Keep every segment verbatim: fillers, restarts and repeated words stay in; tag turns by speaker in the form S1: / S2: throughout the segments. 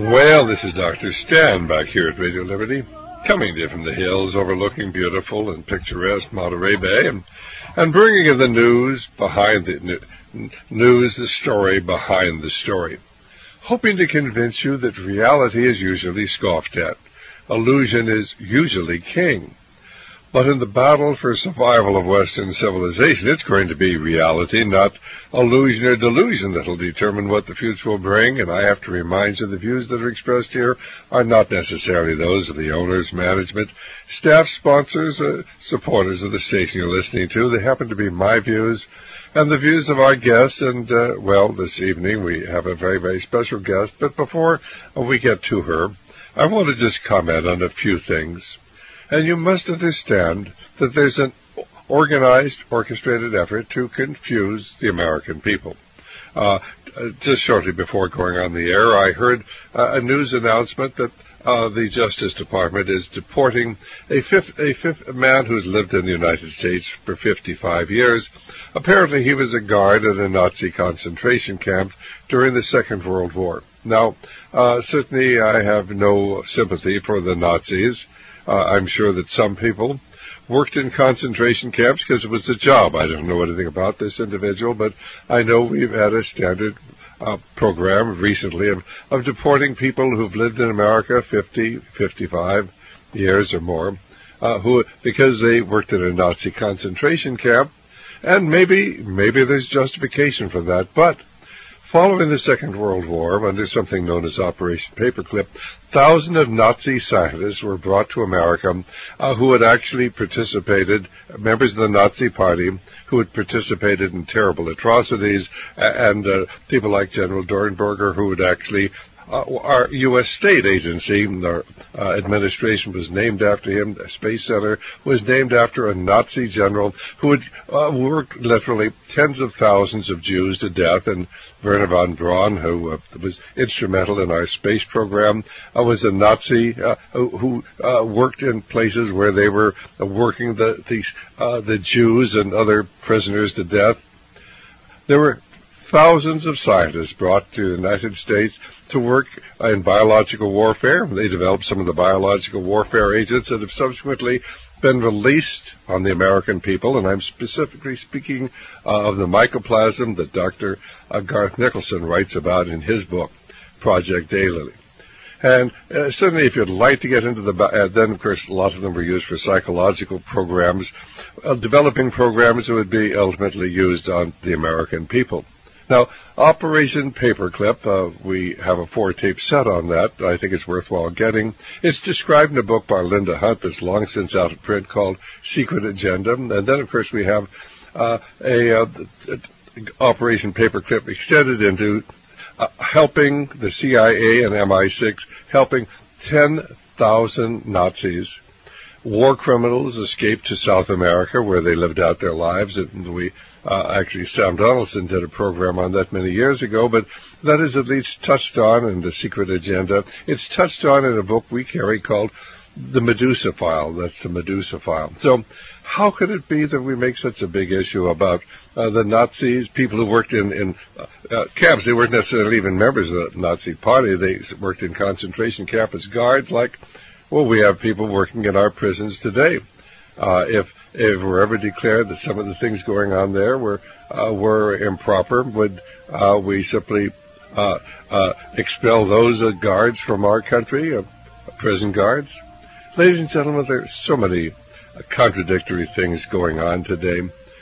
S1: Well, this is Doctor Stan back here at Radio Liberty, coming to you from the hills overlooking beautiful and picturesque Monterey Bay, and, and bringing you the news behind the n- news, the story behind the story, hoping to convince you that reality is usually scoffed at, illusion is usually king. But in the battle for survival of Western civilization, it's going to be reality, not illusion or delusion, that will determine what the future will bring. And I have to remind you, the views that are expressed here are not necessarily those of the owners, management, staff, sponsors, uh, supporters of the station you're listening to. They happen to be my views and the views of our guests. And, uh, well, this evening we have a very, very special guest. But before we get to her, I want to just comment on a few things. And you must understand that there's an organized, orchestrated effort to confuse the American people. Uh, just shortly before going on the air, I heard uh, a news announcement that uh, the Justice Department is deporting a, fifth, a, fifth, a man who's lived in the United States for fifty-five years. Apparently he was a guard at a Nazi concentration camp during the Second World War. Now, uh, certainly I have no sympathy for the Nazis. Uh, I'm sure that some people worked in concentration camps because it was a job. I don't know anything about this individual, but I know we've had a standard uh, program recently of, of deporting people who've lived in America fifty, fifty-five years or more, uh, who because they worked in a Nazi concentration camp, and maybe maybe there's justification for that, but following the Second World War, under something known as Operation Paperclip, thousands of Nazi scientists were brought to America uh, who had actually participated, members of the Nazi Party, who had participated in terrible atrocities, and uh, people like General Dornberger, who had actually Uh, our U S state agency, our uh, administration was named after him. The Space Center was named after a Nazi general who had uh, worked literally tens of thousands of Jews to death. And Wernher von Braun, who uh, was instrumental in our space program, uh, was a Nazi uh, who uh, worked in places where they were uh, working the the, uh, the Jews and other prisoners to death. There were thousands of scientists brought to the United States to work in biological warfare. They developed some of the biological warfare agents that have subsequently been released on the American people, and I'm specifically speaking uh, of the mycoplasm that Doctor Uh, Garth Nicholson writes about in his book, Project Daylily. And uh, certainly if you'd like to get into the, uh, then of course a lot of them were used for psychological programs, uh, developing programs that would be ultimately used on the American people. Now, Operation Paperclip, uh, we have a four-tape set on that. I think it's worthwhile getting. It's described in a book by Linda Hunt that's long since out of print called Secret Agenda. And then, of course, we have uh, a uh, Operation Paperclip extended into uh, helping the C I A and M I six, helping ten thousand Nazis, war criminals, escape to South America where they lived out their lives. And we Uh, actually, Sam Donaldson did a program on that many years ago, but that is at least touched on in the Secret Agenda. It's touched on in a book we carry called The Medusa File. That's the Medusa File. So how could it be that we make such a big issue about uh, the Nazis, people who worked in, in uh, uh, camps? They weren't necessarily even members of the Nazi Party. They worked in concentration camp as guards. Like, well, we have people working in our prisons today. Uh, if if it were ever declared that some of the things going on there were uh, were improper, would uh, we simply uh, uh, expel those uh, guards from our country, uh, prison guards? Ladies and gentlemen, there are so many uh, contradictory things going on today.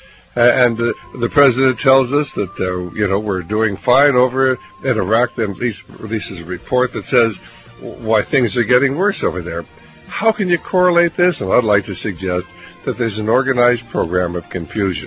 S1: And uh, the president tells us that, uh, you know, we're doing fine over in Iraq, then at least releases a report that says why things are getting worse over there. How can you correlate this? And I'd like to suggest that there's an organized program of confusion.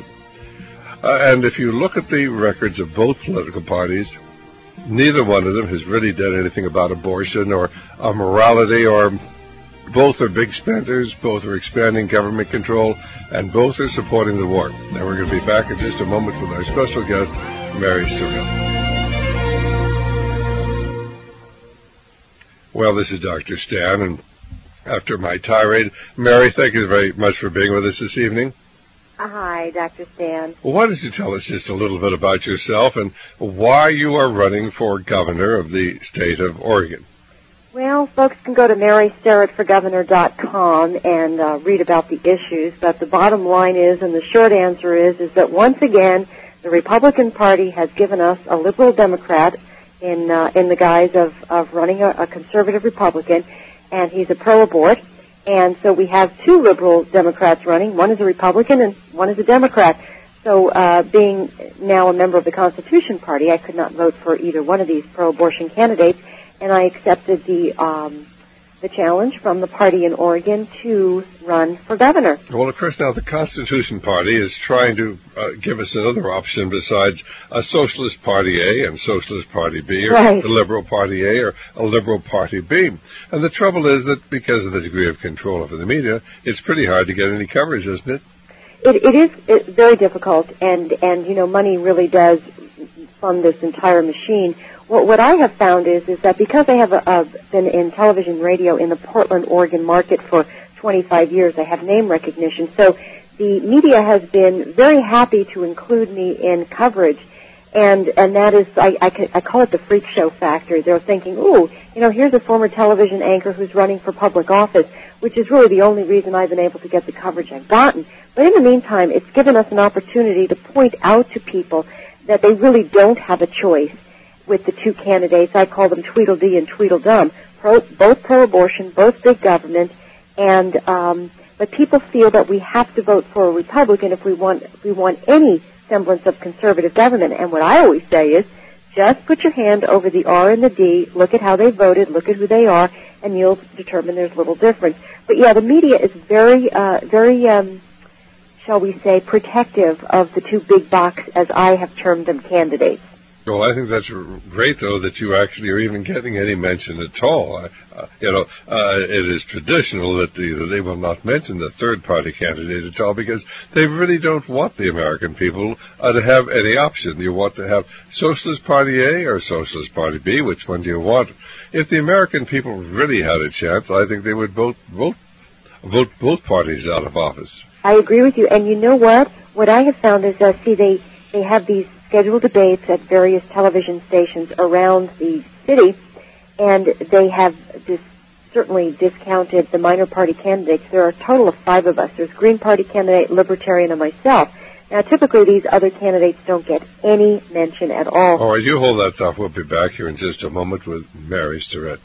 S1: Uh, and if you look at the records of both political parties, neither one of them has really done anything about abortion or uh, morality, or both are big spenders, both are expanding government control, and both are supporting the war. Now we're going to be back in just a moment with our special guest, Mary Sturgill. Well, this is Doctor Stan, and after my tirade, Mary, thank you very much for being with us this evening.
S2: Hi, Doctor Stan.
S1: Well, why don't you tell us just a little bit about yourself and why you are running for governor of the state of Oregon?
S2: Well, folks can go to mary starrett for governor dot com and uh, read about the issues, but the bottom line is, and the short answer is, is that once again, the Republican Party has given us a liberal Democrat in uh, in the guise of, of running a, a conservative Republican, and he's a pro-abort. And so we have two liberal Democrats running. One is a Republican and one is a Democrat. So uh, being now a member of the Constitution Party, I could not vote for either one of these pro-abortion candidates, and I accepted the um, the challenge from the party in Oregon to run for governor.
S1: Well, of course, now the Constitution Party is trying to uh, give us another option besides a Socialist Party A and Socialist Party B, or
S2: right.
S1: the Liberal Party A or a Liberal Party B. And the trouble is that because of the degree of control over the media, it's pretty hard to get any coverage, isn't it?
S2: It, it is it's very difficult, and, and, you know, money really does fund this entire machine. What, what I have found is is that because I have uh, been in television radio in the Portland, Oregon market for twenty-five years, I have name recognition. So the media has been very happy to include me in coverage, and and that is, I, I, I call it the freak show factor. They're thinking, ooh, you know, here's a former television anchor who's running for public office, which is really the only reason I've been able to get the coverage I've gotten. But in the meantime, it's given us an opportunity to point out to people that they really don't have a choice with the two candidates. I call them Tweedledee and Tweedledum, pro, both pro-abortion, both big government, and um, but people feel that we have to vote for a Republican if we want if we want any semblance of conservative government. And what I always say is, just put your hand over the R and the D, look at how they voted, look at who they are, and you'll determine there's little difference. But yeah, the media is very, uh, very, um, shall we say, protective of the two big box, as I have termed them, candidates.
S1: Well, I think that's great, though, that you actually are even getting any mention at all. Uh, you know, uh, it is traditional that the, they will not mention the third-party candidate at all because they really don't want the American people uh, to have any option. You want to have Socialist Party A or Socialist Party B. Which one do you want? If the American people really had a chance, I think they would vote vote vote both parties out of office.
S2: I agree with you. And you know what? What I have found is, uh, see, they, they have these scheduled debates at various television stations around the city, and they have dis- certainly discounted the minor party candidates. There are a total of five of us. There's Green Party candidate, Libertarian, and myself. Now, typically, these other candidates don't get any mention at all.
S1: All right, you hold that thought. We'll be back here in just a moment with Mary Starrett.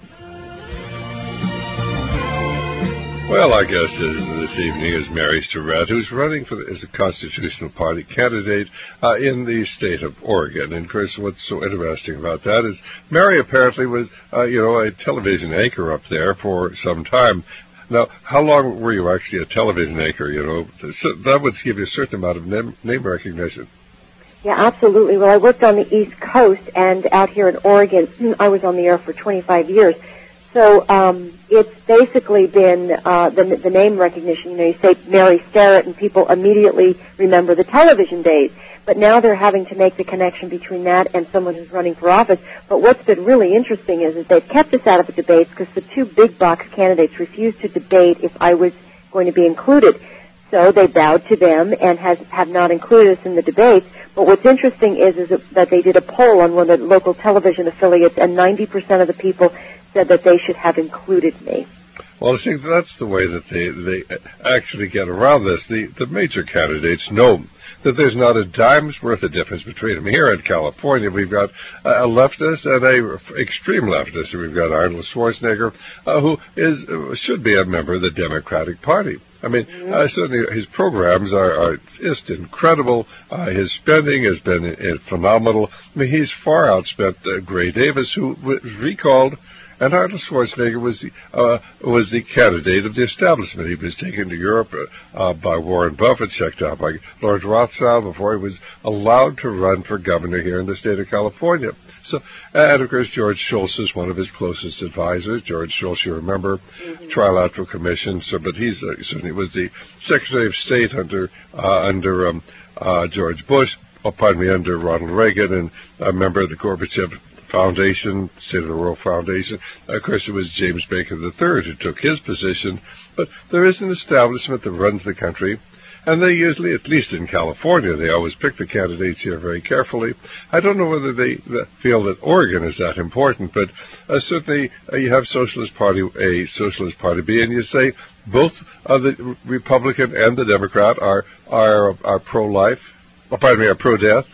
S1: Well, our guest this evening is Mary Starrett, who's running for the, as a Constitutional Party candidate uh, in the state of Oregon. And, Chris, what's so interesting about that is Mary apparently was, uh, you know, a television anchor up there for some time. Now, how long were you actually a television anchor? You know, that would give you a certain amount of name, name recognition.
S2: Yeah, absolutely. Well, I worked on the East Coast, and out here in Oregon, I was on the air for twenty-five years. So um, it's basically been uh, the, the name recognition. You know, you say Mary Starrett, and people immediately remember the television days. But now they're having to make the connection between that and someone who's running for office. But what's been really interesting is that they've kept us out of the debates because the two big box candidates refused to debate if I was going to be included. So they bowed to them and has, have not included us in the debates. But what's interesting is, is that they did a poll on one of the local television affiliates, and ninety percent of the people said that they should have included me.
S1: Well, see, that's the way that they, they actually get around this. The, the major candidates know that there's not a dime's worth of difference between them. Here in California, we've got a leftist and a extreme leftist. We've got Arnold Schwarzenegger, uh, who is uh, should be a member of the Democratic Party. I mean, mm-hmm. uh, certainly his programs are, are just incredible. Uh, his spending has been uh, phenomenal. I mean, he's far outspent uh, Gray Davis, who was recalled. And Arnold Schwarzenegger was the, uh, was the candidate of the establishment. He was taken to Europe uh, uh, by Warren Buffett, checked out by Lord Rothschild before he was allowed to run for governor here in the state of California. So, and of course, George Shultz is one of his closest advisors. George Shultz, you remember, mm-hmm. Trilateral Commission. So, but he's uh, certainly was the Secretary of State under uh, under um, uh, George Bush. Oh, pardon me, under Ronald Reagan, and a member of the Gorbachev Foundation, State of the World Foundation. Of course, it was James Baker the third who took his position. But there is an establishment that runs the country, And they usually, at least in California, they always pick the candidates here very carefully. I don't know whether they feel that Oregon is that important, but uh, certainly uh, you have Socialist Party A, Socialist Party B, and you say both uh, the Republican and the Democrat are are, are pro-life, oh, pardon me, are pro-death.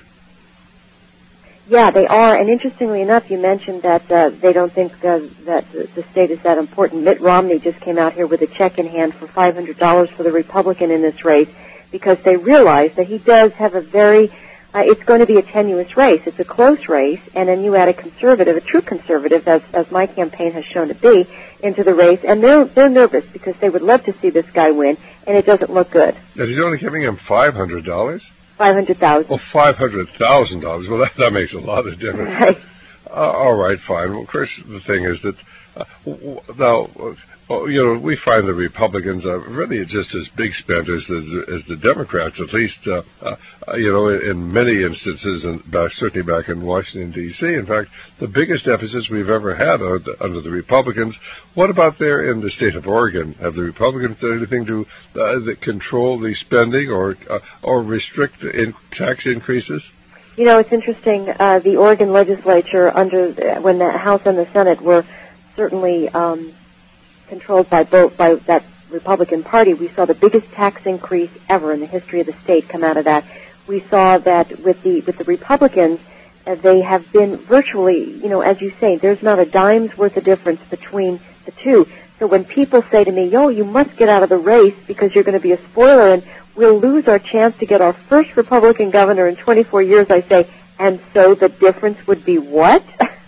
S2: Yeah, they are, and interestingly enough, you mentioned that uh, they don't think uh, that the state is that important. Mitt Romney just came out here with a check in hand for five hundred dollars for the Republican in this race because they realize that he does have a very, uh, it's going to be a tenuous race. It's a close race, and then you add a conservative, a true conservative, as, as my campaign has shown to be, into the race, and they're, they're nervous because they would love to see this guy win, and it doesn't look good.
S1: And he's only giving him five hundred dollars?
S2: Five hundred thousand.
S1: Oh, five hundred thousand dollars. Well, that, that makes a lot of difference.
S2: Right.
S1: Uh, all right, fine. Well, of course, the thing is that uh, w- now, uh, you know, we find the Republicans are really just as big spenders as, as the Democrats, at least, uh, uh, you know, in, in many instances, and back, certainly back in Washington, D C In fact, the biggest deficits we've ever had are the, under the Republicans. What about there in the state of Oregon? Have the Republicans done anything to uh, that control the spending or uh, or restrict in tax increases?
S2: You know, it's interesting. Uh, the Oregon legislature, under the, when the House and the Senate were certainly um, controlled by both by that Republican Party, we saw the biggest tax increase ever in the history of the state come out of that. We saw that with the with the Republicans, uh, they have been virtually, you know, as you say, there's not a dime's worth of difference between the two. So when people say to me, "Yo, you must get out of the race because you're going to be a spoiler and we'll lose our chance to get our first Republican governor in twenty-four years, I say, and so the difference would be what?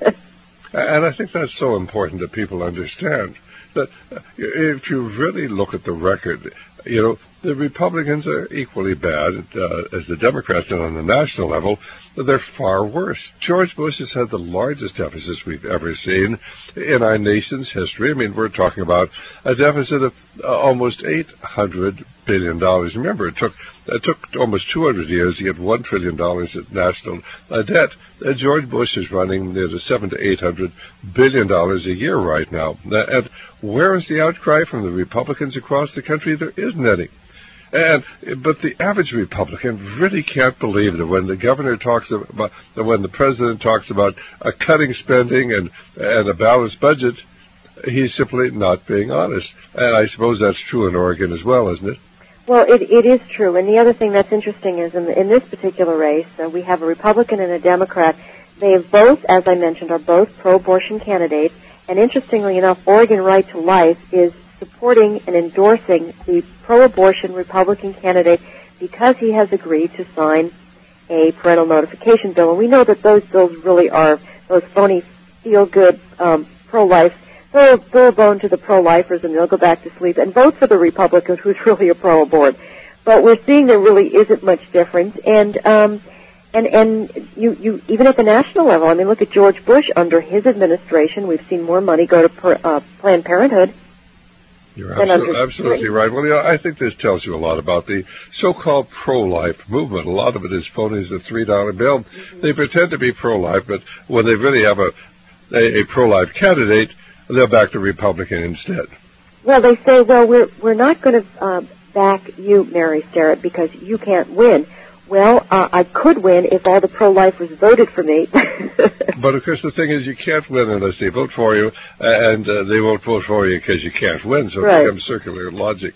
S1: And I think that's so important that people understand that if you really look at the record, you know, the Republicans are equally bad uh, as the Democrats, and on the national level, they're far worse. George Bush has had the largest deficits we've ever seen in our nation's history. I mean, we're talking about a deficit of uh, almost eight hundred billion dollars. Remember, it took it took almost two hundred years to get one trillion dollars in national uh, debt. Uh, George Bush is running near to seven to eight hundred billion dollars a year right now. And where is the outcry from the Republicans across the country? There isn't any. And but the average Republican really can't believe that when the governor talks about, that when the president talks about uh, cutting spending and and a balanced budget, he's simply not being honest. And I suppose that's true in Oregon as well, isn't it?
S2: Well, it, it is true. And the other thing that's interesting is in, the, in this particular race, uh, we have a Republican and a Democrat. They have both, as I mentioned, are both pro-abortion candidates. And interestingly enough, Oregon Right to Life is supporting and endorsing the pro-abortion Republican candidate because he has agreed to sign a parental notification bill. And we know that those bills really are those phony, feel-good um, pro-life. They'll throw a bone to the pro-lifers and they'll go back to sleep and vote for the Republicans who's really a pro-abort. But we're seeing there really isn't much difference. And um, and and you, you even at the national level, I mean, look at George Bush. Under his administration, we've seen more money go to per, uh, Planned Parenthood.
S1: You're absolutely, absolutely right. Well, you know, I think this tells you a lot about the so-called pro-life movement. A lot of it is phony as a three dollar bill. Mm-hmm. They pretend to be pro-life, but when they really have a a, a pro-life candidate, they'll back the Republican instead.
S2: Well, they say, well, we're we're not going to uh, back you, Mary Starrett, because you can't win. Well, uh, I could win if all the pro-lifers voted for me.
S1: But, of course, the thing is you can't win unless they vote for you, and uh, they won't vote for you because you can't win, so
S2: right.
S1: It becomes circular logic.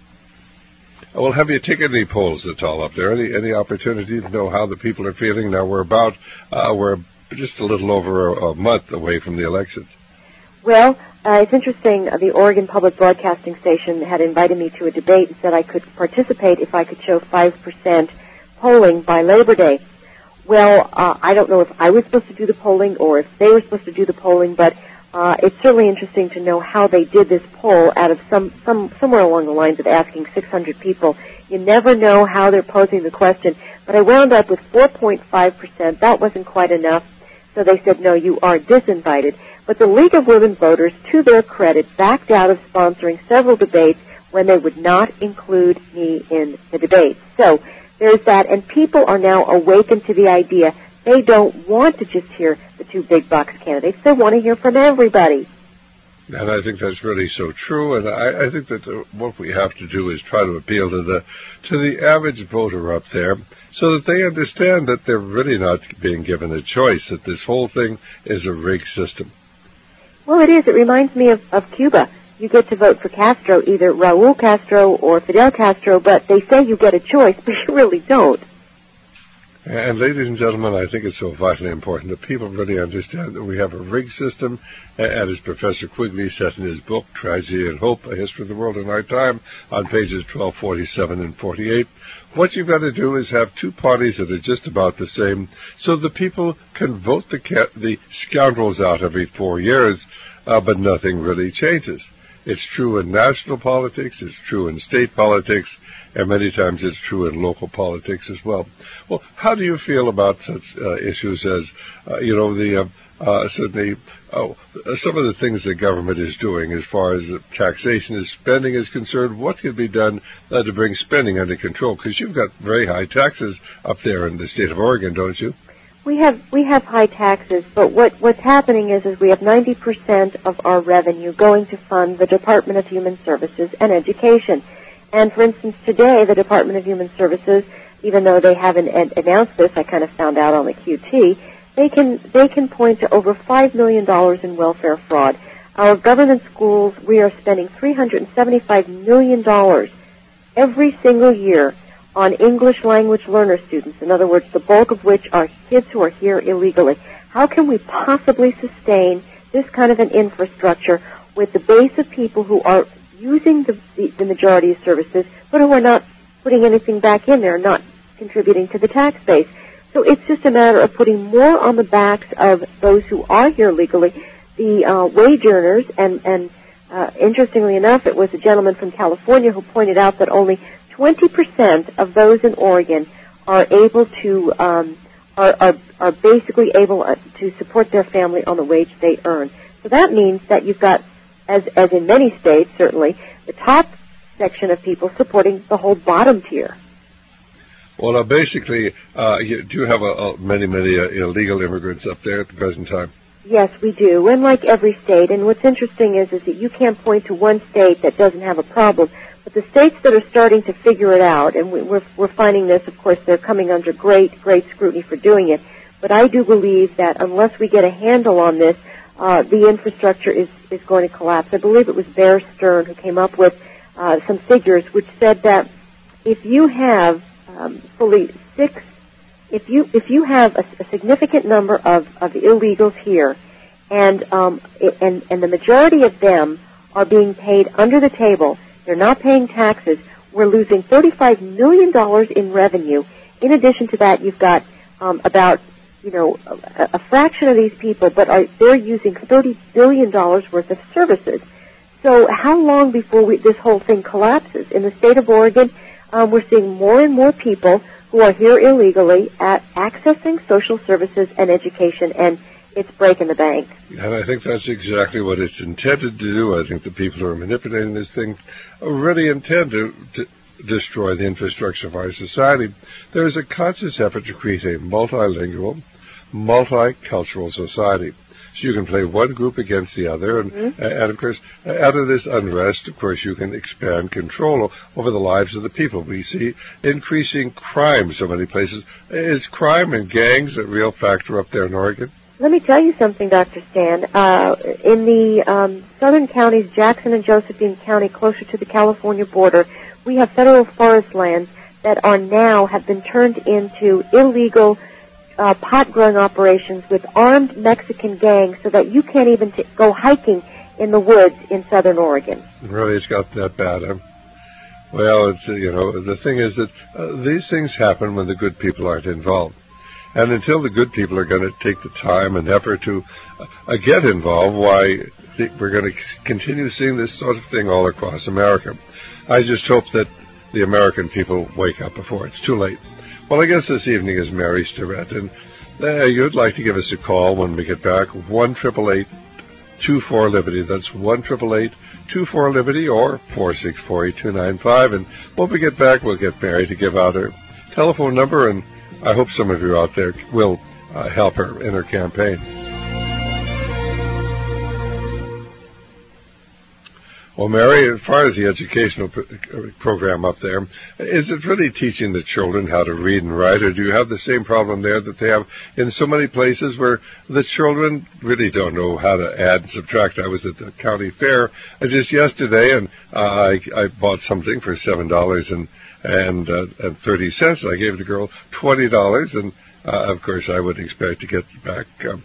S1: Well, have you taken any polls at all up there? Any any opportunity to know how the people are feeling? Now, we're about, uh, we're just a little over a, a month away from the elections.
S2: Well, uh, it's interesting. Uh, the Oregon Public Broadcasting Station had invited me to a debate and said I could participate if I could show five percent polling by Labor Day. Well, uh, I don't know if I was supposed to do the polling or if they were supposed to do the polling, but uh, it's certainly interesting to know how they did this poll out of some, some somewhere along the lines of asking six hundred people. You never know how they're posing the question, but I wound up with four point five percent. That wasn't quite enough, so they said, no, you are disinvited. But the League of Women Voters, to their credit, backed out of sponsoring several debates when they would not include me in the debates. So there's that, and people are now awakened to the idea they don't want to just hear the two big box candidates. They want to hear from everybody.
S1: And I think that's really so true. And I, I think that the, what we have to do is try to appeal to the to the average voter up there, so that they understand that they're really not being given a choice. That this whole thing is a rigged system.
S2: Well, it is. It reminds me of, of Cuba. You get to vote for Castro, either Raul Castro or Fidel Castro, but they say you get a choice, but you really don't.
S1: And ladies and gentlemen, I think it's so vitally important that people really understand that we have a rigged system, and as Professor Quigley said in his book, Tragedy and Hope, A History of the World in Our Time, on pages twelve forty-seven and forty-eight, what you've got to do is have two parties that are just about the same, so the people can vote the, ca- the scoundrels out every four years, uh, but nothing really changes. It's true in national politics, it's true in state politics, and many times it's true in local politics as well. Well, how do you feel about such uh, issues as, uh, you know, the uh, uh, certainly oh, some of the things the government is doing as far as taxation and spending is concerned? What could be done uh, to bring spending under control? Because you've got very high taxes up there in the state of Oregon, don't you?
S2: We have we have high taxes, but what, what's happening is is we have ninety percent of our revenue going to fund the Department of Human Services and Education. And for instance, today the Department of Human Services, even though they haven't an- announced this, I kind of found out on the Q T, they can they can point to over five million dollars in welfare fraud. Our government schools, we are spending three hundred seventy-five million dollars every single year on English language learner students, in other words, the bulk of which are kids who are here illegally. How can we possibly sustain this kind of an infrastructure with the base of people who are using the, the, the majority of services, but who are not putting anything back in there, not contributing to the tax base? So it's just a matter of putting more on the backs of those who are here legally, the uh, wage earners, and, and uh, interestingly enough, it was a gentleman from California who pointed out that only twenty percent of those in Oregon are able to, um, are, are, are basically able to support their family on the wage they earn. So that means that you've got, as, as in many states certainly, the top section of people supporting the whole bottom tier.
S1: Well, uh, basically, uh, you do have a, a many, many uh, illegal immigrants up there at the present time.
S2: Yes, we do, and like every state. And what's interesting is, is that you can't point to one state that doesn't have a problem. But the states that are starting to figure it out, and we, we're, we're finding this, of course, they're coming under great, great scrutiny for doing it. But I do believe that unless we get a handle on this, uh, the infrastructure is, is going to collapse. I believe it was Bear Stearns who came up with uh, some figures which said that if you have um, fully six, if you if you have a, a significant number of, of illegals here, and um, and and the majority of them are being paid under the table, they're not paying taxes, we're losing thirty-five million dollars in revenue. In addition to that, you've got um, about, you know, a, a fraction of these people, but are, they're using thirty billion dollars worth of services. So how long before we, this whole thing collapses? In the state of Oregon, um, we're seeing more and more people who are here illegally at accessing social services and education, and it's breaking the bank.
S1: And I think that's exactly what it's intended to do. I think the people who are manipulating this thing really intend to, to destroy the infrastructure of our society. There is a conscious effort to create a multilingual, multicultural society. So you can play one group against the other, and, mm-hmm. and of course, out of this unrest, of course, you can expand control over the lives of the people. We see increasing crime so many places. Is crime and gangs a real factor up there in Oregon?
S2: Let me tell you something, Doctor Stan. Uh, in the um, southern counties, Jackson and Josephine County, closer to the California border, we have federal forest lands that are now have been turned into illegal uh, pot-growing operations with armed Mexican gangs, so that you can't even t- go hiking in the woods in southern Oregon.
S1: Really, it's got that bad, huh? Well, it's, uh, you know, the thing is that uh, these things happen when the good people aren't involved. And until the good people are going to take the time and effort to uh, get involved, why, we're going to continue seeing this sort of thing all across America. I just hope that the American people wake up before it's too late. Well, I guess this evening is Mary Starrett, and uh, you'd like to give us a call when we get back, one eight eight eight, two four, Liberty. That's one eight eight eight, two four, Liberty, or four six four, eight two nine five. And when we get back, we'll get Mary to give out her telephone number, and I hope some of you out there will uh, help her in her campaign. Well, Mary, as far as the educational program up there, is it really teaching the children how to read and write, or do you have the same problem there that they have in so many places where the children really don't know how to add and subtract? I was at the county fair just yesterday, and uh, I, I bought something for seven dollars and and, uh, and thirty cents. I gave the girl twenty dollars, and uh, of course I would expect to get back. Um,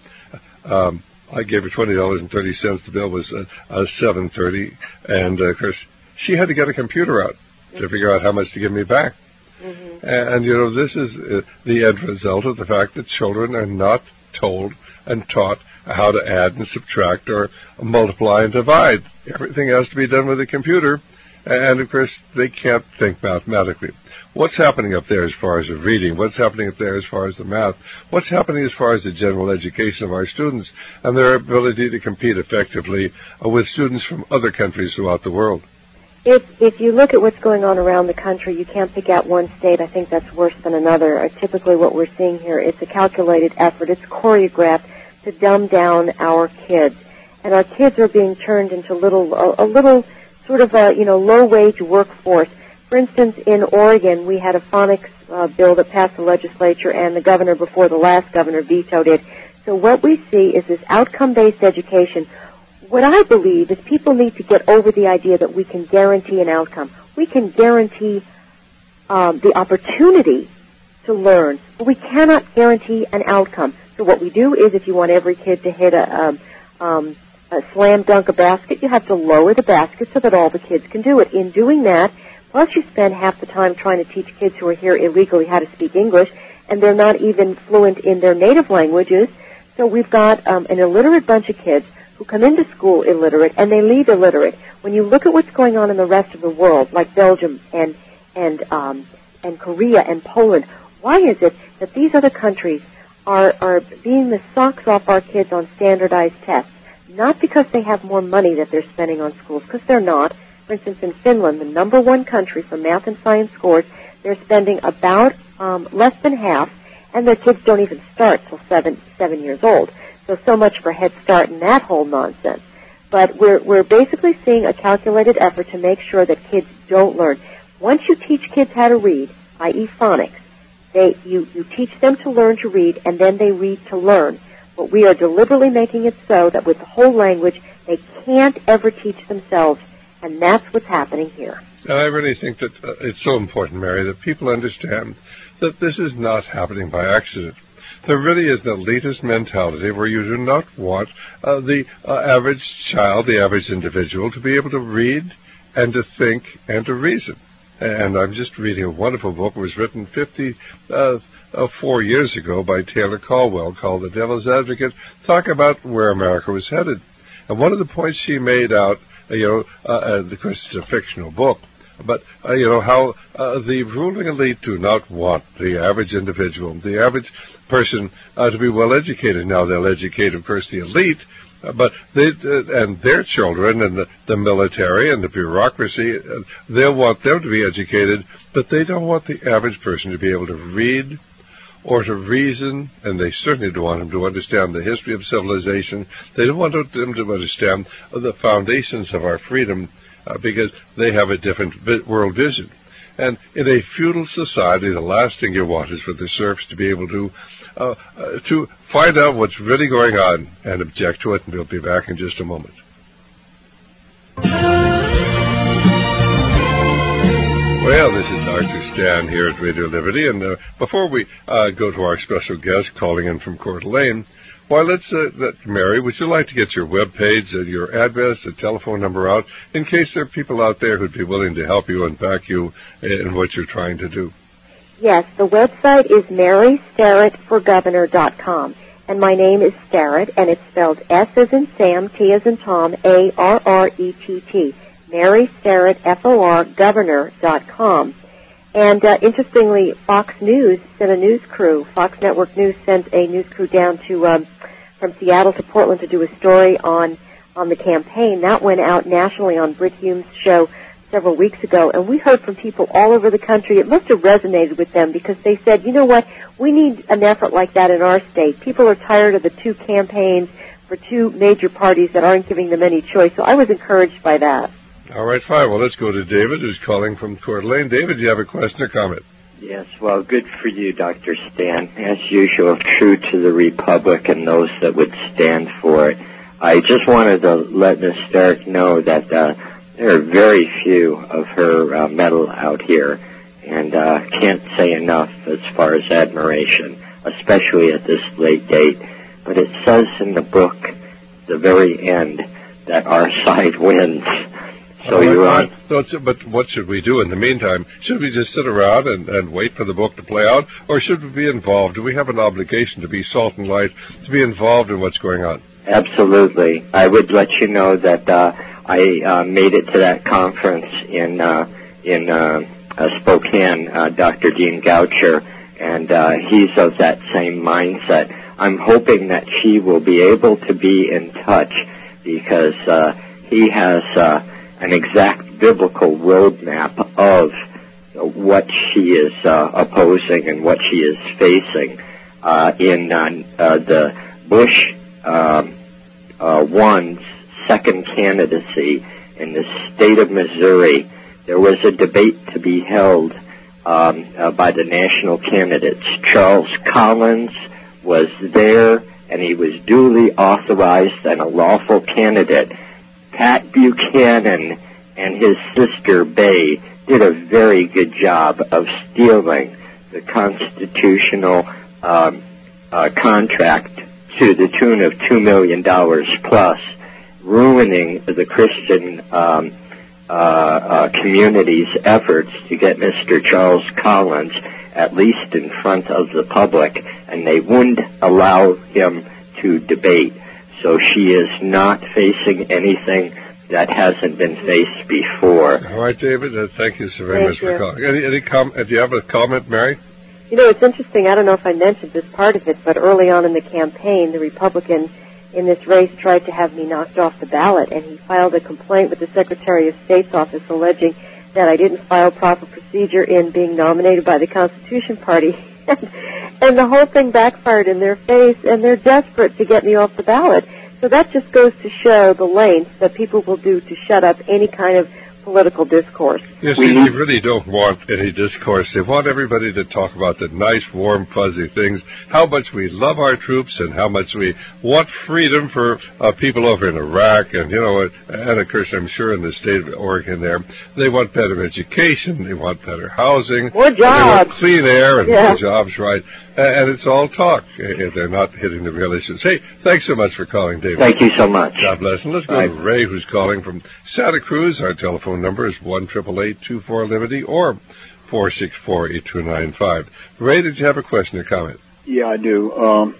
S1: um, I gave her twenty dollars and thirty cents. The bill was uh, uh, seven thirty, and uh, of course she had to get a computer out mm-hmm. to figure out how much to give me back. Mm-hmm. And, and you know, this is uh, the end result of the fact that children are not told and taught how to add and subtract or multiply and divide. Everything has to be done with a computer, and of course they can't think mathematically. What's happening up there as far as the reading? What's happening up there as far as the math? What's happening as far as the general education of our students and their ability to compete effectively uh, with students from other countries throughout the world?
S2: If if you look at what's going on around the country, you can't pick out one state. I think that's worse than another. Uh, typically what we're seeing here, it's a calculated effort. It's choreographed to dumb down our kids. And our kids are being turned into little, a, a little sort of a, you know, low-wage workforce. For instance, in Oregon, we had a phonics uh, bill that passed the legislature, and the governor before the last governor vetoed it. So what we see is this outcome-based education. What I believe is people need to get over the idea that we can guarantee an outcome. We can guarantee um, the opportunity to learn, but we cannot guarantee an outcome. So what we do is, if you want every kid to hit a, um, um, a slam dunk a basket, you have to lower the basket so that all the kids can do it. In doing that, plus you spend half the time trying to teach kids who are here illegally how to speak English, and they're not even fluent in their native languages. So we've got um, an illiterate bunch of kids who come into school illiterate, and they leave illiterate. When you look at what's going on in the rest of the world, like Belgium and and um, and Korea and Poland, why is it that these other countries are, are being the socks off our kids on standardized tests? Not because they have more money that they're spending on schools, because they're not. For instance, in Finland, the number one country for math and science scores, they're spending about um, less than half, and their kids don't even start till seven seven years old. So, so much for Head Start and that whole nonsense. But we're we're basically seeing a calculated effort to make sure that kids don't learn. Once you teach kids how to read, that is phonics, they you, you teach them to learn to read, and then they read to learn. But we are deliberately making it so that with the whole language, they can't ever teach themselves, and that's what's happening here.
S1: And I really think that uh, it's so important, Mary, that people understand that this is not happening by accident. There really is an elitist mentality where you do not want uh, the uh, average child, the average individual, to be able to read and to think and to reason. And I'm just reading a wonderful book. It was written fifty-four years ago by Taylor Caldwell called The Devil's Advocate, talking about where America was headed. And one of the points she made out, you know, uh, of course it's a fictional book, but, uh, you know, how uh, the ruling elite do not want the average individual, the average person uh, to be well educated. Now, they'll educate, of course, the elite, uh, but they uh, and their children and the, the military and the bureaucracy, uh, they'll want them to be educated, but they don't want the average person to be able to read or to reason, and they certainly don't want them to understand the history of civilization. They don't want them to understand the foundations of our freedom, Uh, because they have a different vi- world vision. And in a feudal society, the last thing you want is for the serfs to be able to uh, uh, to find out what's really going on and object to it, and we'll be back in just a moment. Well, this is Doctor Stan here at Radio Liberty, and uh, before we uh, go to our special guest calling in from Coeur d'Alene, why, let's, uh, let, Mary, would you like to get your web page, uh, your address, a telephone number out, in case there are people out there who'd be willing to help you and back you in what you're trying to do?
S2: Yes, the website is mary starrett for governor dot com, and my name is Starrett, and it's spelled S as in Sam, T as in Tom, A R R E T T, Mary Starrett, F O R, governor dot com. And uh, interestingly, Fox News sent a news crew, Fox Network News sent a news crew down to um, from Seattle to Portland to do a story on, on the campaign. That went out nationally on Brit Hume's show several weeks ago, and we heard from people all over the country. It must have resonated with them because they said, you know what, we need an effort like that in our state. People are tired of the two campaigns for two major parties that aren't giving them any choice. So I was encouraged by that.
S1: All right, fine. Well, let's go to David, who's calling from Coeur d'Alene. David, do you have a question or comment?
S3: Yes, well, good for you, Doctor Stan. As usual, true to the Republic and those that would stand for it. I just wanted to let Miz Stark know that uh, there are very few of her uh, metal out here, and uh, can't say enough as far as admiration, especially at this late date. But it says in the book, the very end, that our side wins. So
S1: right,
S3: you're on.
S1: So but what should we do in the meantime? Should we just sit around and, and wait for the book to play out, or should we be involved? Do we have an obligation to be salt and light, to be involved in what's going on?
S3: Absolutely. I would let you know that uh, I uh, made it to that conference in uh, in uh, uh, Spokane, uh, Doctor Dean Goucher, and uh, he's of that same mindset. I'm hoping that she will be able to be in touch because uh, he has uh, an exact biblical roadmap of what she is uh, opposing and what she is facing uh, in uh, uh, the Bush um, uh, one's second candidacy in the state of Missouri. There was a debate to be held um, uh, by the national candidates. Charles Collins was there, and he was duly authorized and a lawful candidate. Pat Buchanan and his sister, Bay, did a very good job of stealing the constitutional um, uh, contract to the tune of two million dollars plus, ruining the Christian um, uh, uh, community's efforts to get Mister Charles Collins at least in front of the public, and they wouldn't allow him to debate. So she is not facing anything that hasn't been faced before.
S1: All right, David, uh, thank you so very
S2: thank
S1: much
S2: you.
S1: for calling. Any, any com- uh, do you have a comment, Mary?
S2: You know, it's interesting. I don't know if I mentioned this part of it, but early on in the campaign, the Republican in this race tried to have me knocked off the ballot, and he filed a complaint with the Secretary of State's office alleging that I didn't file proper procedure in being nominated by the Constitution Party. And the whole thing backfired in their face, and they're desperate to get me off the ballot. So that just goes to show the lengths that people will do to shut up any kind of political discourse.
S1: Yes, see, they really don't want any discourse. They want everybody to talk about the nice, warm, fuzzy things, how much we love our troops and how much we want freedom for uh, people over in Iraq. And, you know, and of course, I'm sure in the state of Oregon there, they want better education, they want better housing.
S2: More jobs.
S1: They want clean air and
S2: yeah.
S1: more jobs, right? And it's all talk. They're not hitting the real issues. Hey, thanks so much for calling, David.
S3: Thank you so much.
S1: God bless. And let's go
S3: Bye.
S1: to Ray, who's calling from Santa Cruz. Our telephone number is one eight eight eight, two four, Liberty or four six four, eight two nine five. Ray, did you have a question or comment?
S4: Yeah, I do. Um,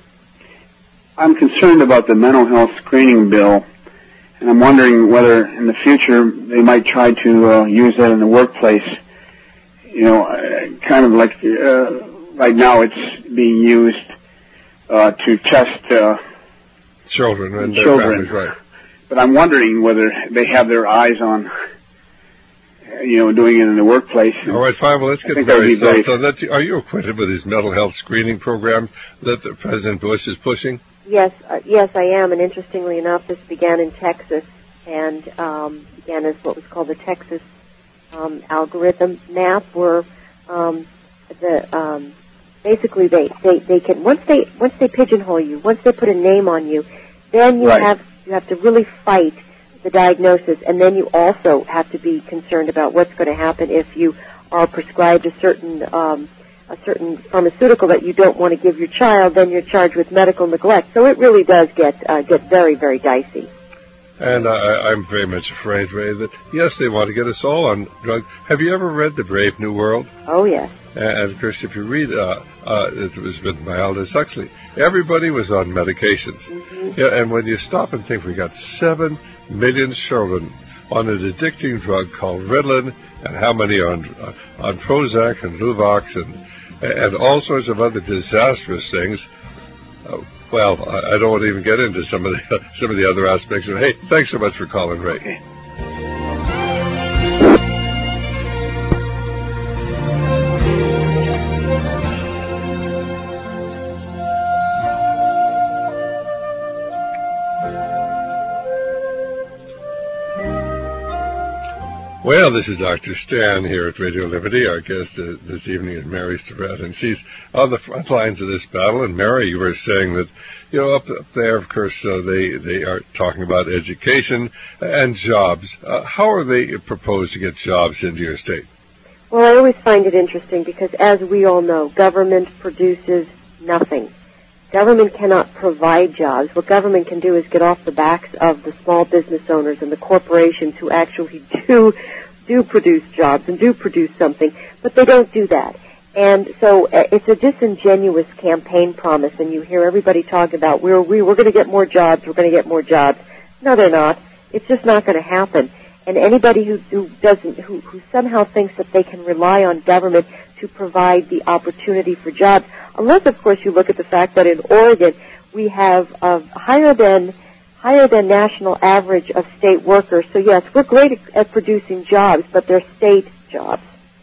S4: I'm concerned about the mental health screening bill, and I'm wondering whether in the future they might try to uh, use that in the workplace. You know, uh, kind of like uh, right now it's being used uh, to test uh,
S1: children and their
S4: children.
S1: families, right?
S4: But I'm wondering whether they have their eyes on, you know, doing it in the workplace.
S1: All right, fine. Well, let's get very started. So that's, are you acquainted with his mental health screening program that the President Bush is pushing?
S2: Yes, uh, yes, I am. And interestingly enough, this began in Texas and um, began as what was called the Texas um, algorithm map, where um, the um, basically they, they, they can once they once they pigeonhole you, once they put a name on you, then you
S4: right.
S2: have you have to really fight the diagnosis, and then you also have to be concerned about what's going to happen if you are prescribed a certain um, a certain pharmaceutical that you don't want to give your child. Then you're charged with medical neglect. So it really does get uh, get very very dicey.
S1: And uh, I'm very much afraid, Ray, that yes, they want to get us all on drugs. Have you ever read The Brave New World?
S2: Oh yes.
S1: And of course, if you read, uh, uh, it was written by Aldous Huxley. Everybody was on medications.
S2: Mm-hmm.
S1: Yeah, and when you stop and think, we got seven million children on an addicting drug called Ritalin, and how many on uh, on Prozac and Luvox and and all sorts of other disastrous things. Uh, well, I, I don't want to even get into some of the some of the other aspects. And hey, thanks so much for calling, Ray.
S4: Okay.
S1: Well, this is Doctor Stan here at Radio Liberty. Our guest uh, this evening is Mary Sterrett, and she's on the front lines of this battle. And Mary, you were saying that, you know, up, up there, of course, uh, they, they are talking about education and jobs. Uh, how are they proposed to get jobs into your state?
S2: Well, I always find it interesting because, as we all know, government produces nothing. Government cannot provide jobs. What government can do is get off the backs of the small business owners and the corporations who actually do do produce jobs and do produce something, but they don't do that. And so uh, it's a disingenuous campaign promise, and you hear everybody talk about, we're, we, we're going to get more jobs, we're going to get more jobs. No, they're not. It's just not going to happen. And anybody who, who doesn't, who, who somehow thinks that they can rely on government to provide the opportunity for jobs, unless, of course, you look at the fact that in Oregon we have uh, higher than higher than national average of state workers. So yes, we're great at, at producing jobs, but they're state jobs.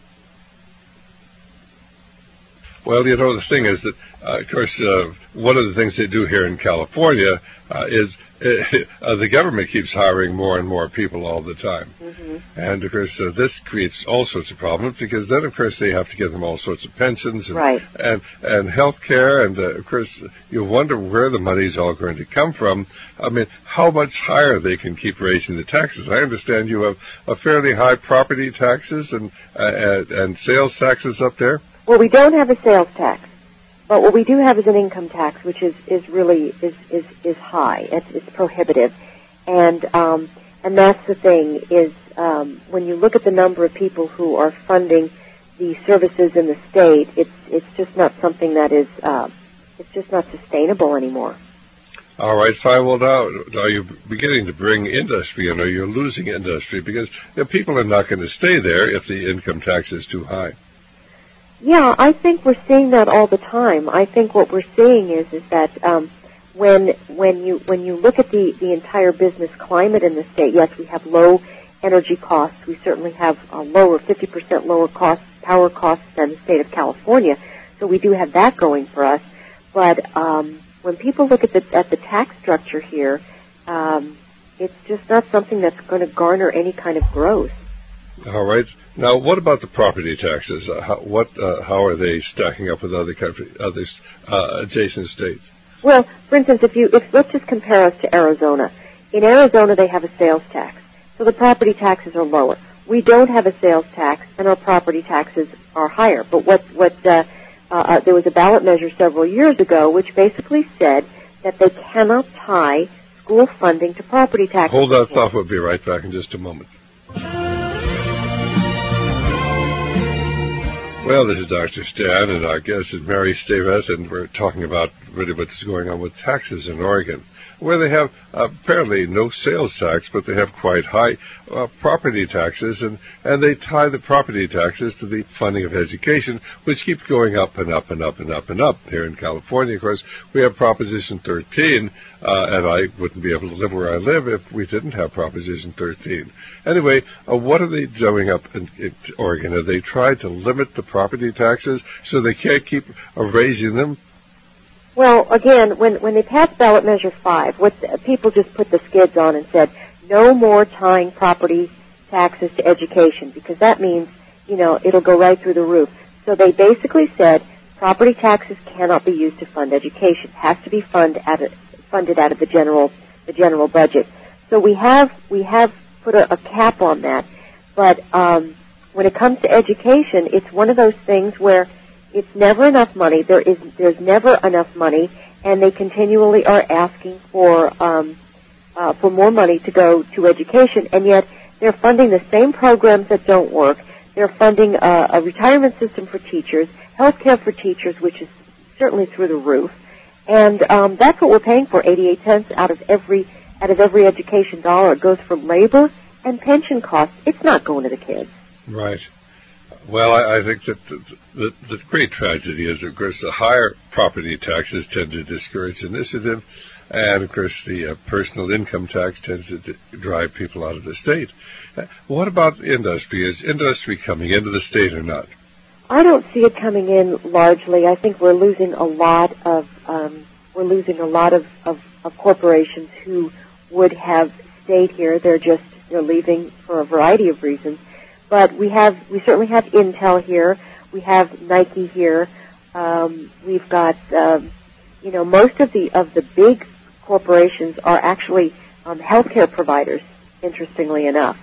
S1: Well, you know, the thing is that, uh, of course, uh, one of the things they do here in California uh, is uh, the government keeps hiring more and more people all the time. Mm-hmm. And, of course, uh, this creates all sorts of problems because then, of course, they have to give them all sorts of pensions and
S2: right. and,
S1: and health care. And, uh, of course, you wonder where the money's all going to come from. I mean, how much higher they can keep raising the taxes. I understand you have a fairly high property taxes and, uh, and, and sales taxes up there.
S2: Well, we don't have a sales tax, but what we do have is an income tax, which is, is really is, is, is high. It's, it's prohibitive, and um, and that's the thing is um, when you look at the number of people who are funding the services in the state, it's it's just not something that is uh, it's just not sustainable anymore.
S1: All right, fine. Well, now, are you beginning to bring industry in, or you're losing industry because you know, people are not going to stay there if the income tax is too high?
S2: Yeah, I think we're seeing that all the time. I think what we're seeing is is that um, when when you when you look at the, the entire business climate in the state, yes, we have low energy costs. We certainly have a lower, fifty percent lower cost, power costs than the state of California. So we do have that going for us. But um, when people look at the at the tax structure here, um, it's just not something that's going to garner any kind of growth.
S1: All right. Now, what about the property taxes? Uh, how, what, uh, how are they stacking up with other country, other uh, adjacent states?
S2: Well, for instance, if you if, let's just compare us to Arizona. In Arizona, they have a sales tax, so the property taxes are lower. We don't have a sales tax, and our property taxes are higher. But what what uh, uh, there was a ballot measure several years ago which basically said that they cannot tie school funding to property taxes.
S1: Hold that thought. We'll be right back in just a moment. Well, this is Doctor Stan, and our guest is Mary Sterrett, and we're talking about really what's going on with taxes in Oregon, where they have uh, apparently no sales tax, but they have quite high uh, property taxes, and, and they tie the property taxes to the funding of education, which keeps going up and up and up and up and up. Here in California, of course, we have Proposition thirteen, uh, and I wouldn't be able to live where I live if we didn't have Proposition thirteen. Anyway, uh, what are they doing up in, in Oregon? Have they tried to limit the property taxes so they can't keep uh, raising them?
S2: Well, again, when, when they passed Ballot Measure five, what the, people just put the skids on and said, no more tying property taxes to education, because that means, you know, it'll go right through the roof. So they basically said property taxes cannot be used to fund education. It has to be fund out of, funded out of the general the general budget. So we have we have put a, a cap on that. But um, when it comes to education, it's one of those things where it's never enough money. There is there's never enough money, and they continually are asking for um, uh, for more money to go to education, and yet they're funding the same programs that don't work. They're funding a, a retirement system for teachers, health care for teachers, which is certainly through the roof, and um, that's what we're paying for. eighty-eight cents out of every out of every education dollar goes for labor and pension costs. It's not going to the kids.
S1: Right. Well, I, I think that the, the, the great tragedy is, of course, the higher property taxes tend to discourage initiative, and, of course, the uh, personal income tax tends to d- drive people out of the state. Uh, what about industry? Is industry coming into the state or not?
S2: I don't see it coming in largely. I think we're losing a lot of um, we're losing a lot of, of, of corporations who would have stayed here. They're just they're leaving for a variety of reasons. but we have we certainly have Intel here. We have Nike here. Um, we've got um, you know most of the of the big corporations are actually um, healthcare providers. Interestingly enough,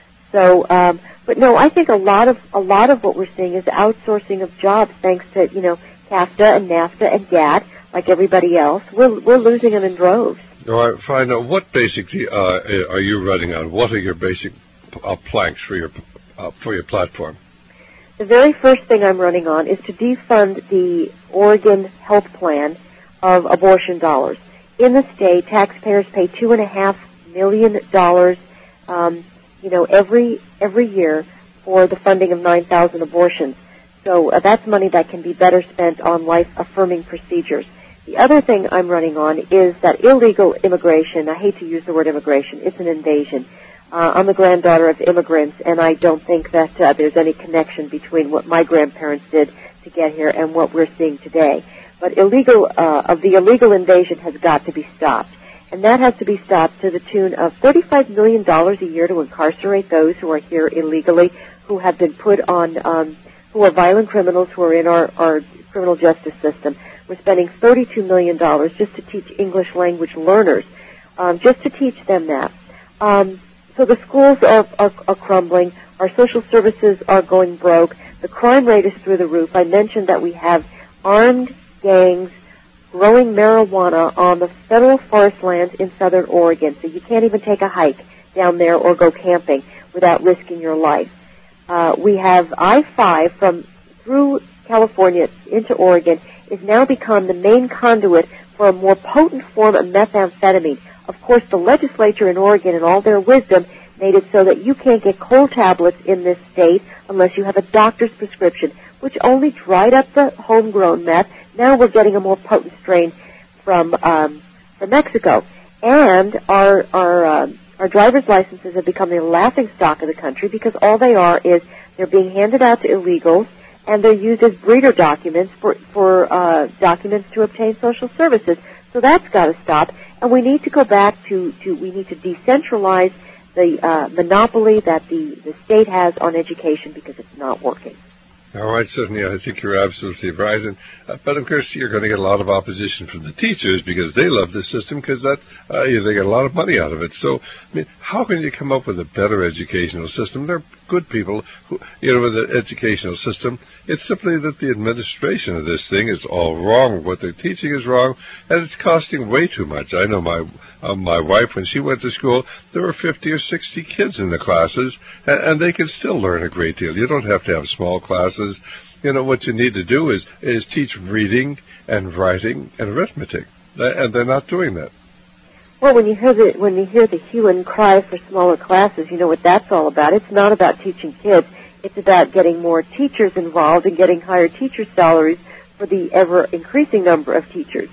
S2: so um, but no, I think a lot of a lot of what we're seeing is outsourcing of jobs, thanks to you know CAFTA and NAFTA and GATT, like everybody else. We're we're losing them in droves.
S1: All right, fine. Now, what basically uh, are you running on? What are your basic uh, planks for your uh, for your platform?
S2: The very first thing I'm running on is to defund the Oregon health plan of abortion dollars. In the state, taxpayers pay two and a half million dollars, um, you know, every every year for the funding of nine thousand abortions. So uh, that's money that can be better spent on life-affirming procedures. The other thing I'm running on is that illegal immigration. I hate to use the word immigration. It's an invasion. Uh, I'm the granddaughter of immigrants, and I don't think that uh, there's any connection between what my grandparents did to get here and what we're seeing today. But illegal uh, of the illegal invasion has got to be stopped, and that has to be stopped to the tune of thirty-five million dollars a year to incarcerate those who are here illegally, who have been put on, um, who are violent criminals who are in our, our criminal justice system. We're spending thirty-two million dollars just to teach English language learners, um, just to teach them that. Um, so the schools are, are, are crumbling. Our social services are going broke. The crime rate is through the roof. I mentioned that we have armed gangs growing marijuana on the federal forest lands in southern Oregon, so you can't even take a hike down there or go camping without risking your life. Uh, we have I five from through California into Oregon is now become the main conduit for a more potent form of methamphetamine. Of course, the legislature in Oregon, in all their wisdom, made it so that you can't get cold tablets in this state unless you have a doctor's prescription, which only dried up the homegrown meth. Now we're getting a more potent strain from um, from Mexico, and our our um, our driver's licenses have become the laughing stock of the country because all they are is they're being handed out to illegals, and they're used as breeder documents for, for uh, documents to obtain social services. So that's got to stop, and we need to go back to, to we need to decentralize the uh, monopoly that the, the state has on education because it's not working.
S1: All right, certainly, I think you're absolutely right. And, uh, but, of course, you're going to get a lot of opposition from the teachers because they love this system because that uh, they get a lot of money out of it. So, I mean, how can you come up with a better educational system? They're good people, who, you know, with the educational system. It's simply that the administration of this thing is all wrong. What they're teaching is wrong, and it's costing way too much. I know my uh, my wife, when she went to school, there were fifty or sixty kids in the classes, and, and they can still learn a great deal. You don't have to have small classes. You know, what you need to do is, is teach reading and writing and arithmetic, and they're not doing that.
S2: Well, when you hear the when you hear the hue and cry for smaller classes, you know what that's all about. It's not about teaching kids. It's about getting more teachers involved and getting higher teacher salaries for the ever-increasing number of teachers.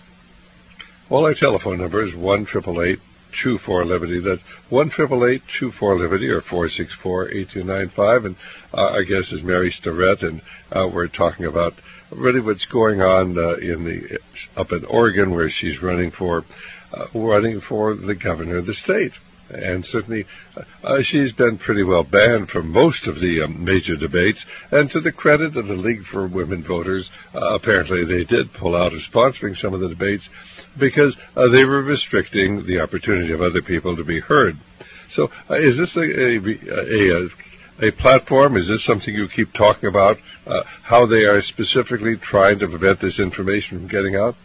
S1: Well, our telephone number is one eight eight eight, two four, Liberty. That's one eight eight eight, two four, Liberty, or four six four, eight two nine five. And uh, our guest is Mary Starrett, and uh, we're talking about really what's going on uh, in the up in Oregon, where she's running for uh, running for the governor of the state. And certainly uh, she's been pretty well banned from most of the um, major debates. And to the credit of the League for Women Voters, uh, apparently they did pull out of sponsoring some of the debates because uh, they were restricting the opportunity of other people to be heard. So uh, is this a, a, a, a platform? Is this something you keep talking about, uh, how they are specifically trying to prevent this information from getting out?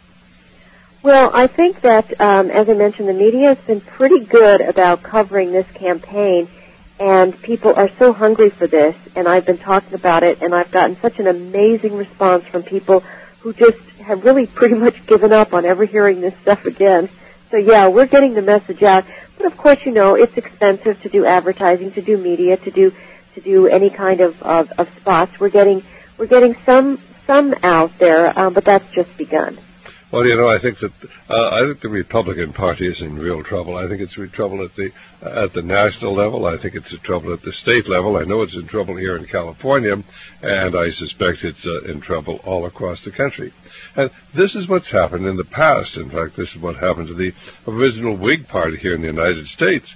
S2: Well, I think that, um, as I mentioned, the media has been pretty good about covering this campaign, and people are so hungry for this, and I've been talking about it, and I've gotten such an amazing response from people who just have really pretty much given up on ever hearing this stuff again. So, yeah, we're getting the message out. But, of course, you know, it's expensive to do advertising, to do media, to do to do any kind of, of, of spots. We're getting we're getting some some out there, um, but that's just begun.
S1: Well, you know, I think that uh, I think the Republican Party is in real trouble. I think it's in trouble at the uh, at the national level. I think it's in trouble at the state level. I know it's in trouble here in California, and I suspect it's uh, in trouble all across the country. And this is what's happened in the past. In fact, this is what happened to the original Whig Party here in the United States.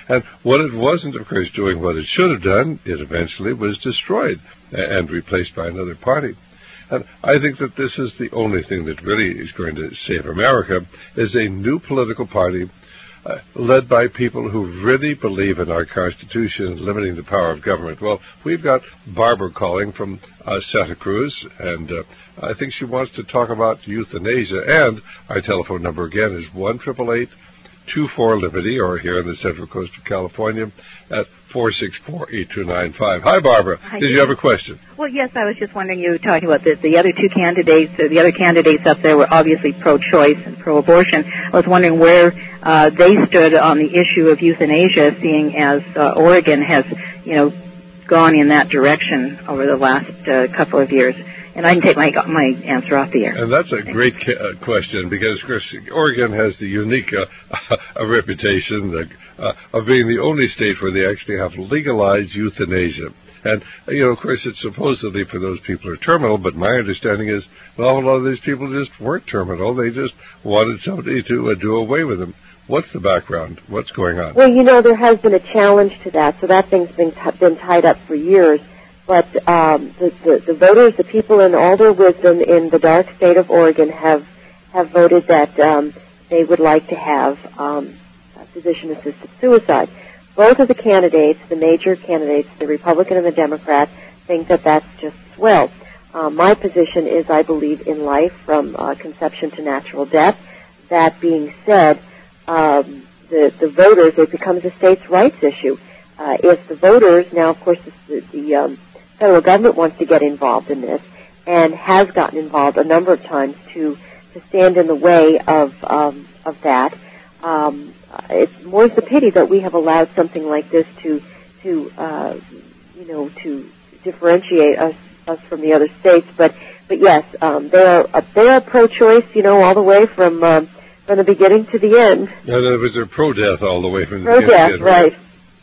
S1: And when it wasn't, of course, doing what it should have done, it eventually was destroyed and replaced by another party. And I think that this is the only thing that really is going to save America, is a new political party uh, led by people who really believe in our Constitution and limiting the power of government. Well, we've got Barbara calling from uh, Santa Cruz, and uh, I think she wants to talk about euthanasia. And our telephone number again is one eight eight eight, two four, Liberty, or here on the Central Coast of California at four six four, eight two nine five. Hi, Barbara.
S5: Hi,
S1: Did you have a question?
S5: Well, yes, I was just wondering, you were talking about the, the other two candidates, uh, the other candidates up there were obviously pro-choice and pro-abortion. I was wondering where uh, they stood on the issue of euthanasia, seeing as uh, Oregon has, you know, gone in that direction over the last uh, couple of years. And I can take my my answer off the air.
S1: And that's a great ca- uh, question, because, of course, Oregon has the unique uh, a reputation that, uh, of being the only state where they actually have legalized euthanasia. And, you know, of course, it's supposedly for those people who are terminal, but my understanding is, well, a lot of these people just weren't terminal. They just wanted somebody to uh, do away with them. What's the background? What's going on?
S2: Well, you know, there has been a challenge to that, so that thing's been, t- been tied up for years. But um, the, the, the voters, the people in all their wisdom in the dark state of Oregon have have voted that um, they would like to have um, physician-assisted suicide. Both of the candidates, the major candidates, the Republican and the Democrat, think that that's just swell. Uh, my position is I believe in life from uh, conception to natural death. That being said, um, the, the voters, it becomes a states' rights issue. Uh, if the voters, now of course the, the um, federal government wants to get involved in this and has gotten involved a number of times to to stand in the way of um, of that. Um, it's more the pity that we have allowed something like this to to uh, you know to differentiate us us from the other states. But but yes, um, they are uh, they are pro-choice, you know, all the way from um, from the beginning to the end.
S1: No, no, it was a pro-death all the way from the
S2: beginning to the end. Pro-death, right.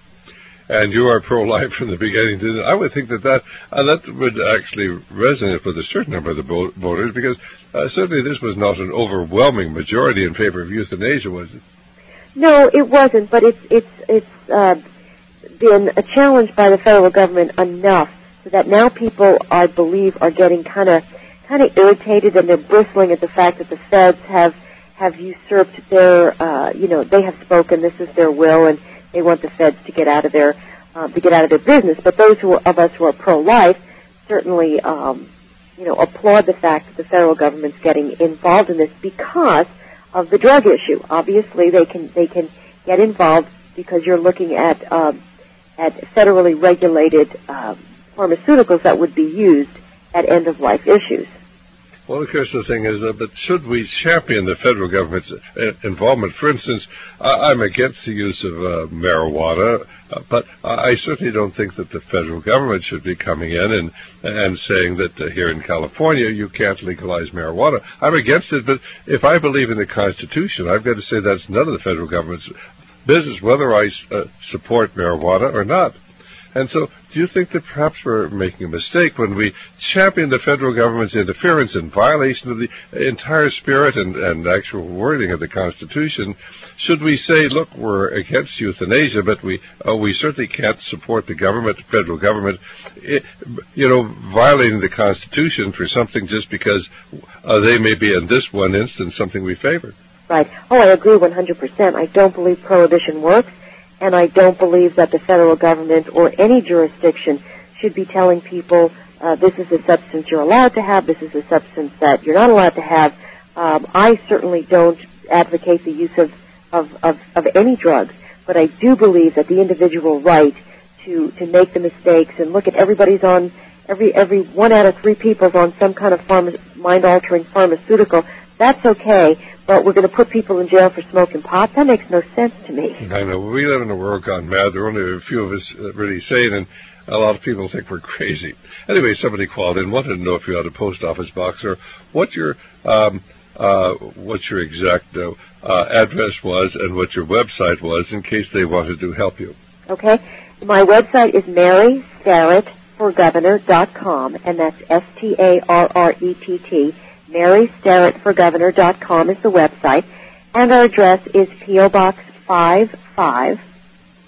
S1: And you are pro-life from the beginning to the end. I would think that that, uh, that would actually resonate with a certain number of the bo- voters, because uh, certainly this was not an overwhelming majority in favor of euthanasia, was it?
S2: No, it wasn't, but it's it's it's uh, been a challenge by the federal government enough so that now people, I believe, are getting kind of kind of irritated, and they're bristling at the fact that the feds have have usurped their, uh, you know, they have spoken. This is their will, and they want the feds to get out of their uh, to get out of their business. But those who are, of us who are pro-life certainly, um, you know, applaud the fact that the federal government's getting involved in this because of the drug issue. Obviously, they can they can get involved because you're looking at um, at federally regulated uh, pharmaceuticals that would be used at end-of-life issues.
S1: Well, of course, the thing is, uh, but should we champion the federal government's uh, involvement? For instance, uh, I'm against the use of uh, marijuana, uh, but I certainly don't think that the federal government should be coming in and and saying that uh, here in California you can't legalize marijuana. I'm against it, but if I believe in the Constitution, I've got to say that's none of the federal government's business, whether I uh, support marijuana or not. And so, do you think that perhaps we're making a mistake when we champion the federal government's interference in violation of the entire spirit and, and actual wording of the Constitution? Should we say, look, we're against euthanasia, but we uh, we certainly can't support the government, the federal government, it, you know, violating the Constitution for something just because uh, they may be, in this one instance, something we favor?
S2: Right. Oh, I agree one hundred percent. I don't believe prohibition works. And I don't believe that the federal government or any jurisdiction should be telling people uh, this is a substance you're allowed to have, this is a substance that you're not allowed to have. Um, I certainly don't advocate the use of, of, of, of any drugs, but I do believe that the individual right to, to make the mistakes and look at everybody's on, every, every one out of three people's on some kind of pharma, mind-altering pharmaceutical, that's okay. But we're going to put people in jail for smoking pot? That makes no sense to me.
S1: I know. We live in a world gone mad. There are only a few of us really sane, and a lot of people think we're crazy. Anyway, somebody called in, wanted to know if you had a post office box or what your um, uh, what your exact uh, uh, address was and what your website was in case they wanted to help you.
S2: Okay. My website is Mary Starrett for Governor dot com, and that's S T A R R E T T. Mary Starrett for Governor dot com is the website, and our address is P O Box five five,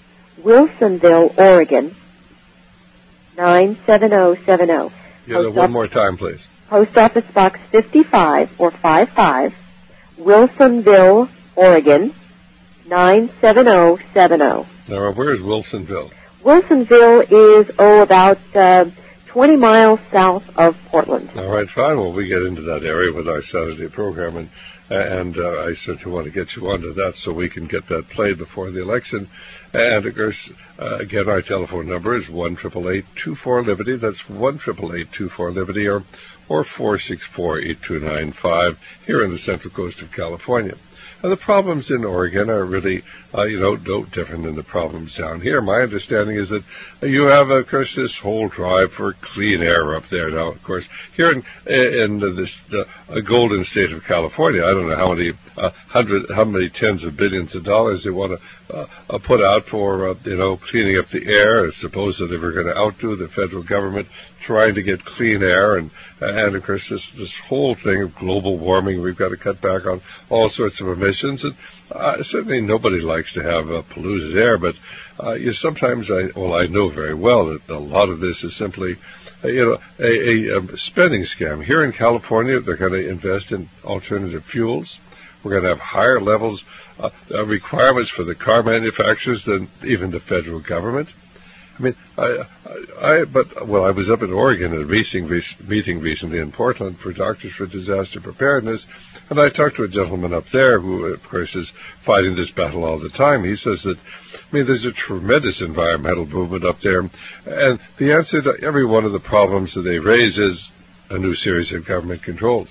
S2: Wilsonville, Oregon, nine seven zero seven zero.
S1: Yeah, one op- more time, please.
S2: Post Office Box fifty-five or fifty-five, Wilsonville, Oregon, nine seven zero seven zero.
S1: Now, where is Wilsonville?
S2: Wilsonville is, oh, about uh, twenty miles south of Portland.
S1: All right, fine. Well, we get into that area with our Saturday program, and and uh, I certainly want to get you onto that so we can get that played before the election. And, of course, uh, again, our telephone number is one eight eight eight, two four, Liberty. That's one eight eight eight, two four, Liberty, or, or four six four, eight two nine five here in the Central Coast of California. And the problems in Oregon are really, uh, you know, no different than the problems down here. My understanding is that uh, you have, of course, this whole drive for clean air up there. Now, of course, here in in uh, this the uh, golden state of California, I don't know how many uh, hundred, how many tens of billions of dollars they want to uh, uh, put out for, uh, you know, cleaning up the air. Supposedly we're going to outdo the federal government trying to get clean air, and and of course this this whole thing of global warming. We've got to cut back on all sorts of emissions, and uh, certainly nobody likes to have uh, polluted air. But uh, you sometimes, I well, I know very well that a lot of this is simply, uh, you know, a, a, a spending scam. Here in California, they're going to invest in alternative fuels. We're going to have higher levels uh, uh, requirements for the car manufacturers than even the federal government. I mean, I, I, I, but, well, I was up in Oregon at a meeting, meeting recently in Portland for Doctors for Disaster Preparedness, and I talked to a gentleman up there who, of course, is fighting this battle all the time. He says that, I mean, there's a tremendous environmental movement up there, and the answer to every one of the problems that they raise is a new series of government controls.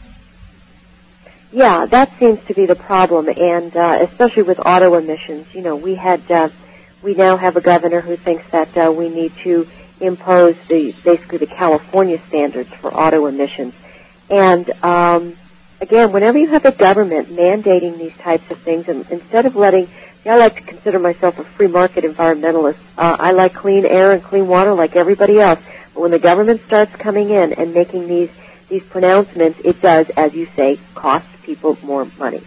S2: Yeah, that seems to be the problem, and uh, especially with auto emissions. You know, we had... Uh, We now have a governor who thinks that uh, we need to impose the basically the California standards for auto emissions. And um, again, whenever you have a government mandating these types of things, and instead of letting, I like to consider myself a free market environmentalist. Uh, I like clean air and clean water like everybody else. But when the government starts coming in and making these these pronouncements, it does, as you say, cost people more money.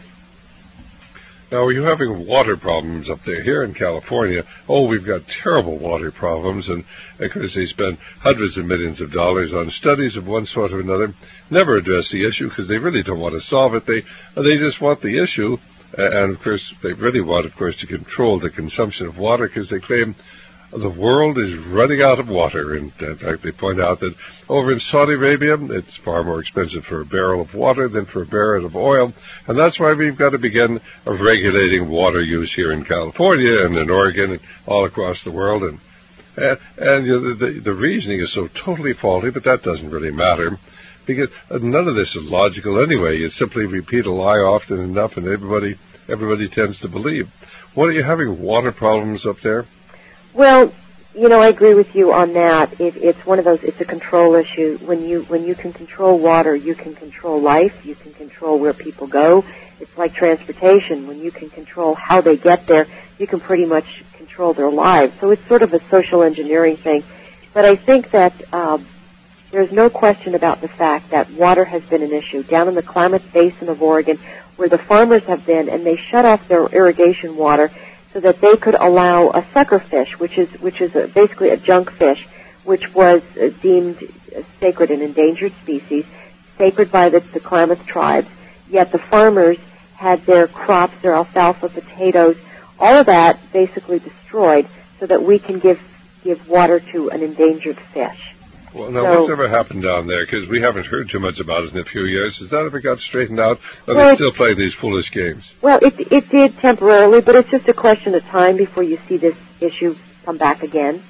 S1: Now, are you having water problems up there? Here in California, oh, we've got terrible water problems, and of course they spend hundreds of millions of dollars on studies of one sort or another, never address the issue because they really don't want to solve it. They they just want the issue, and of course they really want, of course, to control the consumption of water because they claim the world is running out of water. And in fact, they point out that over in Saudi Arabia, it's far more expensive for a barrel of water than for a barrel of oil. And that's why we've got to begin regulating water use here in California and in Oregon and all across the world. And and, and you know, the, the reasoning is so totally faulty, but that doesn't really matter because none of this is logical anyway. You simply repeat a lie often enough, and everybody everybody tends to believe. What, are you having water problems up there?
S2: Well, you know, I agree with you on that. It, it's one of those, it's a control issue. When you when you can control water, you can control life, you can control where people go. It's like transportation. When you can control how they get there, you can pretty much control their lives. So it's sort of a social engineering thing. But I think that uh, there's no question about the fact that water has been an issue. Down in the Klamath Basin of Oregon, where the farmers have been, and they shut off their irrigation water so that they could allow a sucker fish, which is which is a, basically a junk fish, which was uh, deemed a sacred and endangered species, sacred by the, the Klamath tribes. Yet the farmers had their crops, their alfalfa, potatoes, all of that basically destroyed, so that we can give give water to an endangered fish.
S1: Well, now,
S2: so,
S1: what's ever happened down there? Because we haven't heard too much about it in a few years. Has that ever got straightened out? Or
S2: well,
S1: they still play these foolish games?
S2: Well, it it did temporarily, but it's just a question of time before you see this issue come back again.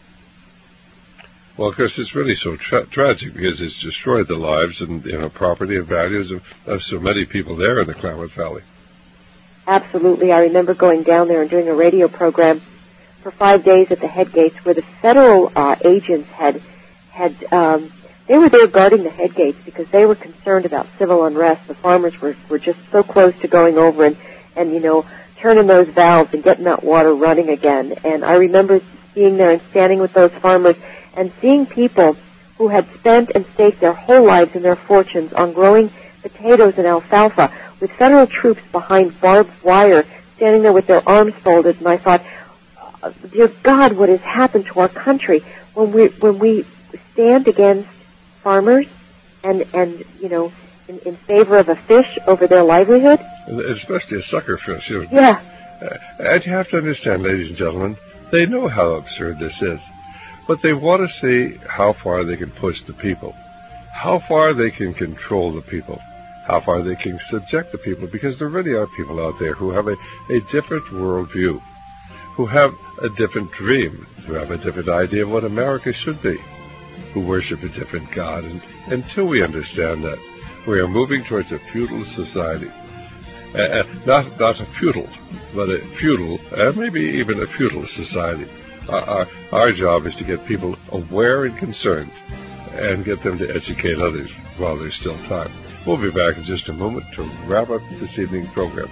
S1: Well, of course, it's really so tra- tragic because it's destroyed the lives and, you know, property and values of, of so many people there in the Klamath Valley.
S2: Absolutely. I remember going down there and doing a radio program for five days at the head gates where the federal uh, agents had had um, they were there guarding the head gates because they were concerned about civil unrest. The farmers were, were just so close to going over and, and, you know, turning those valves and getting that water running again. And I remember being there and standing with those farmers and seeing people who had spent and staked their whole lives and their fortunes on growing potatoes and alfalfa with federal troops behind barbed wire standing there with their arms folded. And I thought, dear God, what has happened to our country when we when we stand against farmers and and you know in, in favor of a fish over their livelihood,
S1: especially a sucker fish. You know.
S2: Yeah.
S1: Uh, and you have to understand, ladies and gentlemen, they know how absurd this is, but they want to see how far they can push the people, how far they can control the people, how far they can subject the people, because there really are people out there who have a, a different worldview, who have a different dream, who have a different idea of what America should be, who worship a different God. And until we understand that, we are moving towards a feudal society. Uh, not not a feudal, but a feudal, and uh, maybe even a feudal society. Uh, our, our job is to get people aware and concerned and get them to educate others while there's still time. We'll be back in just a moment to wrap up this evening's program.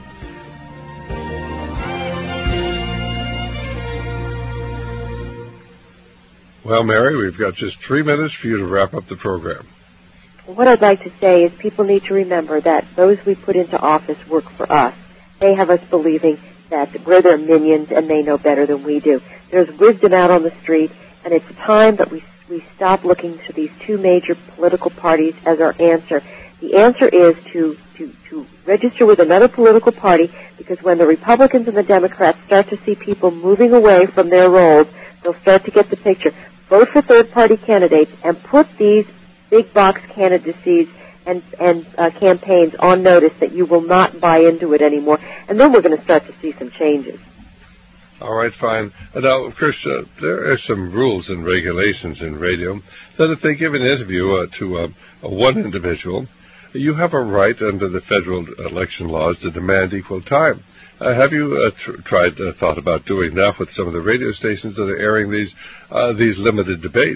S1: Well, Mary, we've got just three minutes for you to wrap up the program.
S2: What I'd like to say is people need to remember that those we put into office work for us. They have us believing that we're their minions and they know better than we do. There's wisdom out on the street, and it's time that we we stop looking to these two major political parties as our answer. The answer is to, to, to register with another political party, because when the Republicans and the Democrats start to see people moving away from their roles, they'll start to get the picture. Vote for third-party candidates and put these big box candidacies and, and uh, campaigns on notice that you will not buy into it anymore. And then we're going to start to see some changes.
S1: All right, fine. Now, of course, uh, there are some rules and regulations in radio that if they give an interview uh, to uh, one individual, you have a right under the federal election laws to demand equal time. Uh, have you uh, tr- tried, uh, thought about doing that with some of the radio stations that are airing these uh, these limited debates?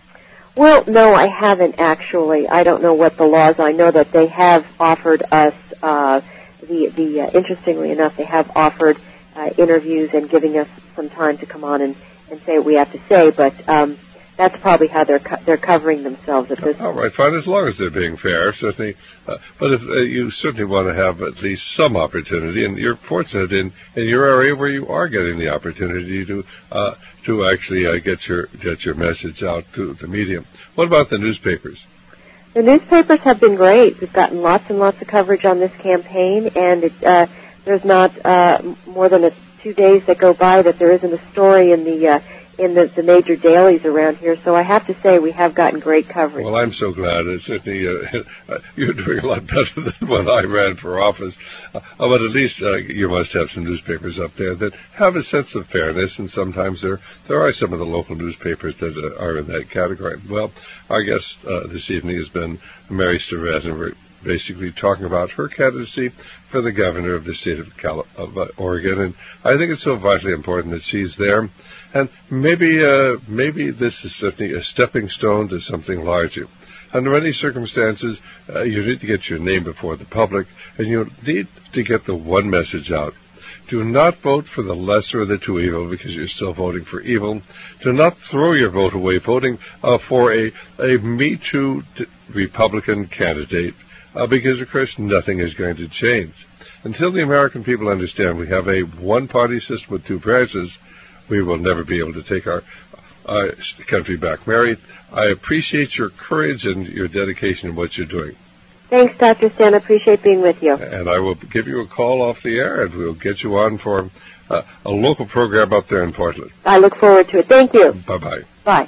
S2: Well, no, I haven't actually. I don't know what the laws. I know that they have offered us. Uh, the the uh, interestingly enough, they have offered uh, interviews and giving us some time to come on and, and say what we have to say. But um, that's probably how they're co- they're covering themselves at this.
S1: All right, fine, as long as they're being fair, certainly. Uh, but if uh, you certainly want to have at least some opportunity, and you're fortunate in, in your area where you are getting the opportunity to uh, to actually uh, get your get your message out to the media. What about the newspapers?
S2: The newspapers have been great. We've gotten lots and lots of coverage on this campaign, and it, uh, there's not uh, more than a, two days that go by that there isn't a story in the uh, in the, the major dailies around here. So I have to say we have gotten great coverage.
S1: Well, I'm so glad. It's certainly uh, you're doing a lot better than when I ran for office. Uh, but at least uh, you must have some newspapers up there that have a sense of fairness, and sometimes there there are some of the local newspapers that uh, are in that category. Well, our guest uh, this evening has been Mary Starrett, and we're basically talking about her candidacy for the governor of the state of, Cali- of uh, Oregon, and I think it's so vitally important that she's there. And maybe uh, maybe this is certainly a stepping stone to something larger. Under any circumstances, uh, you need to get your name before the public, and you need to get the one message out. Do not vote for the lesser of the two evil because you're still voting for evil. Do not throw your vote away voting uh, for a, a Me Too t- Republican candidate uh, because, of course, nothing is going to change. Until the American people understand we have a one-party system with two branches, we will never be able to take our uh, country back. Mary, I appreciate your courage and your dedication in what you're doing.
S2: Thanks, Doctor Stan. I appreciate being with you.
S1: And I will give you a call off the air, and we'll get you on for uh, a local program up there in Portland.
S2: I look forward to it. Thank you.
S1: Bye-bye.
S2: Bye.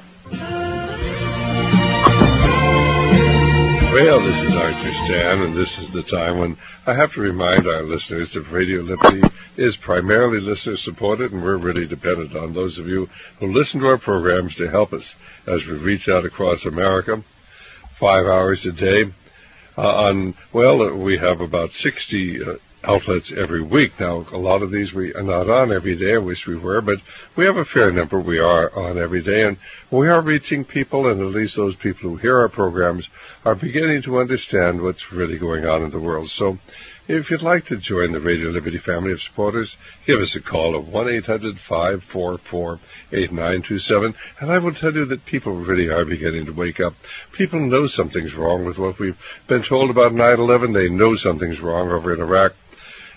S1: Well, this is Arthur Stan, and this is the time when I have to remind our listeners that Radio Liberty is primarily listener-supported, and we're really dependent on those of you who listen to our programs to help us as we reach out across America, five hours a day. Uh, on well, uh, we have about sixty uh, outlets every week. Now, a lot of these we are not on every day. I wish we were, but we have a fair number we are on every day, and we are reaching people, and at least those people who hear our programs are beginning to understand what's really going on in the world. So if you'd like to join the Radio Liberty family of supporters, give us a call at one eight hundred five four four eight nine two seven, and I will tell you that people really are beginning to wake up. People know something's wrong with what we've been told about nine eleven. They know something's wrong over in Iraq.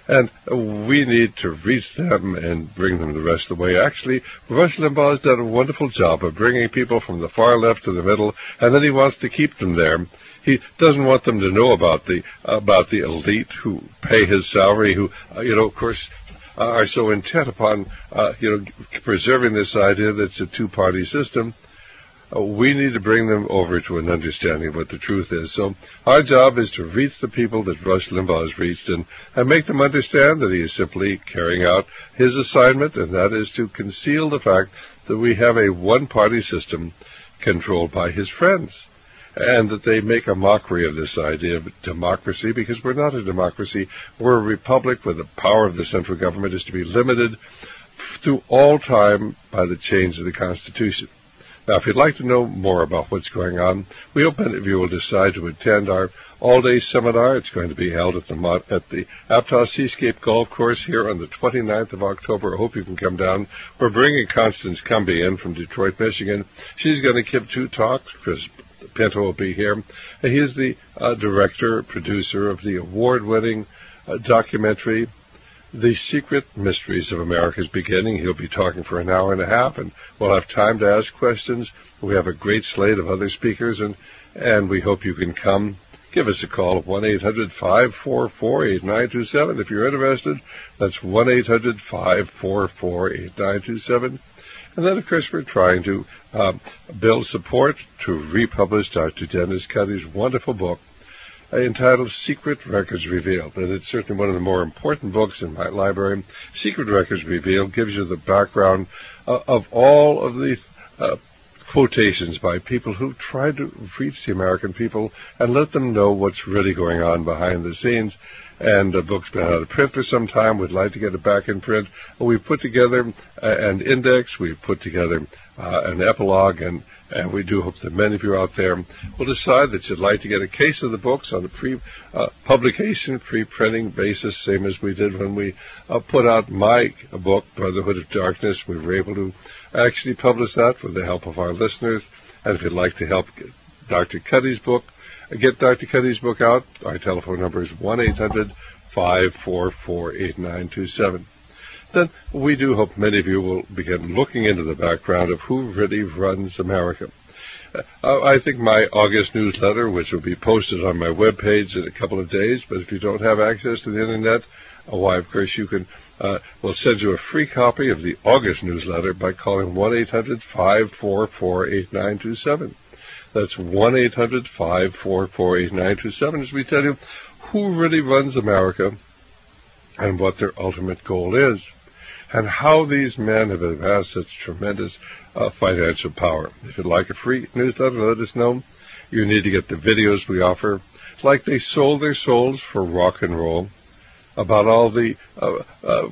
S1: And we need to reach them and bring them the rest of the way. Actually, Rush Limbaugh has done a wonderful job of bringing people from the far left to the middle, and then he wants to keep them there. He doesn't want them to know about the about the elite who pay his salary, who, uh, you know, of course, uh, are so intent upon, uh, you know, preserving this idea that it's a two-party system. Uh, we need to bring them over to an understanding of what the truth is. So our job is to reach the people that Rush Limbaugh has reached and, and make them understand that he is simply carrying out his assignment, and that is to conceal the fact that we have a one-party system controlled by his friends, and that they make a mockery of this idea of democracy, because we're not a democracy. We're a republic where the power of the central government is to be limited through all time by the change of the Constitution. Now, if you'd like to know more about what's going on, we hope many of you will decide to attend our all-day seminar. It's going to be held at the at the Aptos Seascape Golf Course here on the twenty-ninth of October. I hope you can come down. We're bringing Constance Cumby in from Detroit, Michigan. She's going to give two talks. Chris Pinto will be here. And he is the uh, director, producer of the award-winning uh, documentary, The Secret Mysteries of America's Beginning. He'll be talking for an hour and a half, and we'll have time to ask questions. We have a great slate of other speakers, and, and we hope you can come. Give us a call at one eight hundred, five four four, eight nine two seven if you're interested. That's one eight hundred, five four four, eight nine two seven. And then, of course, we're trying to um, build support to republish Doctor Dennis Cuddy's wonderful book entitled Secret Records Revealed. And it's certainly one of the more important books in my library. Secret Records Revealed gives you the background uh, of all of the uh, quotations by people who tried to reach the American people and let them know what's really going on behind the scenes. And the book's been out of print for some time. We'd like to get it back in print. We've put together an index. We've put together uh, an epilogue, and, and we do hope that many of you out there will decide that you'd like to get a case of the books on a pre-publication, uh, pre-printing basis, same as we did when we uh, put out my book, Brotherhood of Darkness. We were able to actually publish that with the help of our listeners. And if you'd like to help get Doctor Cuddy's book, get Doctor Cuddy's book out, our telephone number is one eight hundred, five four four, eight nine two seven. Then we do hope many of you will begin looking into the background of who really runs America. Uh, I think my August newsletter, which will be posted on my webpage in a couple of days, but if you don't have access to the Internet, uh, why, of course, you can, uh, we'll send you a free copy of the August newsletter by calling one eight hundred, five four four, eight nine two seven. That's one eight hundred, five four four, eight nine two seven as we tell you who really runs America and what their ultimate goal is, and how these men have amassed such tremendous uh, financial power. If you'd like a free newsletter, let us know. You need to get the videos we offer. It's like they sold their souls for rock and roll, about all the uh, uh,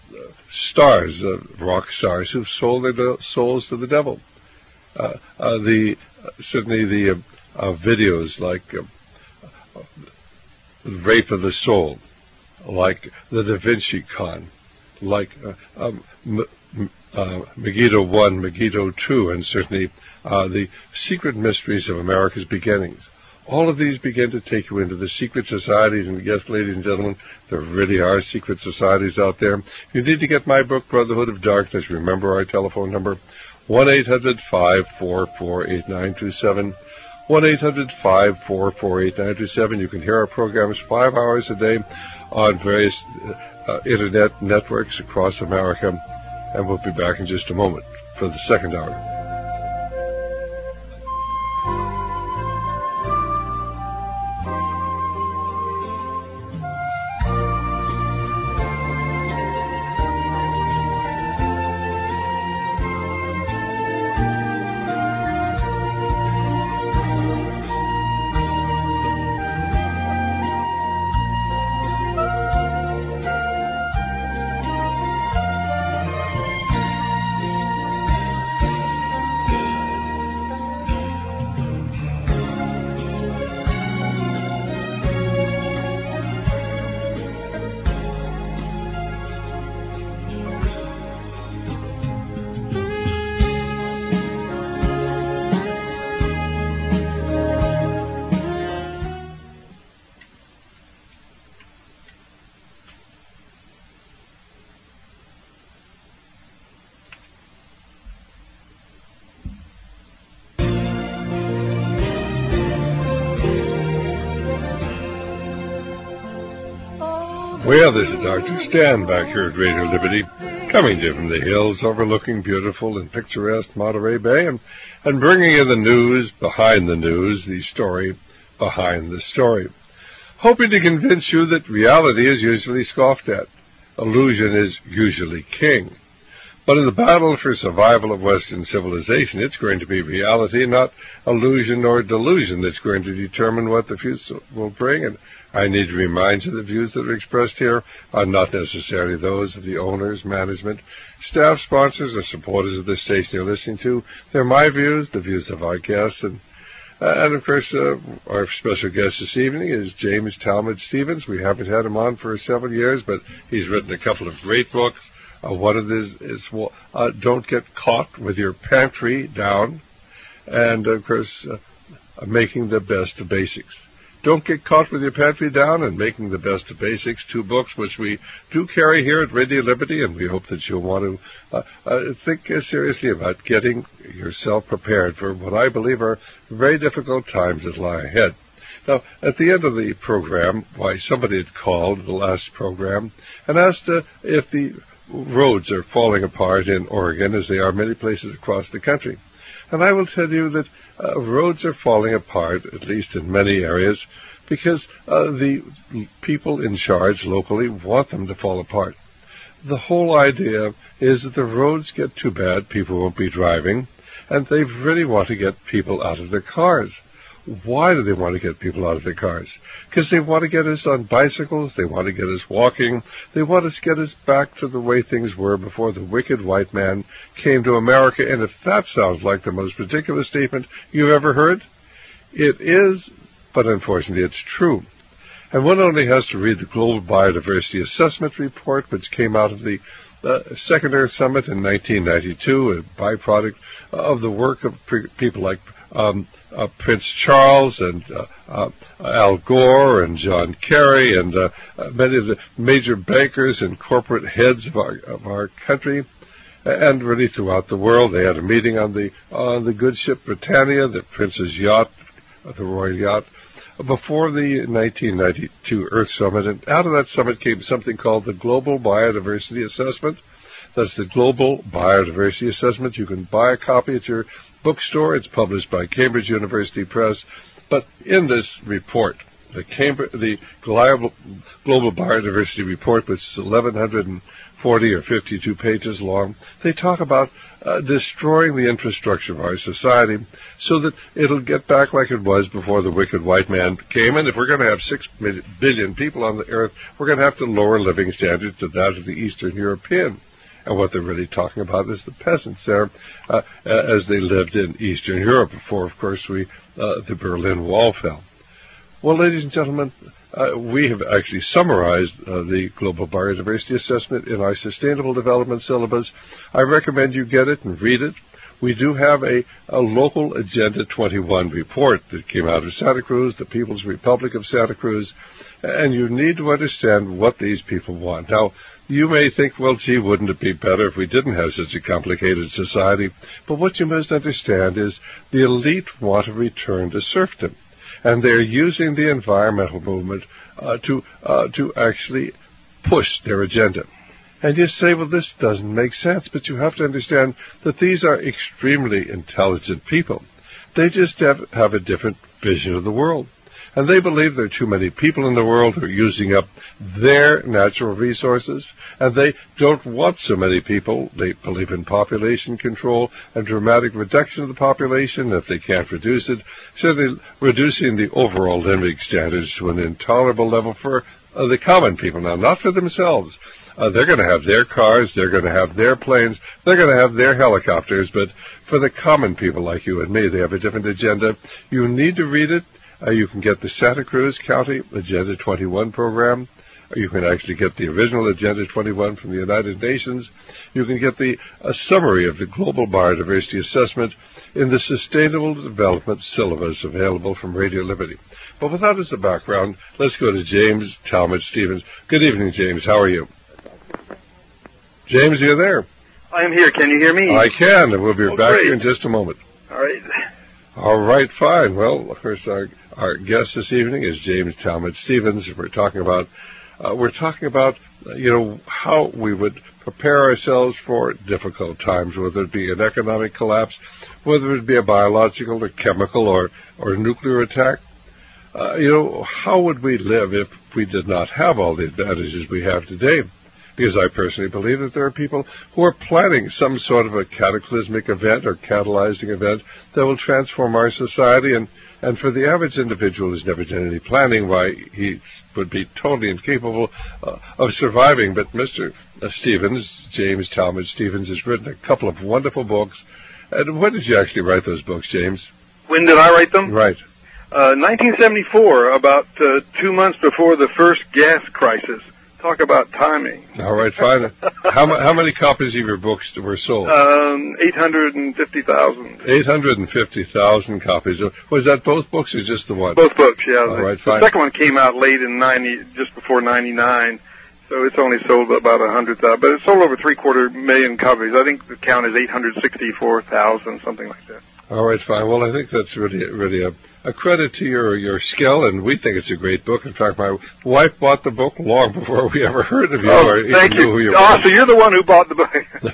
S1: stars, uh, rock stars, who've sold their souls to the devil. Uh, uh, the uh, certainly the uh, uh, videos like uh, Rape of the Soul, like the Da Vinci Con, like uh, um, M- uh, Megiddo one, Megiddo two, and certainly uh, the Secret Mysteries of America's Beginnings. All of these begin to take you into the secret societies, and yes, ladies and gentlemen, there really are secret societies out there. You need to get my book, Brotherhood of Darkness. Remember our telephone number, one eight hundred, five four four, eight nine two seven, one eight hundred, five four four, eight nine two seven. You can hear our programs five hours a day on various uh, Internet networks across America, and we'll be back in just a moment for the second hour. Well, this is Doctor Stan back here at Radio Liberty, coming to you from the hills overlooking beautiful and picturesque Monterey Bay, and, and bringing you the news behind the news, the story behind the story. Hoping to convince you that reality is usually scoffed at. Illusion is usually king. But in the battle for survival of Western civilization, it's going to be reality, not illusion or delusion, that's going to determine what the future will bring. And I need to remind you the views that are expressed here are not necessarily those of the owners, management, staff, sponsors, or supporters of this station you're listening to. They're my views, the views of our guests, and uh, and of course, uh, our special guest this evening is James Talmage Stevens. We haven't had him on for several years, but he's written a couple of great books. Uh, one of these is, well, uh, Don't Get Caught with Your Pantry Down, and, of course, uh, Making the Best of Basics. Don't Get Caught with Your Pantry Down and Making the Best of Basics, two books which we do carry here at Radio Liberty, and we hope that you'll want to uh, uh, think uh, seriously about getting yourself prepared for what I believe are very difficult times that lie ahead. Now, at the end of the program, why, somebody had called the last program and asked uh, if the roads are falling apart in Oregon, as they are many places across the country. And I will tell you that uh, roads are falling apart, at least in many areas, because uh, the people in charge locally want them to fall apart. The whole idea is that the roads get too bad, people won't be driving, and they really want to get people out of their cars. Why do they want to get people out of their cars? Because they want to get us on bicycles, they want to get us walking, they want to get us back to the way things were before the wicked white man came to America. And if that sounds like the most ridiculous statement you've ever heard, it is, but unfortunately it's true. And one only has to read the Global Biodiversity Assessment Report, which came out of the uh, Second Earth Summit in nineteen ninety-two, a byproduct of the work of pre- people like um, uh, Prince Charles and uh, uh, Al Gore and John Kerry and uh, uh, many of the major bankers and corporate heads of our, of our country, and really throughout the world. They had a meeting on the on the good ship Britannia, the Prince's yacht, the Royal Yacht, before the nineteen ninety-two Earth Summit, and out of that summit came something called the Global Biodiversity Assessment. That's the Global Biodiversity Assessment. You can buy a copy at your bookstore. It's published by Cambridge University Press. But in this report, the, Cambridge, the Global Biodiversity Report, which is eleven forty or fifty-two pages long, they talk about uh, destroying the infrastructure of our society so that it'll get back like it was before the wicked white man came. And if we're going to have six billion people on the earth, we're going to have to lower living standards to that of the Eastern European. And what they're really talking about is the peasants there uh, as they lived in Eastern Europe before, of course, we uh, the Berlin Wall fell. Well, ladies and gentlemen, uh, we have actually summarized uh, the Global Biodiversity Assessment in our Sustainable Development syllabus. I recommend you get it and read it. We do have a, a local Agenda twenty-one report that came out of Santa Cruz, the People's Republic of Santa Cruz, and you need to understand what these people want. Now, you may think, well, gee, wouldn't it be better if we didn't have such a complicated society? But what you must understand is the elite want to return to serfdom. And they're using the environmental movement uh, to uh, to actually push their agenda. And you say, well, this doesn't make sense, but you have to understand that these are extremely intelligent people. They just have, have a different vision of the world. And they believe there are too many people in the world who are using up their natural resources, and they don't want so many people. They believe in population control and dramatic reduction of the population if they can't reduce it, so they're reducing the overall living standards to an intolerable level for uh, the common people. Now, not for themselves. Uh, they're going to have their cars, they're going to have their planes, they're going to have their helicopters, but for the common people like you and me, they have a different agenda. You need to read it. Uh, you can get the Santa Cruz County Agenda twenty-one program. Or you can actually get the original Agenda twenty-one from the United Nations. You can get the a summary of the Global Biodiversity Assessment in the Sustainable Development syllabus available from Radio Liberty. But with that as a background, let's go to James Talmage Stevens. Good evening, James. How are you? James, are you there?
S6: I am here. Can you hear me?
S1: I can, and we'll be
S6: oh,
S1: back
S6: great.
S1: here in just a moment.
S6: All right.
S1: All right, fine. Well, of course, our, our guest this evening is James Talmage Stevens. We're talking about uh, we're talking about, uh, you know, how we would prepare ourselves for difficult times, whether it be an economic collapse, whether it be a biological or chemical or, or nuclear attack. Uh, you know, how would we live if we did not have all the advantages we have today? Because I personally believe that there are people who are planning some sort of a cataclysmic event or catalyzing event that will transform our society. And, and for the average individual who's never done any planning, why, he would be totally incapable uh, of surviving. But Mister Stevens, James Talmage Stevens, has written a couple of wonderful books. And when did you actually write those books, James?
S6: When did I write them?
S1: Right.
S6: Uh, nineteen seventy-four, about uh, two months before the first gas crisis. Talk about timing.
S1: All right, fine. how, how many copies of your books were sold?
S6: Um, eight hundred fifty thousand.
S1: eight hundred fifty thousand copies. Was that both books or just the one?
S6: Both books, yeah.
S1: All
S6: the,
S1: right,
S6: the
S1: fine.
S6: second one came out late in ninety, just before ninety-nine, so it's only sold about one hundred thousand. But it sold over three-quarter million copies. I think the count is eight hundred sixty-four thousand, something like that.
S1: All right, fine. Well, I think that's really, really a, a credit to your your skill, and we think it's a great book. In fact, my wife bought the book long before we ever heard of you
S6: oh,
S1: or even
S6: thank you.
S1: knew who you
S6: oh,
S1: were.
S6: so you're the one who bought the book.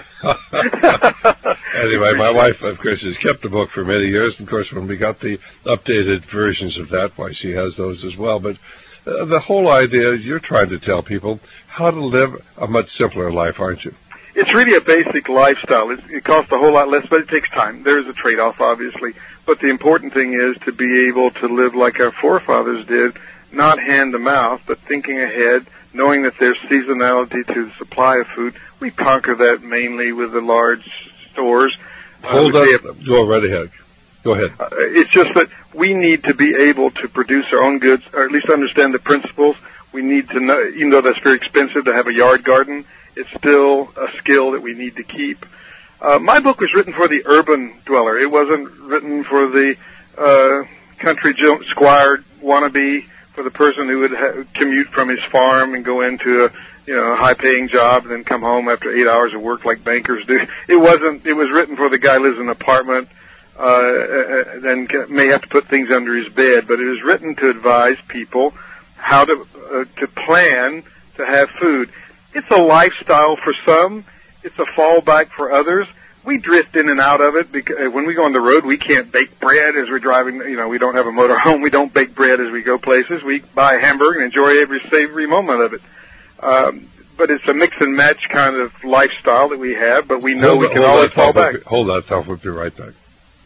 S1: Anyway, my wife, of course, has kept the book for many years. And of course, when we got the updated versions of that, why, she has those as well. But uh, the whole idea is you're trying to tell people how to live a much simpler life, aren't you?
S6: It's really a basic lifestyle. It, it costs a whole lot less, but it takes time. There's a trade-off, obviously. But the important thing is to be able to live like our forefathers did, not hand-to-mouth, but thinking ahead, knowing that there's seasonality to the supply of food. We conquer that mainly with the large stores.
S1: Hold
S6: uh,
S1: up. Go right ahead. Go ahead.
S6: Uh, it's just that we need to be able to produce our own goods, or at least understand the principles. We need to know, even though that's very expensive to have a yard garden, it's still a skill that we need to keep. Uh, my book was written for the urban dweller. It wasn't written for the uh, country squire wannabe, for the person who would ha- commute from his farm and go into a you know a high-paying job and then come home after eight hours of work like bankers do. It wasn't. It was written for the guy who lives in an apartment, uh, then may have to put things under his bed. But it was written to advise people how to uh, to plan to have food. It's a lifestyle for some. It's a fallback for others. We drift in and out of it because when we go on the road, we can't bake bread as we're driving. You know, we don't have a motor home. We don't bake bread as we go places. We buy a hamburger and enjoy every savory moment of it. Um, but it's a mix and match kind of lifestyle that we have, but we know
S1: hold
S6: we
S1: that,
S6: can always fall back.
S1: Be, hold that thought. We'll be right back.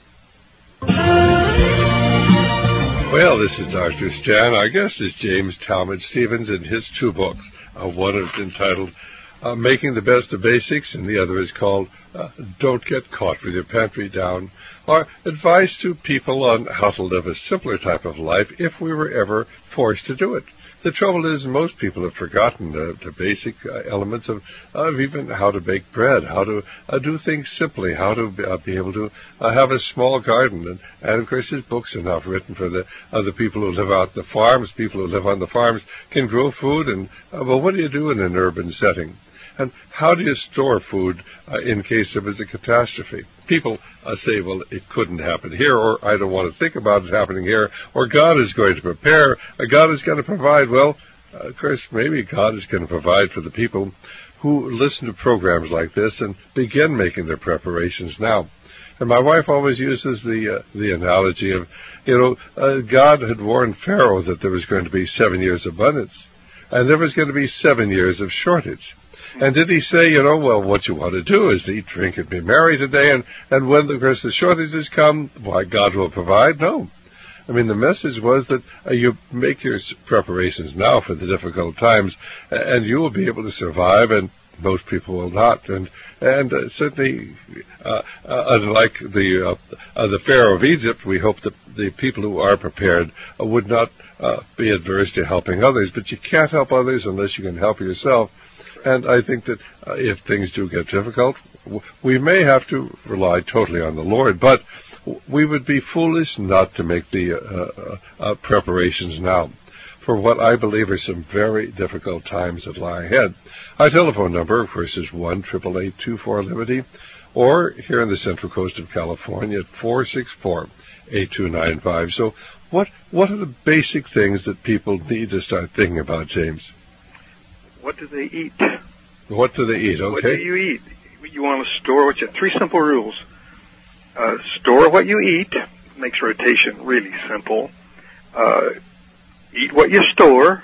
S1: Well, this is Doctor Stan. Our guest is James Talmage Stevens in his two books. Uh, one is entitled uh, Making the Best of Basics, and the other is called uh, Don't Get Caught with Your Pantry Down, or advice to people on how to live a simpler type of life if we were ever forced to do it. The trouble is most people have forgotten the, the basic uh, elements of, of even how to bake bread, how to uh, do things simply, how to be, uh, be able to uh, have a small garden. And, and, of course, his books are not written for the uh, the people who live out in the farms. People who live on the farms can grow food. And, uh, well, what do you do in an urban setting? And how do you store food uh, in case there was a catastrophe? People uh, say, well, it couldn't happen here, or I don't want to think about it happening here, or God is going to prepare, or God is going to provide. Well, uh, of course, maybe God is going to provide for the people who listen to programs like this and begin making their preparations now. And my wife always uses the uh, the analogy of, you know, uh, God had warned Pharaoh that there was going to be seven years of abundance, and there was going to be seven years of shortage. And did he say, you know, well, what you want to do is eat, drink, and be merry today, and, and when, of course, the shortages come, why, God will provide? No. I mean, the message was that uh, you make your preparations now for the difficult times, and you will be able to survive, and most people will not. And and uh, certainly, uh, uh, unlike the uh, uh, the Pharaoh of Egypt, we hope that the people who are prepared uh, would not uh, be adverse to helping others. But you can't help others unless you can help yourself. And I think that uh, if things do get difficult, w- we may have to rely totally on the Lord, but w- we would be foolish not to make the uh, uh, uh, preparations now for what I believe are some very difficult times that lie ahead. Our telephone number, of course, is one eight eight eight, two four, Liberty, or here in the Central Coast of California at four six four, eight two nine five. So what what are the basic things that people need to start thinking about, James?
S6: what do they eat?
S1: What do they eat? Okay.
S6: What do you eat? You want to store what you have. Three simple rules. Uh, store what you eat. Makes rotation really simple. Uh, eat what you store,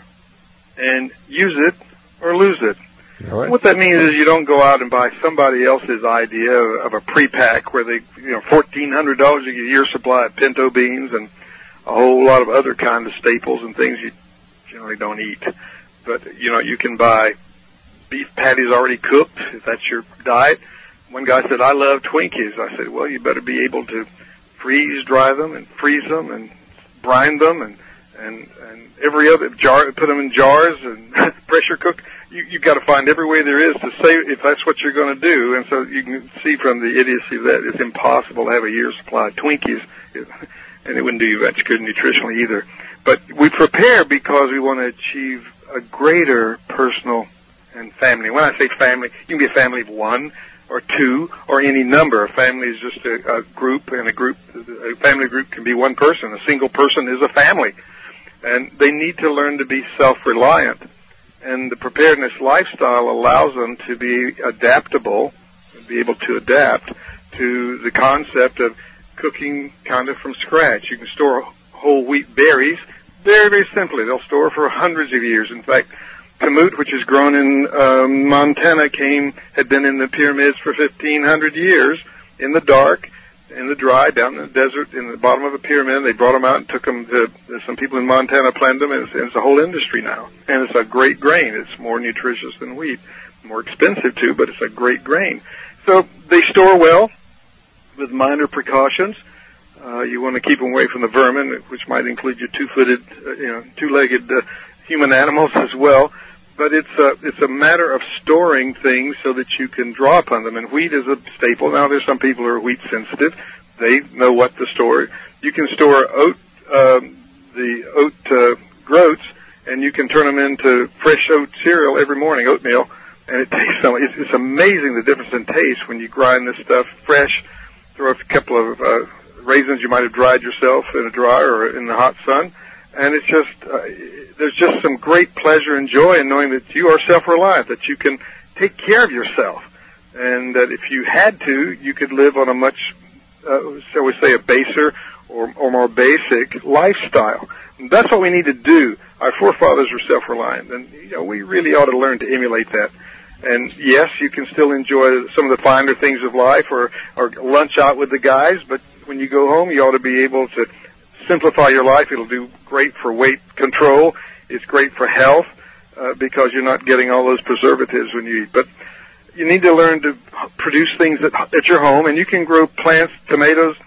S6: and use it or lose it.
S1: All right.
S6: What that means is you don't go out and buy somebody else's idea of, of a pre-pack where they, you know, fourteen hundred dollars you get a year's supply of pinto beans and a whole lot of other kind of staples and things you generally don't eat. But, you know, you can buy beef patties already cooked, if that's your diet. One guy said, I love Twinkies. I said, well, you better be able to freeze dry them and freeze them and brine them and and and every other jar, put them in jars and pressure cook. You you've got to find every way there is to say if that's what you're going to do. And so you can see from the idiocy that it's impossible to have a year's supply of Twinkies, and it wouldn't do you much good nutritionally either. But we prepare because we want to achieve a greater personal and family. When I say family, you can be a family of one or two or any number. A family is just a, a group, and a group, a family group can be one person. A single person is a family. And they need to learn to be self-reliant. And the preparedness lifestyle allows them to be adaptable, be able to adapt to the concept of cooking kind of from scratch. You can store whole wheat berries very, very simply. They'll store for hundreds of years. In fact, kamut, which is grown in um, Montana, came had been in the pyramids for fifteen hundred years in the dark, in the dry, down in the desert, in the bottom of a pyramid. They brought them out and took them to, some people in Montana planted them, and it's, it's a whole industry now. And it's a great grain. It's more nutritious than wheat. More expensive, too, but it's a great grain. So they store well with minor precautions. Uh, you want to keep them away from the vermin, which might include your two-footed, uh, you know, two-legged uh, human animals as well. But it's a, it's a matter of storing things so that you can draw upon them. And wheat is a staple. Now, there's some people who are wheat sensitive. They know what to store. You can store oat, um, the oat uh, groats, and you can turn them into fresh oat cereal every morning, oatmeal, and it tastes so. It's, it's amazing the difference in taste when you grind this stuff fresh. Throw a couple of uh, raisins you might have dried yourself in a dryer or in the hot sun. And it's just, uh, there's just some great pleasure and joy in knowing that you are self-reliant, that you can take care of yourself, and that if you had to, you could live on a much, uh, shall we say, a baser or, or more basic lifestyle. And that's what we need to do. Our forefathers were self-reliant, and you know, we really ought to learn to emulate that. And yes, you can still enjoy some of the finer things of life, or, or lunch out with the guys, but when you go home, you ought to be able to simplify your life. It'll do great for weight control. It's great for health uh, because you're not getting all those preservatives when you eat. But you need to learn to produce things at, at your home, and you can grow plants, tomatoes,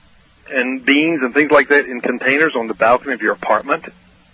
S6: and beans and things like that in containers on the balcony of your apartment.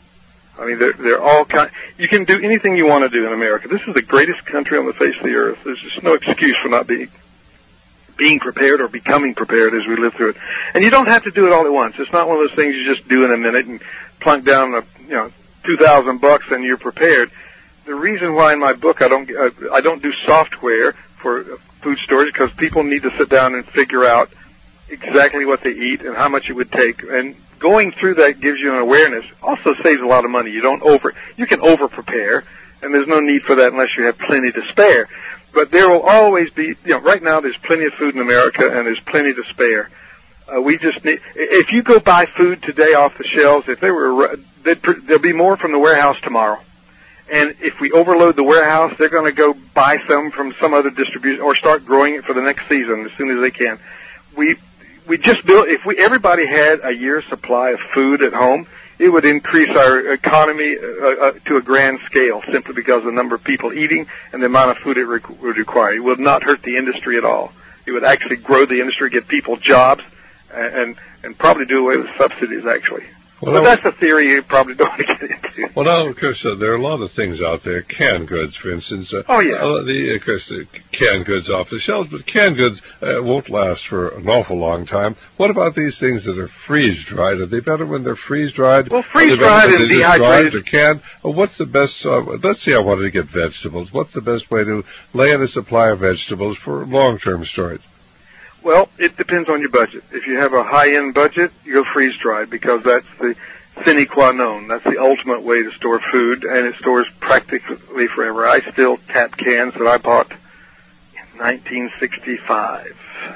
S6: I mean, they're, they're all kind. You can do anything you want to do in America. This is the greatest country on the face of the earth. There's just no excuse for not being being prepared or becoming prepared as we live through it. And you don't have to do it all at once. It's not one of those things you just do in a minute and plunk down a, you know, two thousand bucks and you're prepared. The reason why in my book I don't uh, I don't do software for food storage because people need to sit down and figure out exactly what they eat and how much it would take. And going through that gives you an awareness. Also saves a lot of money. You don't over you can over prepare, and there's no need for that unless you have plenty to spare. But there will always be, you know, right now there's plenty of food in America and there's plenty to spare. Uh, we just need, if you go buy food today off the shelves, if there were, there'll be more from the warehouse tomorrow. And if we overload the warehouse, they're going to go buy some from some other distribution or start growing it for the next season as soon as they can. We, we just built, if we, everybody had a year's supply of food at home, it would increase our economy uh, uh, to a grand scale simply because of the number of people eating and the amount of food it re- would require. It would not hurt the industry at all. It would actually grow the industry, get people jobs, and and, and probably do away with subsidies, actually. Well, but that's a theory you probably don't want to get into.
S1: Well, now, of course, uh, there are a lot of things out there. Canned goods, for instance. Uh,
S6: oh, yeah.
S1: Uh, the, of course, the canned goods off the shelves, but canned goods uh, won't last for an awful long time. What about these things that are freeze-dried? Are they better when they're freeze-dried?
S6: Well, freeze-dried and dehydrated.
S1: Or canned? Or what's the best, uh, let's say I wanted to get vegetables. What's the best way to lay in a supply of vegetables for long-term storage?
S6: Well, it depends on your budget. If you have a high-end budget, you go freeze-dried because that's the sine qua non. That's the ultimate way to store food, and it stores practically forever. I still tap cans that I bought in nineteen sixty-five.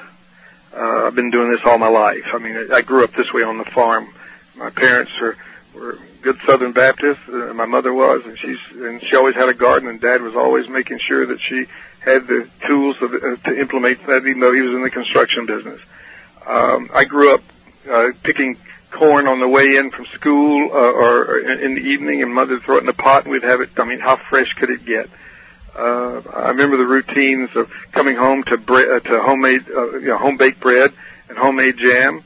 S6: Uh, I've been doing this all my life. I mean, I grew up this way on the farm. My parents are, were good Southern Baptists, uh, my mother was, and she's and she always had a garden, and Dad was always making sure that she had the tools of, uh, to implement that, even though he was in the construction business. Um, I grew up uh, picking corn on the way in from school uh, or, or in the evening, and Mother would throw it in a pot, and we'd have it. I mean, how fresh could it get? Uh, I remember the routines of coming home to bre- uh, to homemade, uh, you know, home baked bread and homemade jam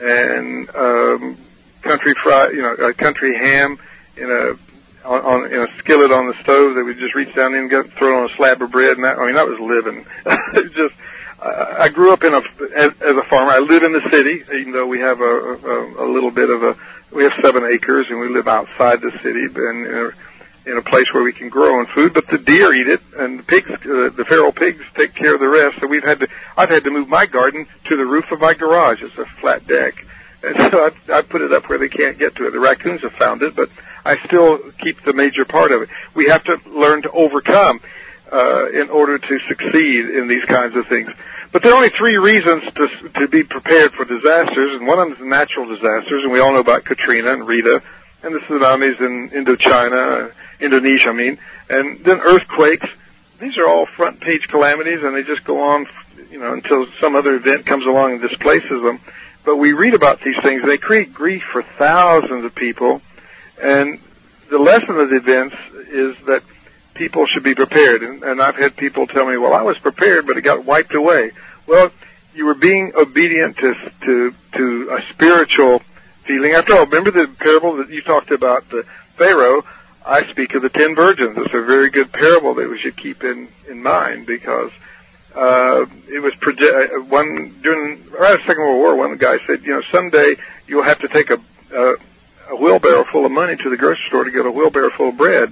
S6: and um, country fry, you know, uh, country ham in a on, on in a skillet on the stove that we just reach down in and get, throw it on a slab of bread. And that, I mean, that was living. It just. I grew up in a as, as a farmer. I live in the city, even though we have a, a, a little bit of a. We have seven acres, and we live outside the city, and in a, in a place where we can grow on food. But the deer eat it, and the pigs, uh, the feral pigs, take care of the rest. So we've had to. I've had to move my garden to the roof of my garage. It's a flat deck, and so I, I put it up where they can't get to it. The raccoons have found it, but I still keep the major part of it. We have to learn to overcome. Uh, in order to succeed in these kinds of things. But there are only three reasons to to be prepared for disasters, and one of them is natural disasters, and we all know about Katrina and Rita, and the tsunamis in Indochina, Indonesia, I mean, and then earthquakes. These are all front-page calamities, and they just go on, you know, until some other event comes along and displaces them. But we read about these things, and they create grief for thousands of people, and the lesson of the events is that people should be prepared, and, and I've had people tell me, well, I was prepared, but it got wiped away. Well, you were being obedient to to, to a spiritual feeling. After all, remember the parable that you talked about, the Pharaoh? I speak of the ten virgins. It's a very good parable that we should keep in, in mind, because uh, it was proje- one during around the Second World War. One guy said, you know, someday you'll have to take a, a, a wheelbarrow full of money to the grocery store to get a wheelbarrow full of bread.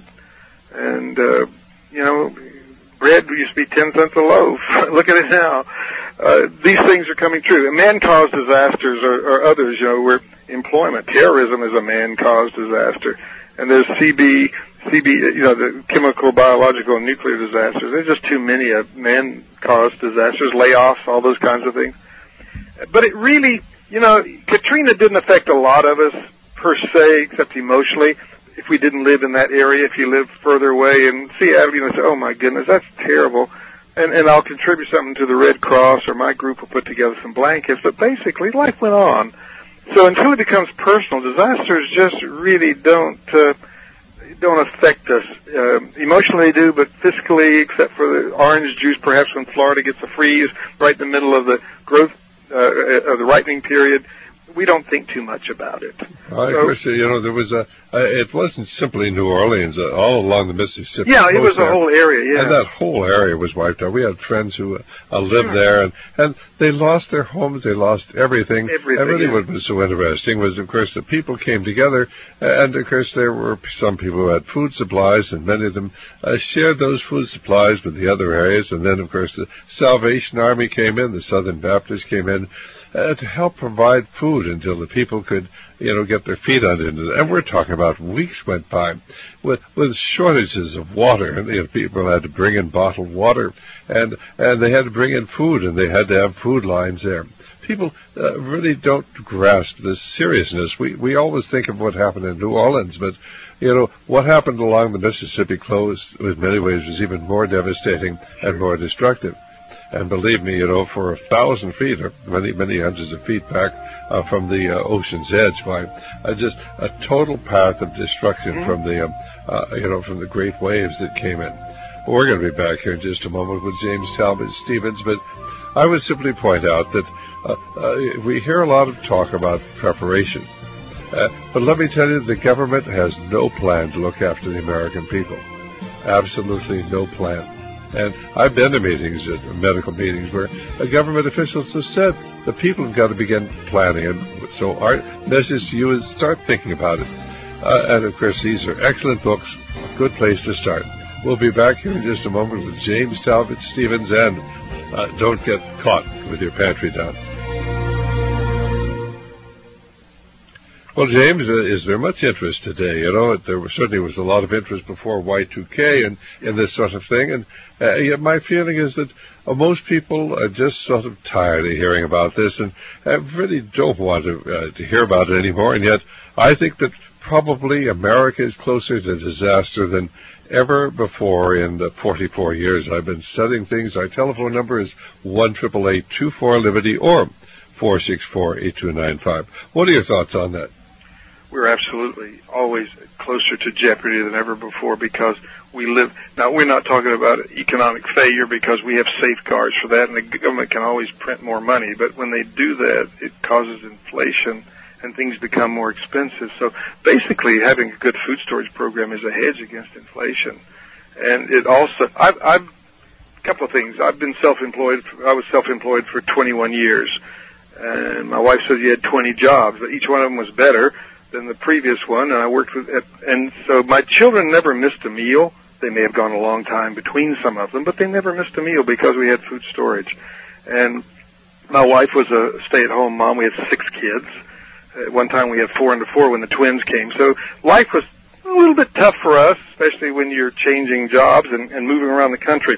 S6: And, uh, you know, bread used to be ten cents a loaf. Look at it now. Uh, these things are coming true. And man-caused disasters are, are others, you know, where employment. Terrorism is a man-caused disaster. And there's C B, C B, you know, the chemical, biological, and nuclear disasters. There's just too many of man-caused disasters, layoffs, all those kinds of things. But it really, you know, Katrina didn't affect a lot of us per se, except emotionally. If we didn't live in that area, if you lived further away in Seattle, you know, say, oh my goodness, that's terrible. And, and I'll contribute something to the Red Cross, or my group will put together some blankets. But basically, life went on. So until it becomes personal, disasters just really don't uh, don't affect us. Uh, emotionally they do, but fiscally, except for the orange juice, perhaps when Florida gets a freeze right in the middle of the growth uh, of the ripening period, we don't think too much about it.
S1: I so, wish, you know, there was a, uh, it wasn't simply New Orleans, uh, all along the Mississippi.
S6: Yeah, it was
S1: there,
S6: a whole area, yeah.
S1: And that whole area was wiped out. We had friends who uh, lived there, and, and they lost their homes, they lost everything.
S6: Everything,
S1: Everything
S6: yeah.
S1: What was so interesting was, of course, the people came together, and, of course, there were some people who had food supplies, and many of them uh, shared those food supplies with the other areas, and then, of course, the Salvation Army came in, the Southern Baptists came in, Uh, to help provide food until the people could, you know, get their feet under it. And we're talking about weeks went by with with shortages of water, and you know, people had to bring in bottled water, and and they had to bring in food, and they had to have food lines there. People uh, really don't grasp the seriousness. We we always think of what happened in New Orleans, but you know what happened along the Mississippi coast, in many ways, was even more devastating and more destructive. And believe me, you know, for a thousand feet, or many, many hundreds of feet back uh, from the uh, ocean's edge, by uh, just a total path of destruction mm-hmm. from the, um, uh, you know, from the great waves that came in. We're going to be back here in just a moment with James Talbot Stevens, but I would simply point out that uh, uh, we hear a lot of talk about preparation. Uh, but let me tell you, the government has no plan to look after the American people. Absolutely no plan. And I've been to meetings, medical meetings, where government officials have said the people have got to begin planning. And so our message to you is start thinking about it. Uh, and, of course, these are excellent books, a good place to start. We'll be back here in just a moment with James Talbot Stevens, and uh, don't get caught with your pantry down. Well, James, uh, is there much interest today? You know, there was, certainly was a lot of interest before Y two K and, and this sort of thing. And uh, yet my feeling is that uh, most people are just sort of tired of hearing about this and uh, really don't want to, uh, to hear about it anymore. And yet I think that probably America is closer to disaster than ever before in the forty-four years I've been studying things. Our telephone number is one eight eight eight, two four, Liberty or four six four, eight two nine five. What are your thoughts on that?
S6: We're absolutely always closer to jeopardy than ever before because we live. Now, we're not talking about economic failure because we have safeguards for that, and the government can always print more money. But when they do that, it causes inflation, and things become more expensive. So basically, having a good food storage program is a hedge against inflation. And it also, I've, I've a couple of things. I've been self-employed. I was self-employed for twenty-one years. And my wife says you had twenty jobs. Each one of them was better than the previous one, and I worked with, and so my children never missed a meal. They may have gone a long time between some of them, but they never missed a meal because we had food storage. And my wife was a stay-at-home mom. We had six kids. At one time we had four and four when the twins came. So life was a little bit tough for us, especially when you're changing jobs and, and moving around the country.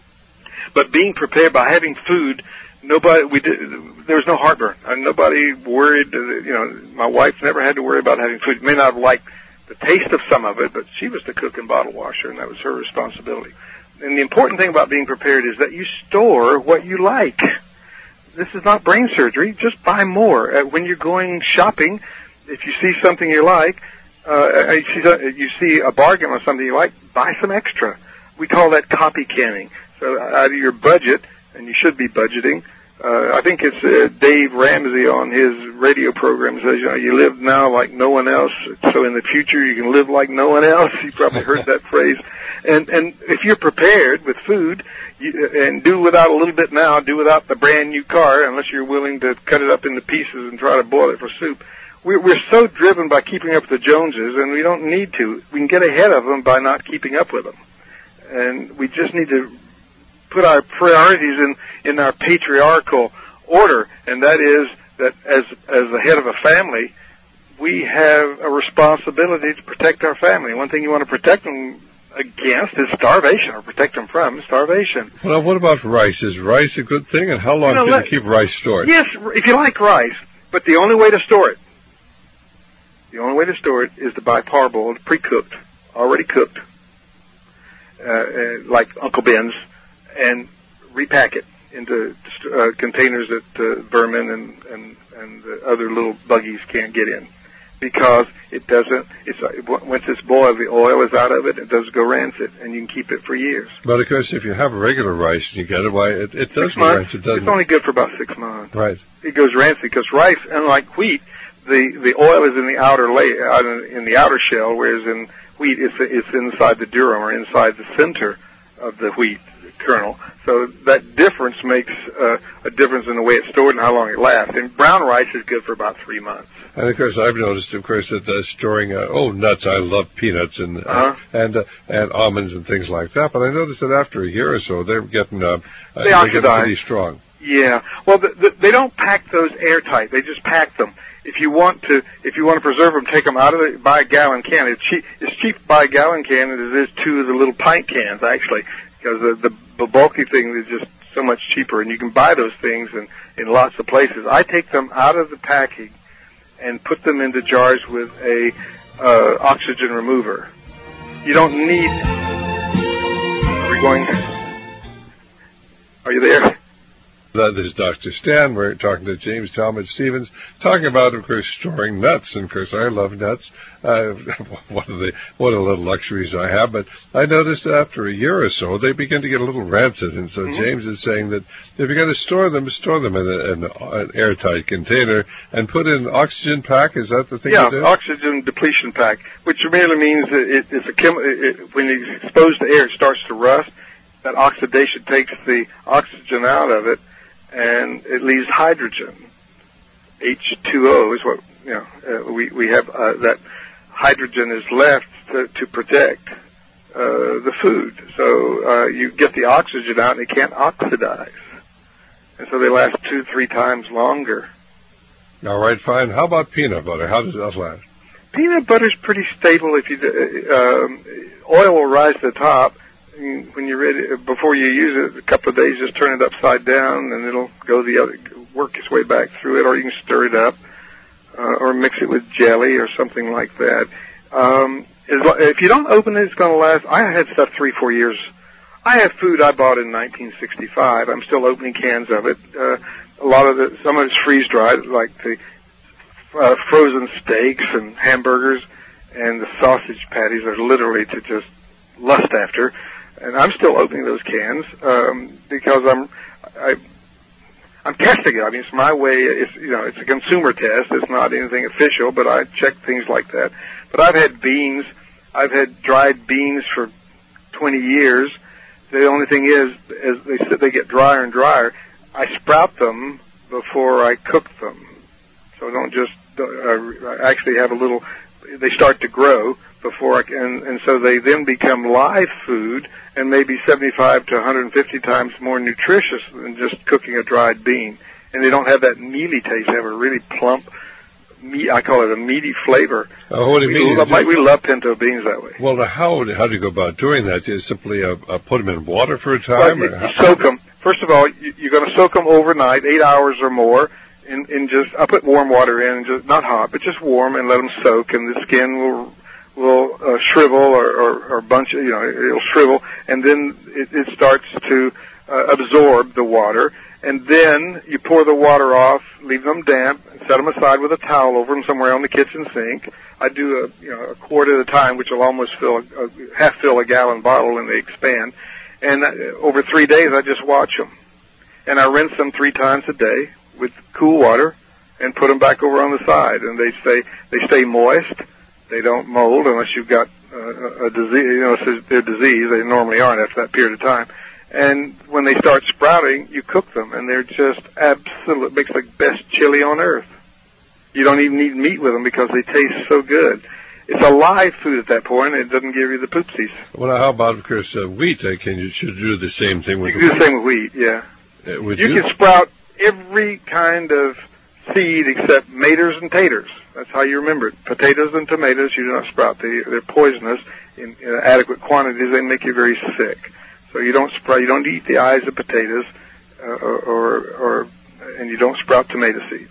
S6: But being prepared by having food, nobody, we did, there was no heartburn. And nobody worried, you know, my wife never had to worry about having food. May not have liked the taste of some of it, but she was the cook and bottle washer, and that was her responsibility. And the important thing about being prepared is that you store what you like. This is not brain surgery. Just buy more. Uh, when you're going shopping, if you see something you like, uh, you, see, you see a bargain on something you like, buy some extra. We call that copy canning. So out of your budget, and you should be budgeting, Uh, I think it's uh, Dave Ramsey on his radio program says, you know, you live now like no one else, so in the future you can live like no one else. You probably heard that phrase. And and if you're prepared with food, you, and do without a little bit now, do without the brand new car, unless you're willing to cut it up into pieces and try to boil it for soup. We're, we're so driven by keeping up with the Joneses, and we don't need to. We can get ahead of them by not keeping up with them. And we just need to put our priorities in, in our patriarchal order, and that is that as as the head of a family, we have a responsibility to protect our family. One thing you want to protect them against is starvation, or protect them from starvation.
S1: Well, what about rice? Is rice a good thing, and how long
S6: you know,
S1: can
S6: let,
S1: you keep rice stored?
S6: Yes, if you like rice, but the only way to store it, the only way to store it is to buy parboiled, pre-cooked, already cooked, uh, uh, like Uncle Ben's, and repack it into uh, containers that uh, vermin and, and, and the other little buggies can't get in. Because it doesn't, it's, once it's boiled, the oil is out of it, it doesn't go rancid, and you can keep it for years.
S1: But of course, if you have regular rice and you get it, why, it, it does
S6: six
S1: go
S6: months,
S1: rancid, doesn't
S6: it's
S1: it?
S6: only good for about six months.
S1: Right.
S6: It goes rancid because rice, unlike wheat, the, the oil is in the outer layer, in the outer shell, whereas in wheat, it's, it's inside the durum, or inside the center of the wheat kernel. So that difference makes uh, a difference in the way it's stored and how long it lasts. And brown rice is good for about three months.
S1: And of course, I've noticed, of course, that uh, storing uh, oh nuts. I love peanuts and uh,
S6: uh-huh.
S1: and uh, and almonds and things like that. But I noticed that after a year or so, they're getting uh,
S6: they
S1: they're getting pretty strong.
S6: Yeah. Well, the, the, they don't pack those airtight. They just pack them. If you want to, if you want to preserve them, take them out of it. Buy a gallon can. It's cheap. It's cheap to buy a gallon can as it is two of the little pint cans, actually, because the, the the bulky thing is just so much cheaper, and you can buy those things in in lots of places. I take them out of the packing and put them into jars with a uh, oxygen remover. You don't need. Are we going? Are you there?
S1: This is Doctor Stan. We're talking to James Talmage Stevens, talking about, of course, storing nuts. And, of course, I love nuts. Uh, one of the one of the little luxuries I have. But I noticed that after a year or so, they begin to get a little rancid. And so mm-hmm. James is saying that if you're going to store them, store them in, a, in an airtight container and put in an oxygen pack. Is that the thing
S6: yeah,
S1: to do?
S6: Yeah, oxygen depletion pack, which merely means that it, it's a chem- it, when it's exposed to air, it starts to rust. That oxidation takes the oxygen out of it, and it leaves hydrogen. H two O is what, you know, uh, we, we have, uh, that hydrogen is left to, to protect uh, the food. So uh, you get the oxygen out and it can't oxidize. And so they last two, three times longer.
S1: All right, fine. How about peanut butter? How does that last?
S6: Peanut butter's pretty stable. If you um, oil will rise to the top when you're ready. Before you use it, a couple of days, just turn it upside down, and it'll go the other, work its way back through it. Or you can stir it up, uh, or mix it with jelly or something like that. Um, if you don't open it, it's going to last. I had stuff three, four years. I have food I bought in nineteen sixty-five. I'm still opening cans of it. Uh, a lot of it, some of it's freeze dried, like the uh, frozen steaks and hamburgers, and the sausage patties are literally to just lust after. And I'm still opening those cans um, because I'm I, I'm testing it. I mean, it's my way. It's you know, it's a consumer test. It's not anything official, but I check things like that. But I've had beans. I've had dried beans for twenty years. The only thing is, as they said, they get drier and drier. I sprout them before I cook them, so don't just uh, I actually have a little. They start to grow before I can, and, and so they then become live food and maybe seventy-five to one hundred fifty times more nutritious than just cooking a dried bean. And they don't have that mealy taste. They have a really plump, meat, I call it a meaty flavor.
S1: Oh, what do you
S6: we
S1: mean?
S6: Love, like we love pinto beans that way.
S1: Well, how how do you go about doing that? Do you simply uh, uh, put them in water for a time?
S6: Well,
S1: or
S6: you,
S1: how?
S6: you soak them. First of all, you, you're going to soak them overnight, eight hours or more. In, in just, I put warm water in, and just not hot, but just warm, and let them soak, and the skin will will uh, shrivel or, or, or bunch, you know, it'll shrivel, and then it, it starts to uh, absorb the water, and then you pour the water off, leave them damp, and set them aside with a towel over them somewhere on the kitchen sink. I do a you know a quart at a time, which will almost fill a, a half fill a gallon bottle, and they expand. And uh, over three days, I just watch them, and I rinse them three times a day with cool water, and put them back over on the side, and they stay they stay moist. They don't mold unless you've got uh, a disease. You know, if they're diseased, they normally aren't after that period of time. And when they start sprouting, you cook them, and they're just absolute makes the best chili on earth. You don't even need meat with them because they taste so good. It's a live food at that point, and it doesn't give you the poopsies.
S1: Well, how about, of course, uh, wheat? Uh, can you should do the same thing with
S6: you
S1: the
S6: can do the same with wheat? Yeah.
S1: Uh, would
S6: you,
S1: you
S6: can sprout every kind of seed except maters and taters. That's how you remember it. Potatoes and tomatoes you do not sprout. They, they're poisonous in, in adequate quantities. They make you very sick. So you don't sprout. You don't eat the eyes of potatoes, uh, or, or, or and you don't sprout tomato seeds.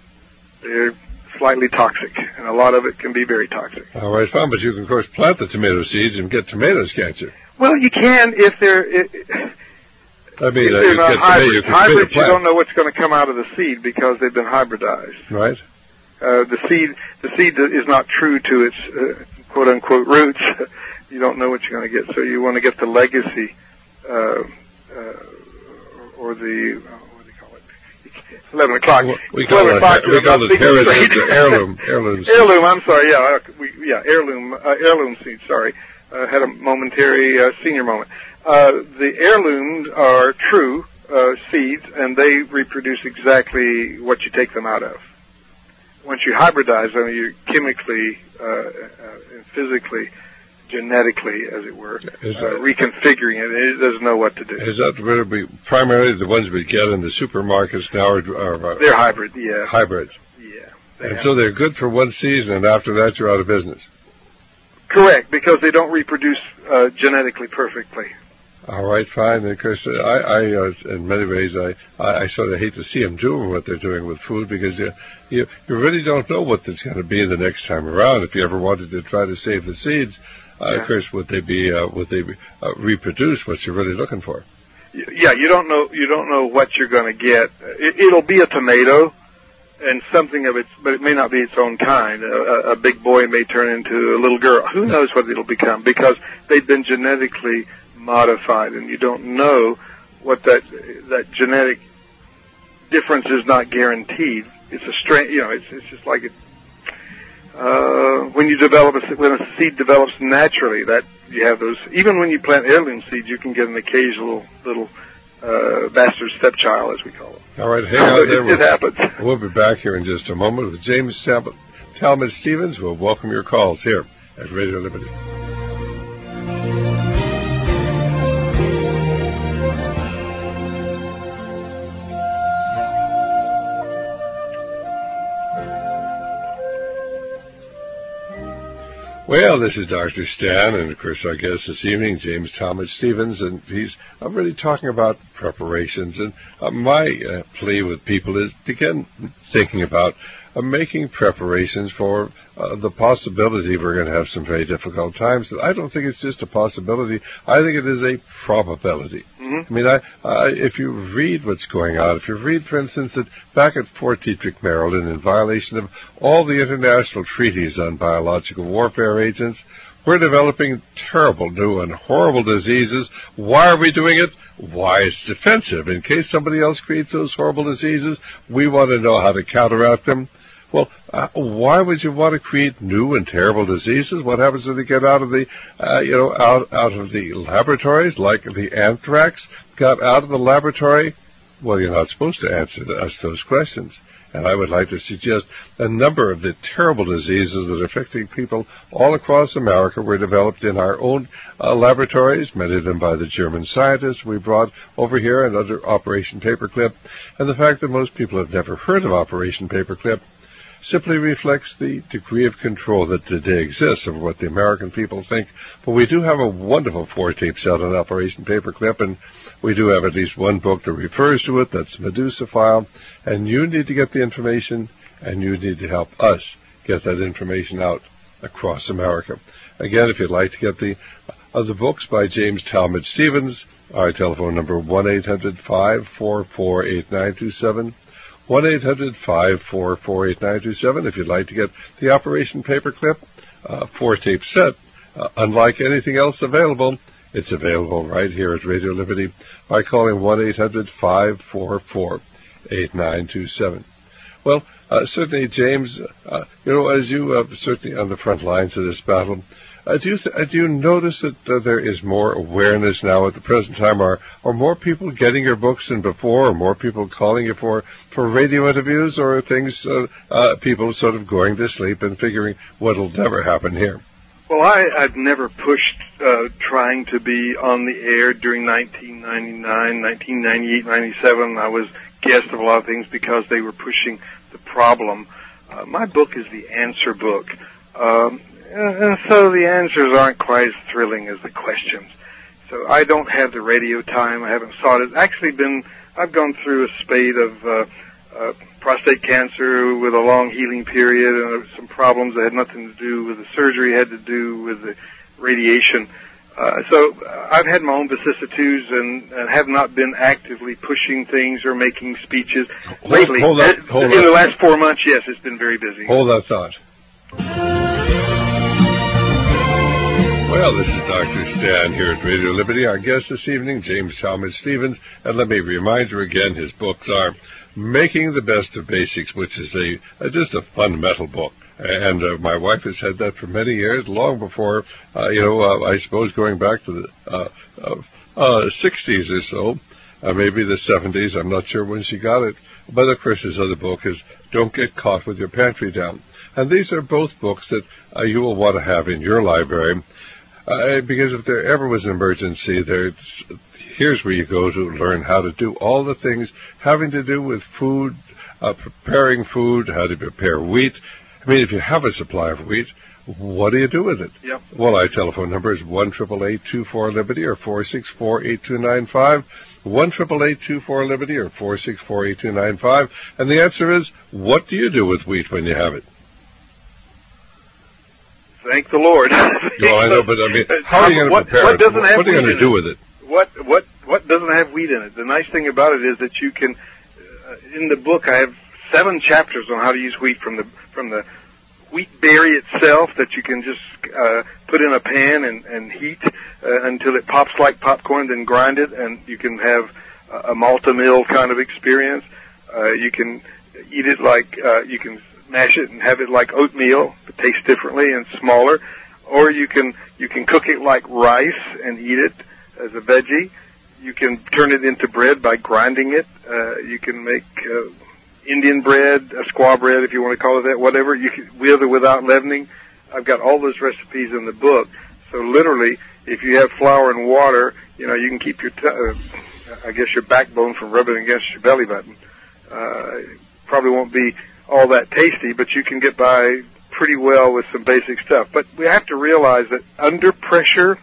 S6: They're slightly toxic, and a lot of it can be very toxic.
S1: All right, fine, but you can, of course, plant the tomato seeds and get tomatoes, can't you?
S6: Well, you can if they're... It,
S1: I mean,
S6: if
S1: uh,
S6: they're
S1: you
S6: not
S1: get
S6: hybrids.
S1: tomato, you,
S6: Hybrids, you don't know what's going to come out of the seed because they've been hybridized.
S1: Right.
S6: Uh, the seed, the seed is not true to its uh, quote unquote roots. You don't know what you're going to get, so you want to get the legacy, uh, uh, or the uh, what do you call it? It's eleven o'clock.
S1: Well, we call it, we call it heritage, heirloom, heirloom.
S6: Heirloom. I'm sorry. Yeah, we, yeah, heirloom, uh, heirloom seed. Sorry, uh, had a momentary uh, senior moment. Uh, the heirlooms are true uh, seeds, and they reproduce exactly what you take them out of. Once you hybridize them, you're chemically, uh, uh, and physically, genetically, as it were, uh, reconfiguring it. It doesn't know what to do.
S1: Is that going to be primarily the ones we get in the supermarkets now? Are, are,
S6: they're hybrid, yeah.
S1: Hybrids.
S6: Yeah.
S1: And so they're good for one season, and after that you're out of business.
S6: Correct, because they don't reproduce uh, genetically perfectly.
S1: All right, fine. Because I, I uh, in many ways, I, I, I sort of hate to see them doing what they're doing with food because you, you, you really don't know what it's going to be the next time around. If you ever wanted to try to save the seeds, uh,
S6: yeah.
S1: of course, would they be uh, would they be, uh, reproduce what you're really looking for?
S6: Yeah, you don't know you don't know what you're going to get. It, it'll be a tomato, and something of its, but it may not be its own kind. A, a big boy may turn into a little girl. Who knows what it'll become because they've been genetically modified, and you don't know what that that genetic difference is. Not guaranteed. It's a strain, you know. It's it's just like it. Uh, when you develop a when a seed develops naturally, that you have those. Even when you plant heirloom seeds, you can get an occasional little uh, bastard stepchild, as we call it.
S1: All right, hang on there.
S6: It, it happens.
S1: We'll be back here in just a moment with James Talmage Stevens. We'll welcome your calls here at Radio Liberty. Well, this is Doctor Stan, and of course our guest this evening, James Talmage Stevens, and he's I'm really talking about preparations. And uh, my uh, plea with people is to begin thinking about uh, making preparations for uh, the possibility we're going to have some very difficult times. I don't think it's just a possibility. I think it is a probability. Mm-hmm. I mean, I, uh, if you read what's going on, if you read, for instance, that back at Fort Detrick, Maryland, in violation of all the international treaties on biological warfare agents, we're developing terrible new and horrible diseases. Why are we doing it? Why, it's defensive. In case somebody else creates those horrible diseases, we want to know how to counteract them. Well, uh, why would you want to create new and terrible diseases? What happens when they get out of the, uh, you know, out out of the laboratories, like the anthrax got out of the laboratory? Well, you're not supposed to answer us those questions. And I would like to suggest a number of the terrible diseases that are affecting people all across America were developed in our own uh, laboratories, many of them by the German scientists we brought over here and under Operation Paperclip. And the fact that most people have never heard of Operation Paperclip simply reflects the degree of control that today exists over what the American people think. But we do have a wonderful four-tape set on Operation Paperclip, and we do have at least one book that refers to it. That's Medusa File. And you need to get the information, and you need to help us get that information out across America. Again, if you'd like to get the other books by James Talmage Stevens, our telephone number one eight hundred, five four four, eight nine two seven. one eight hundred, five four four, eight nine two seven. If you'd like to get the Operation Paperclip uh, four-tape set, uh, unlike anything else available, it's available right here at Radio Liberty by calling one eight hundred, five four four, eight nine two seven. Well, uh, certainly, James, uh, you know, as you are uh, certainly on the front lines of this battle, Uh, do you th- uh, do you notice that uh, there is more awareness now at the present time? Are are more people getting your books than before? Are more people calling you for, for radio interviews? Or are things uh, uh, people sort of going to sleep and figuring what'll never happen here?
S6: Well, I, I've never pushed uh, trying to be on the air during nineteen ninety-nine, nineteen ninety-eight, ninety-seven. I was guest of a lot of things because they were pushing the problem. Uh, my book is the answer book. Um, And so the answers aren't quite as thrilling as the questions. So I don't have the radio time. I haven't sought it. Actually been, I've gone through a spate of uh, uh, prostate cancer with a long healing period and some problems that had nothing to do with the surgery, had to do with the radiation. Uh, so I've had my own vicissitudes and, and have not been actively pushing things or making speeches.
S1: Hold,
S6: Lately,
S1: hold that, hold
S6: in
S1: that.
S6: the last four months, yes, it's been very busy.
S1: Hold that thought. Well, this is Doctor Stan here at Radio Liberty. Our guest this evening, James Talmage Stevens. And let me remind you again, his books are Making the Best of Basics, which is a, a just a fundamental book. And uh, my wife has said that for many years, long before, uh, you know, uh, I suppose going back to the uh, uh, uh, sixties or so, uh, maybe the seventies. I'm not sure when she got it. But, of course, his other book is Don't Get Caught with Your Pantry Down. And these are both books that uh, you will want to have in your library. Uh, because if there ever was an emergency, there, here's where you go to learn how to do all the things having to do with food, uh, preparing food, how to prepare wheat. I mean, if you have a supply of wheat, what do you do with it?
S6: Yep.
S1: Well, our telephone number is one eight eight eight, two four, Liberty or four six four, eight two nine five, one eight eight eight, two four, Liberty or four six four, eight two nine five. And the answer is, what do you do with wheat when you have it?
S6: Thank the Lord.
S1: Well, I know, but I mean, how are you going to
S6: what,
S1: prepare
S6: what
S1: it?
S6: Doesn't have
S1: what are you going to do with it?
S6: What what what doesn't have wheat in it? The nice thing about it is that you can. Uh, in the book, I have seven chapters on how to use wheat, from the from the wheat berry itself that you can just uh, put in a pan and, and heat uh, until it pops like popcorn, then grind it, and you can have a Malta-Mill kind of experience. Uh, you can eat it like uh, you can. mash it and have it like oatmeal, but tastes differently and smaller. Or you can you can cook it like rice and eat it as a veggie. You can turn it into bread by grinding it. Uh, you can make uh, Indian bread, a squaw bread, if you want to call it that, whatever. You can, with or without leavening. I've got all those recipes in the book. So literally, if you have flour and water, you know, you can keep your, t- uh, I guess, your backbone from rubbing against your belly button. Uh, probably won't be all that tasty, but you can get by pretty well with some basic stuff. But we have to realize that under pressure,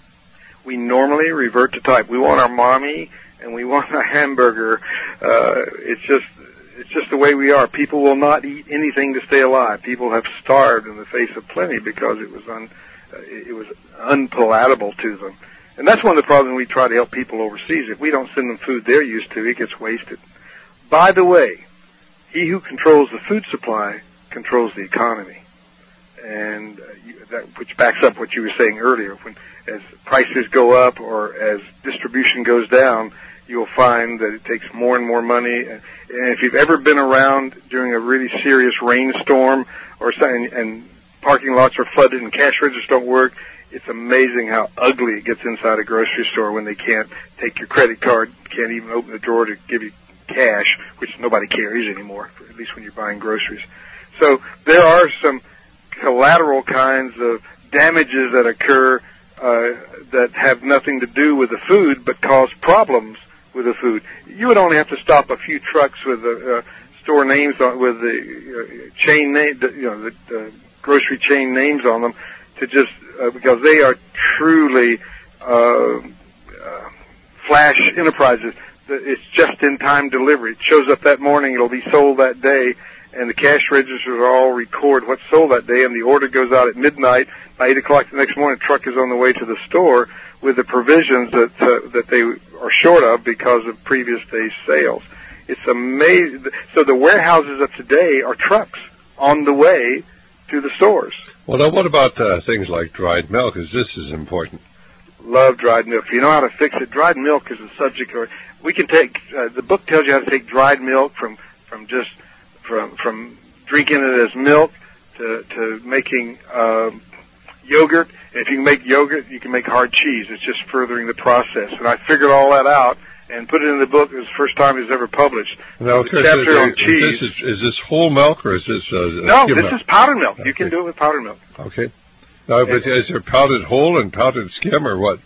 S6: we normally revert to type. We want our mommy and we want a hamburger. Uh, it's just it's just the way we are. People will not eat anything to stay alive. People have starved in the face of plenty because it was un, uh, it was unpalatable to them. And that's one of the problems we try to help people overseas. If we don't send them food they're used to, it gets wasted. By the way, he who controls the food supply controls the economy. And uh, you, that, which backs up what you were saying earlier. When as prices go up or as distribution goes down, you'll find that it takes more and more money. And, and if you've ever been around during a really serious rainstorm or something, and parking lots are flooded and cash registers don't work, it's amazing how ugly it gets inside a grocery store when they can't take your credit card, can't even open the drawer to give you cash, which nobody carries anymore, at least when you're buying groceries. So there are some collateral kinds of damages that occur uh, that have nothing to do with the food but cause problems with the food. You would only have to stop a few trucks with the uh, store names on, with the uh, chain name, you know, the uh, grocery chain names on them, to just uh, because they are truly uh, uh, flash enterprises. It's just-in-time delivery. It shows up that morning, it'll be sold that day, and the cash registers all record what's sold that day, and the order goes out at midnight. By eight o'clock the next morning, the truck is on the way to the store with the provisions that uh, that they are short of because of previous day's sales. It's amazing. So the warehouses of today are trucks on the way to the stores.
S1: Well, now what about uh, things like dried milk? Because this is important.
S6: Love dried milk. If you know how to fix it, dried milk is a subject. Or we can take uh, the book tells you how to take dried milk from from just from from drinking it as milk to to making um, yogurt. And if you can make yogurt, you can make hard cheese. It's just furthering the process. And I figured all that out and put it in the book. It was the first time it was ever published.
S1: Now,
S6: the chapter
S1: is,
S6: on
S1: is,
S6: cheese.
S1: This, is, is this whole milk or is this uh,
S6: no? This
S1: milk?
S6: is powdered milk.
S1: Okay.
S6: You can do it with powdered milk.
S1: Okay. Now, but is there powdered whole and powdered skim or what?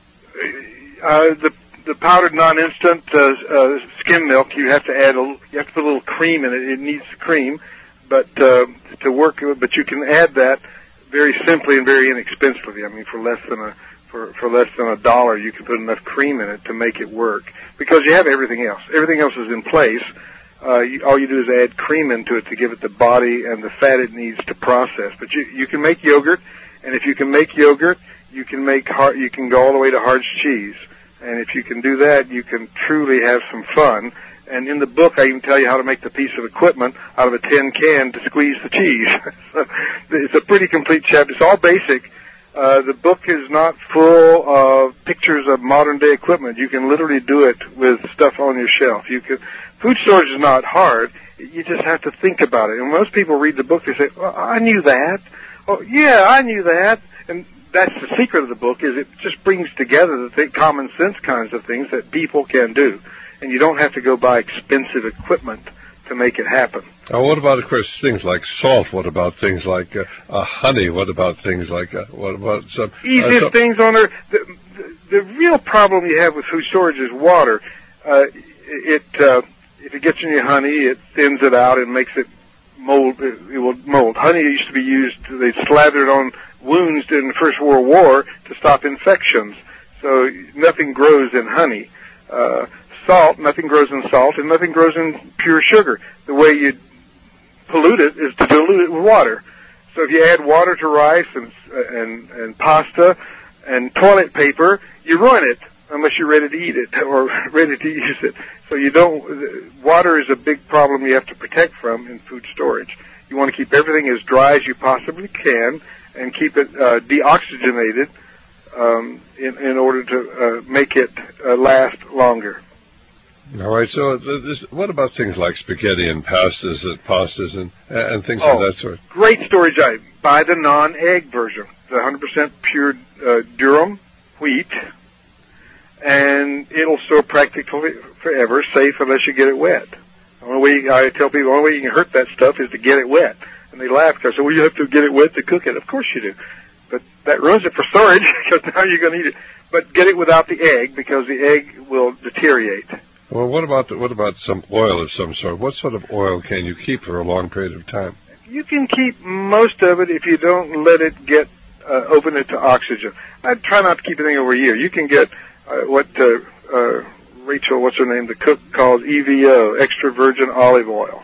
S6: Uh, the the powdered non-instant uh, uh, skim milk, you have to add a you have to put a little cream in it. It needs cream, but uh, to work. But you can add that very simply and very inexpensively. I mean, for less than a for for less than a dollar, you can put enough cream in it to make it work because you have everything else. Everything else is in place. Uh, you, all you do is add cream into it to give it the body and the fat it needs to process. But you you can make yogurt, and if you can make yogurt, you can make hard, you can go all the way to hard cheese. And if you can do that, you can truly have some fun. And in the book, I even tell you how to make the piece of equipment out of a tin can to squeeze the cheese. So it's a pretty complete chapter. It's all basic. Uh, the book is not full of pictures of modern-day equipment. You can literally do it with stuff on your shelf. You can. Food storage is not hard. You just have to think about it. And most people read the book, they say, well, I knew that. Oh, yeah, I knew that. And that's the secret of the book, is it just brings together the th- common sense kinds of things that people can do. And you don't have to go buy expensive equipment to make it happen.
S1: Now, what about, of course, things like salt? What about things like uh, uh, honey? What about things like, uh, what about some...
S6: Easiest
S1: uh, some
S6: things on earth. The, the, the real problem you have with food storage is water. Uh, it, uh, if it gets in your honey, it thins it out and makes it mold. It, it will mold. Honey used to be used, they slathered on wounds in the First World War to stop infections. So nothing grows in honey. Uh, salt, nothing grows in salt, and nothing grows in pure sugar. The way you pollute it is to dilute it with water. So if you add water to rice and and, and pasta and toilet paper, you ruin it unless you're ready to eat it or ready to use it. So you don't. Water is a big problem you have to protect from in food storage. You want to keep everything as dry as you possibly can and keep it uh, deoxygenated um, in, in order to uh, make it uh, last longer.
S1: All right. So, this, what about things like spaghetti and pastas, and pastas, and and things
S6: oh,
S1: of that sort?
S6: Great storage item. Buy the non-egg version, the one hundred percent pure uh, durum wheat, and it'll store practically forever, safe unless you get it wet. The only way you, I tell people, the only way you can hurt that stuff is to get it wet. And they laugh because I say, well, you have to get it wet to cook it. Of course you do. But that ruins it for storage because now you're going to eat it. But get it without the egg because the egg will deteriorate.
S1: Well, what about what about some oil of some sort? What sort of oil can you keep for a long period of time?
S6: you can keep most of it if you don't let it get uh, open it to oxygen. I try not to keep anything over a year. You can get uh, what uh, uh, Rachel, what's her name, the cook calls E V O, extra virgin olive oil,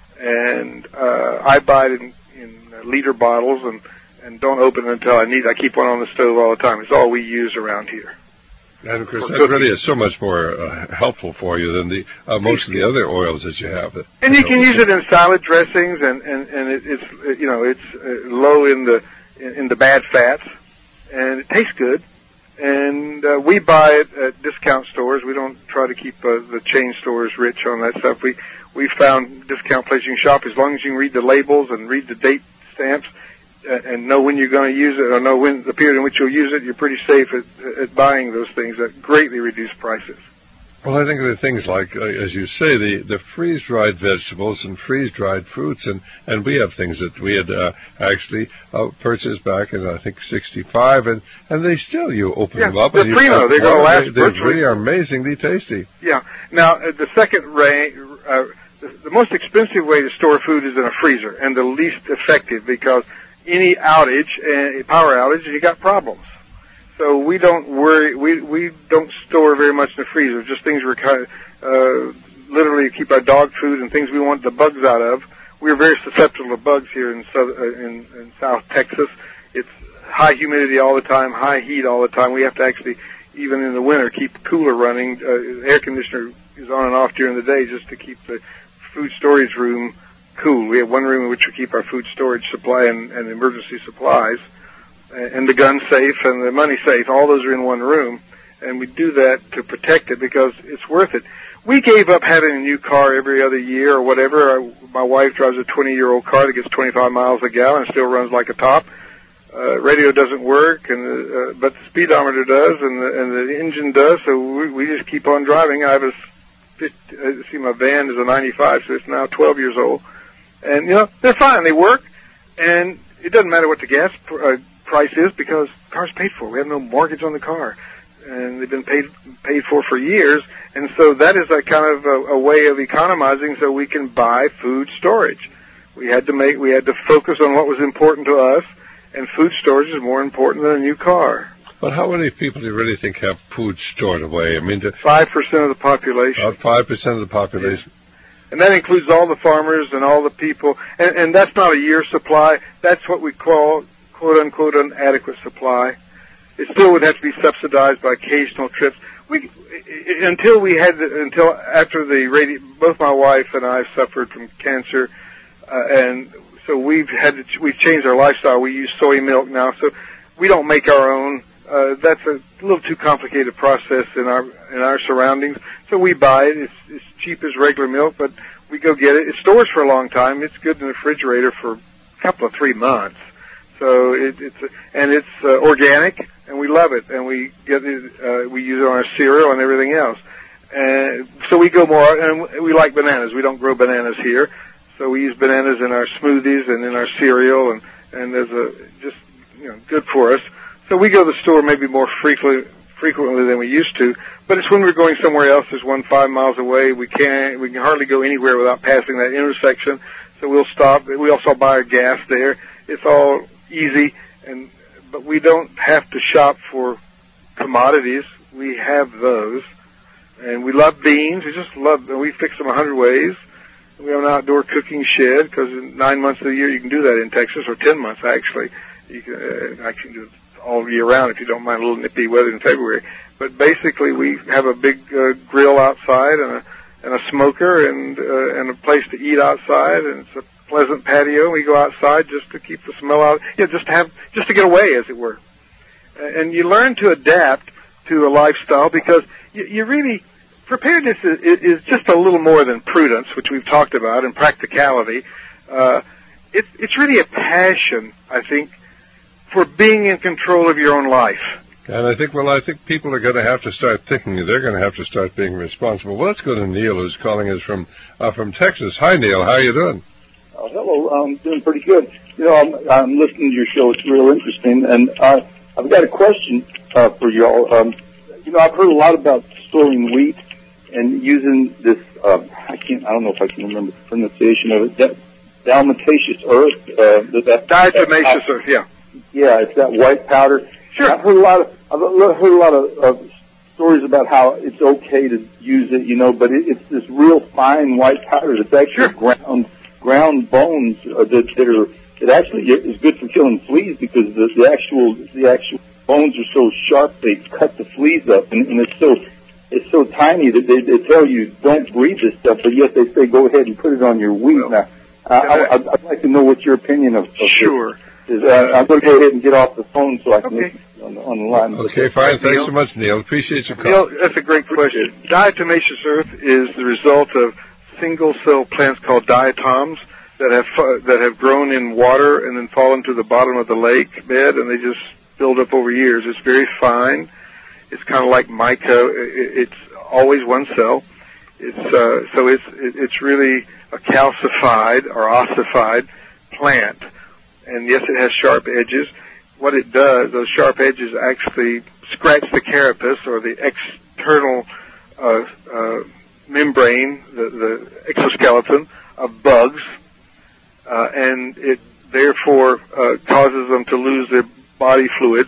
S6: and uh, I buy it in, in liter bottles and and don't open it until I need it. I keep one on the stove all the time. It's all we use around here.
S1: And of course, that really is so much more uh, helpful for you than the uh, most of the other oils that you have. That,
S6: and you can use it in salad dressings, and and and it, it's you know it's uh, low in the in, in the bad fats, and it tastes good. And uh, we buy it at discount stores. We don't try to keep uh, the chain stores rich on that stuff. We we found discount places you can shop as long as you can read the labels and read the date stamps. And know when you're going to use it, or know when the period in which you'll use it, you're pretty safe at, at buying those things that greatly reduce prices.
S1: Well, I think of the things like, uh, as you say, the, the freeze-dried vegetables and freeze-dried fruits, and, and we have things that we had uh, actually uh, purchased back in, I think, sixty-five, and, and they still, you open
S6: yeah,
S1: them up.
S6: They're
S1: and you
S6: primo. They're going to last
S1: They, they really are amazingly tasty.
S6: Yeah. Now, uh, the second range, uh, the, the most expensive way to store food is in a freezer, and the least effective because any outage, uh, power outage, you got problems. So we don't worry. We we don't store very much in the freezer. Just things we're kind of uh, literally keep our dog food and things we want the bugs out of. We're very susceptible to bugs here in south, uh, in, in South Texas. It's high humidity all the time, high heat all the time. We have to actually, even in the winter, keep the cooler running. Uh, air conditioner is on and off during the day just to keep the food storage room cool. We have one room in which we keep our food storage supply and, and emergency supplies, and the gun safe and the money safe. All those are in one room, and we do that to protect it because it's worth it. We gave up having a new car every other year or whatever. I, my wife drives a twenty-year-old car that gets twenty-five miles a gallon and still runs like a top. Uh, radio doesn't work, and uh, but the speedometer does, and the, and the engine does. So we, we just keep on driving. I have a fifty, uh, see my van is a ninety-five, so it's now twelve years old. And, you know, they're fine. They work, and it doesn't matter what the gas pr- uh, price is because the car's paid for. We have no mortgage on the car, and they've been paid paid for for years. And so that is a kind of a, a way of economizing so we can buy food storage. We had to make, we had to focus on what was important to us, and food storage is more important than a new car.
S1: But how many people do you really think have food stored away? I mean,
S6: five percent of the population.
S1: About five percent of the population.
S6: Yeah. And that includes all the farmers and all the people. And, and that's not a year's supply. That's what we call, quote-unquote, an adequate supply. It still would have to be subsidized by occasional trips. We, until we had, until after the radio, both my wife and I suffered from cancer, uh, and so we've had to, we've changed our lifestyle. We use soy milk now, so we don't make our own. Uh, that's a little too complicated process in our in our surroundings. So we buy it. It's, it's cheap as regular milk, but we go get it. It stores for a long time. It's good in the refrigerator for a couple of three months. So it, it's and it's uh, organic, and we love it. And we get it. Uh, we use it on our cereal and everything else. And so we go more. And we like bananas. We don't grow bananas here, so we use bananas in our smoothies and in our cereal, and and there's a just you know good for us. So we go to the store maybe more frequently frequently than we used to, but it's when we're going somewhere else. There's one five miles away. We can't we can hardly go anywhere without passing that intersection. So we'll stop. We also buy our gas there. It's all easy, and but we don't have to shop for commodities. We have those, and we love beans. We just love. We fix them a hundred ways. We have an outdoor cooking shed because in nine months of the year you can do that in Texas, or ten months actually. You can uh, I can do it all year round if you don't mind a little nippy weather in February. But basically, we have a big uh, grill outside and a and a smoker and uh, and a place to eat outside, and it's a pleasant patio. We go outside just to keep the smell out. Yeah, just to have just to get away, as it were. And you learn to adapt to a lifestyle because you, you really preparedness is, is just a little more than prudence, which we've talked about, and practicality. Uh, it's it's really a passion, I think, for being in control of your own life.
S1: And I think, well, I think people are going to have to start thinking. They're going to have to start being responsible. Well, let's go to Neil, who's calling us from uh, from Texas. Hi, Neil. How are you doing?
S7: Uh, hello. I'm doing pretty good. You know, I'm, I'm listening to your show. It's real interesting. And uh, I've got a question uh, for y'all. Um, you know, I've heard a lot about storing wheat and using this, uh, I can't, I don't know if I can remember the pronunciation of it, De- Dalmatiaceous earth. Uh, that,
S6: Diatomaceous earth, yeah.
S7: Yeah, it's that white powder.
S6: Sure.
S7: I've heard a lot of I've heard a lot of, of stories about how it's okay to use it, you know, but it, it's this real fine white powder that's actually
S6: sure.
S7: ground ground bones uh, that, that are that actually is good for killing fleas because the, the actual the actual bones are so sharp they cut the fleas up, and, and it's so it's so tiny that they, they tell you don't breathe this stuff, but yet they say go ahead and put it on your wheat. Well, now, uh, I, I'd, I'd like to know what your opinion of, of
S6: sure.
S7: this is. Uh, I'm going to go ahead and get off the phone so I can
S6: okay.
S7: listen on the, on the line.
S1: Okay, fine. Thanks Neil. so much, Neil. Appreciate your call.
S6: Neil, that's a great question. Diatomaceous earth is the result of single-cell plants called diatoms that have uh, that have grown in water and then fallen to the bottom of the lake bed, and they just build up over years. It's very fine. It's kind of like mica. It's always one cell. It's uh, so it's it's really a calcified or ossified plant, and yes, it has sharp edges. What it does, those sharp edges actually scratch the carapace or the external uh, uh, membrane, the, the exoskeleton of bugs, uh, and it therefore uh, causes them to lose their body fluid.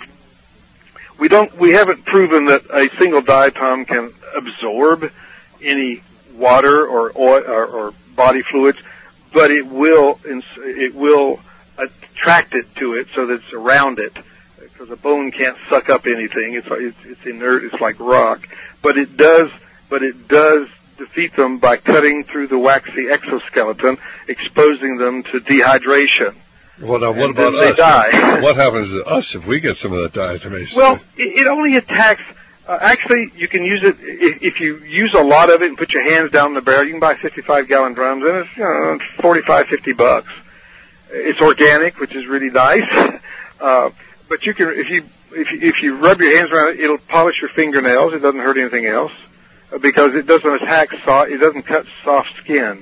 S6: We don't, we haven't proven that a single diatom can absorb any water or oil or, or body fluids, but it will, it will attract it to it so that it's around it, because a bone can't suck up anything. It's it's, it's inert. It's like rock, but it does, but it does defeat them by cutting through the waxy exoskeleton, exposing them to dehydration.
S1: Well, now, what
S6: and
S1: about
S6: then
S1: us?
S6: They die.
S1: What happens to us if we get some of that diatomaceous?
S6: Well, it, it only attacks. Uh, actually, you can use it if, if you use a lot of it and put your hands down the barrel. You can buy fifty-five gallon drums, and it's you know forty-five, fifty bucks. It's organic, which is really nice. Uh, but you can, if you if you, if you rub your hands around it, it'll polish your fingernails. It doesn't hurt anything else uh, because it doesn't attack soft. It doesn't cut soft skin.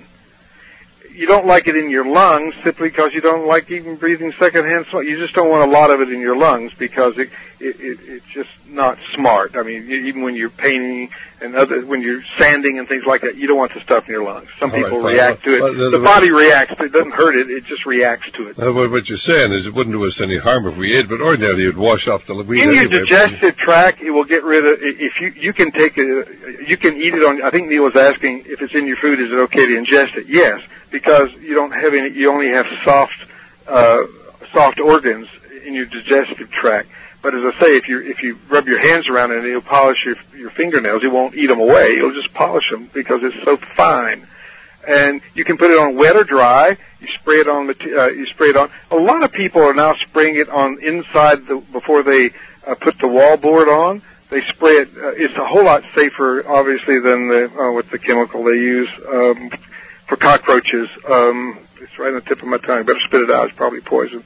S6: You don't like it in your lungs simply because you don't like even breathing secondhand smoke. You just don't want a lot of it in your lungs because it, it, it it's just not smart. I mean, you, even when you're painting and other, when you're sanding and things like that, you don't want the stuff in your lungs. Some
S1: All
S6: people
S1: right,
S6: react
S1: well,
S6: to it.
S1: well, the,
S6: the body reacts. It doesn't hurt it. It just reacts to it.
S1: Uh, what you're saying is it wouldn't do us any harm if we ate, but ordinarily it would wash off the weed.
S6: In your
S1: anyway.
S6: digestive tract, it will get rid of. If you you can take it, you can eat it on. I think Neil was asking if it's in your food, is it okay to ingest it? Yes. Because you don't have any, you only have soft, uh, soft organs in your digestive tract. But as I say, if you if you rub your hands around it, it'll polish your your fingernails. It won't eat them away. It'll just polish them because it's so fine. And you can put it on wet or dry. You spray it on. Uh, you spray it on. A lot of people are now spraying it on inside the before they uh, put the wallboard on. They spray it. Uh, it's a whole lot safer, obviously, than the uh, with the chemical they use. Um, For cockroaches, um, it's right on the tip of my tongue. Better spit it out. It's probably poison.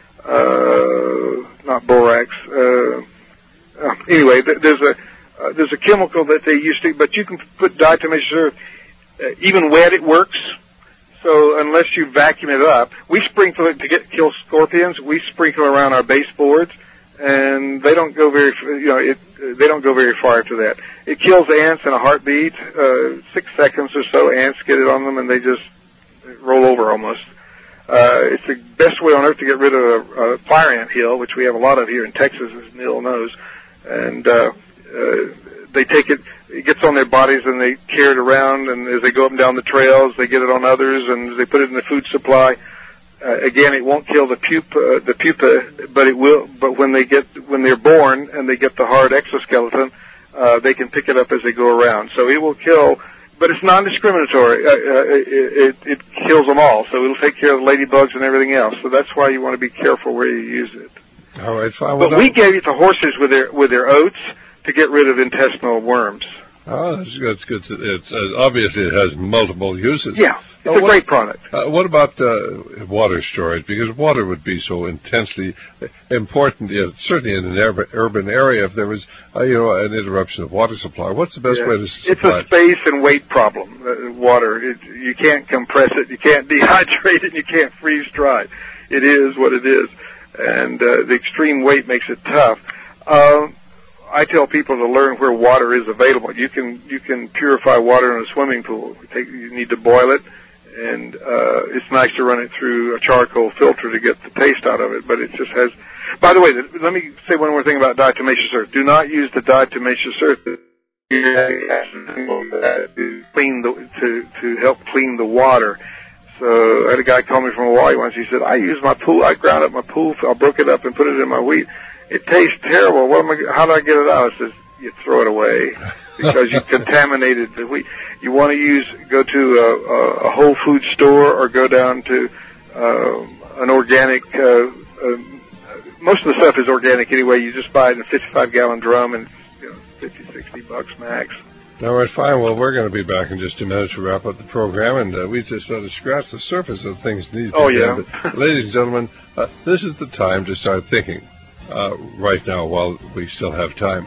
S6: Uh, not borax. Uh, uh, anyway, th- there's a uh, there's a chemical that they used to, but you can put diatomaceous earth. Uh, even wet, it works. So unless you vacuum it up, we sprinkle it to get kill scorpions. We sprinkle around our baseboards, and they don't go very, you know, it, they don't go very far after that. It kills ants in a heartbeat. Uh, six seconds or so, ants get it on them, and they just roll over almost. Uh, it's the best way on earth to get rid of a, a fire ant hill, which we have a lot of here in Texas, as Neil knows. And uh, uh, they take it, it gets on their bodies, and they carry it around, and as they go up and down the trails, they get it on others, and they put it in the food supply. Uh, again, it won't kill the pupa, the pupa, but it will. But when they get, when they're born and they get the hard exoskeleton, uh, they can pick it up as they go around. So it will kill, but it's non-discriminatory. Uh, uh, it, it, it kills them all. So it'll take care of the ladybugs and everything else. So that's why you want to be careful where you use it.
S1: All right, fine.
S6: But we gave it to horses with their with their oats to get rid of intestinal worms.
S1: Oh, that's good. It's good. It's uh, obviously it has multiple uses.
S6: Yeah, it's
S1: uh,
S6: a
S1: what,
S6: great product.
S1: Uh, what about uh, water storage? Because water would be so intensely important, uh, certainly in an urban, urban area. If there was, uh, you know, an interruption of water supply, what's the best
S6: yeah.
S1: way to supply?
S6: It's a space and weight problem. Uh, water, it, you can't compress it, you can't dehydrate it, you can't freeze dry it. It is what it is, and uh, the extreme weight makes it tough. Uh, I tell people to learn where water is available. You can you can purify water in a swimming pool. You, take, you need to boil it, and uh, it's nice to run it through a charcoal filter to get the taste out of it, but it just has... By the way, let me say one more thing about diatomaceous earth. Do not use the diatomaceous earth to clean the, to, to help clean the water. So I had a guy call me from Hawaii once. He said, I use my pool, I ground up my pool, I broke it up and put it in my wheat. It tastes terrible. What am I, how do I get it out? I says, you throw it away because you contaminated the wheat. You want to use, go to a, a Whole Food store or go down to uh, an organic, uh, uh, most of the stuff is organic anyway. You just buy it in a fifty-five gallon drum and it's, you know, fifty, sixty bucks max.
S1: All right, fine. Well, we're going to be back in just a minute to wrap up the program, and uh, we just sort of scratched the surface of things need to be
S6: Oh, yeah.
S1: done. But, ladies and gentlemen, uh, this is the time to start thinking uh, right now while we still have time.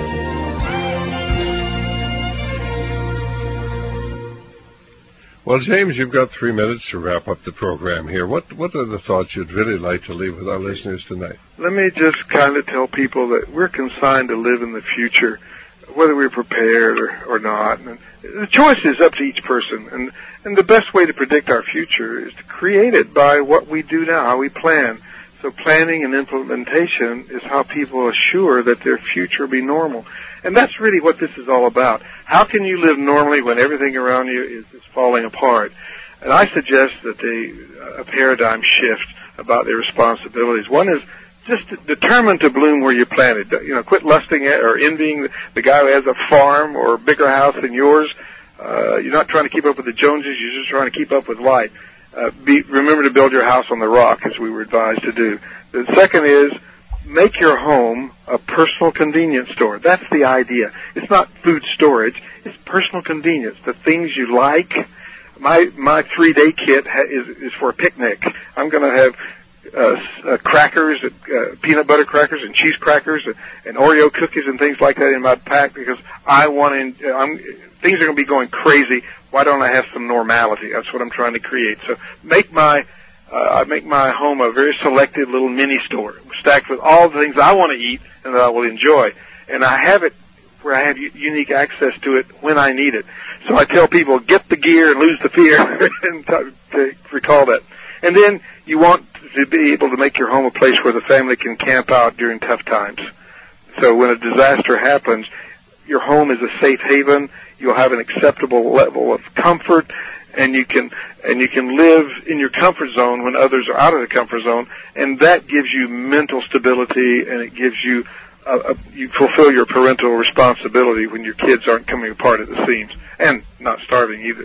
S1: Well, James, you've got three minutes to wrap up the program here. What what are the thoughts you'd really like to leave with our listeners tonight?
S6: Let me just kind of tell people that we're consigned to live in the future, whether we're prepared or, or not. And the choice is up to each person. And, and the best way to predict our future is to create it by what we do now, how we plan. So planning and implementation is how people assure that their future will be normal. And that's really what this is all about. How can you live normally when everything around you is, is falling apart? And I suggest that they, a paradigm shift about their responsibilities. One is just determined to bloom where you planted. You know, quit lusting at or envying the guy who has a farm or a bigger house than yours. Uh, you're not trying to keep up with the Joneses. You're just trying to keep up with life. Uh, be, remember to build your house on the rock, as we were advised to do. The second is make your home a personal convenience store. That's the idea. It's not food storage. It's personal convenience. The things you like. My my three-day kit ha- is is for a picnic. I'm going to have uh, uh, crackers, uh, peanut butter crackers, and cheese crackers, and, and Oreo cookies and things like that in my pack because I want to. I'm, things are going to be going crazy. Why don't I have some normality? That's what I'm trying to create. So make my uh, I make my home a very selected little mini store, stacked with all the things I want to eat and that I will enjoy, and I have it where I have u- unique access to it when I need it. So I tell people, get the gear and lose the fear, and to, to recall that. And then you want to be able to make your home a place where the family can camp out during tough times. So when a disaster happens, your home is a safe haven. You'll have an acceptable level of comfort, and you can and you can live in your comfort zone when others are out of the comfort zone, and that gives you mental stability, and it gives you Uh, uh, you fulfill your parental responsibility when your kids aren't coming apart at the seams, and not starving either.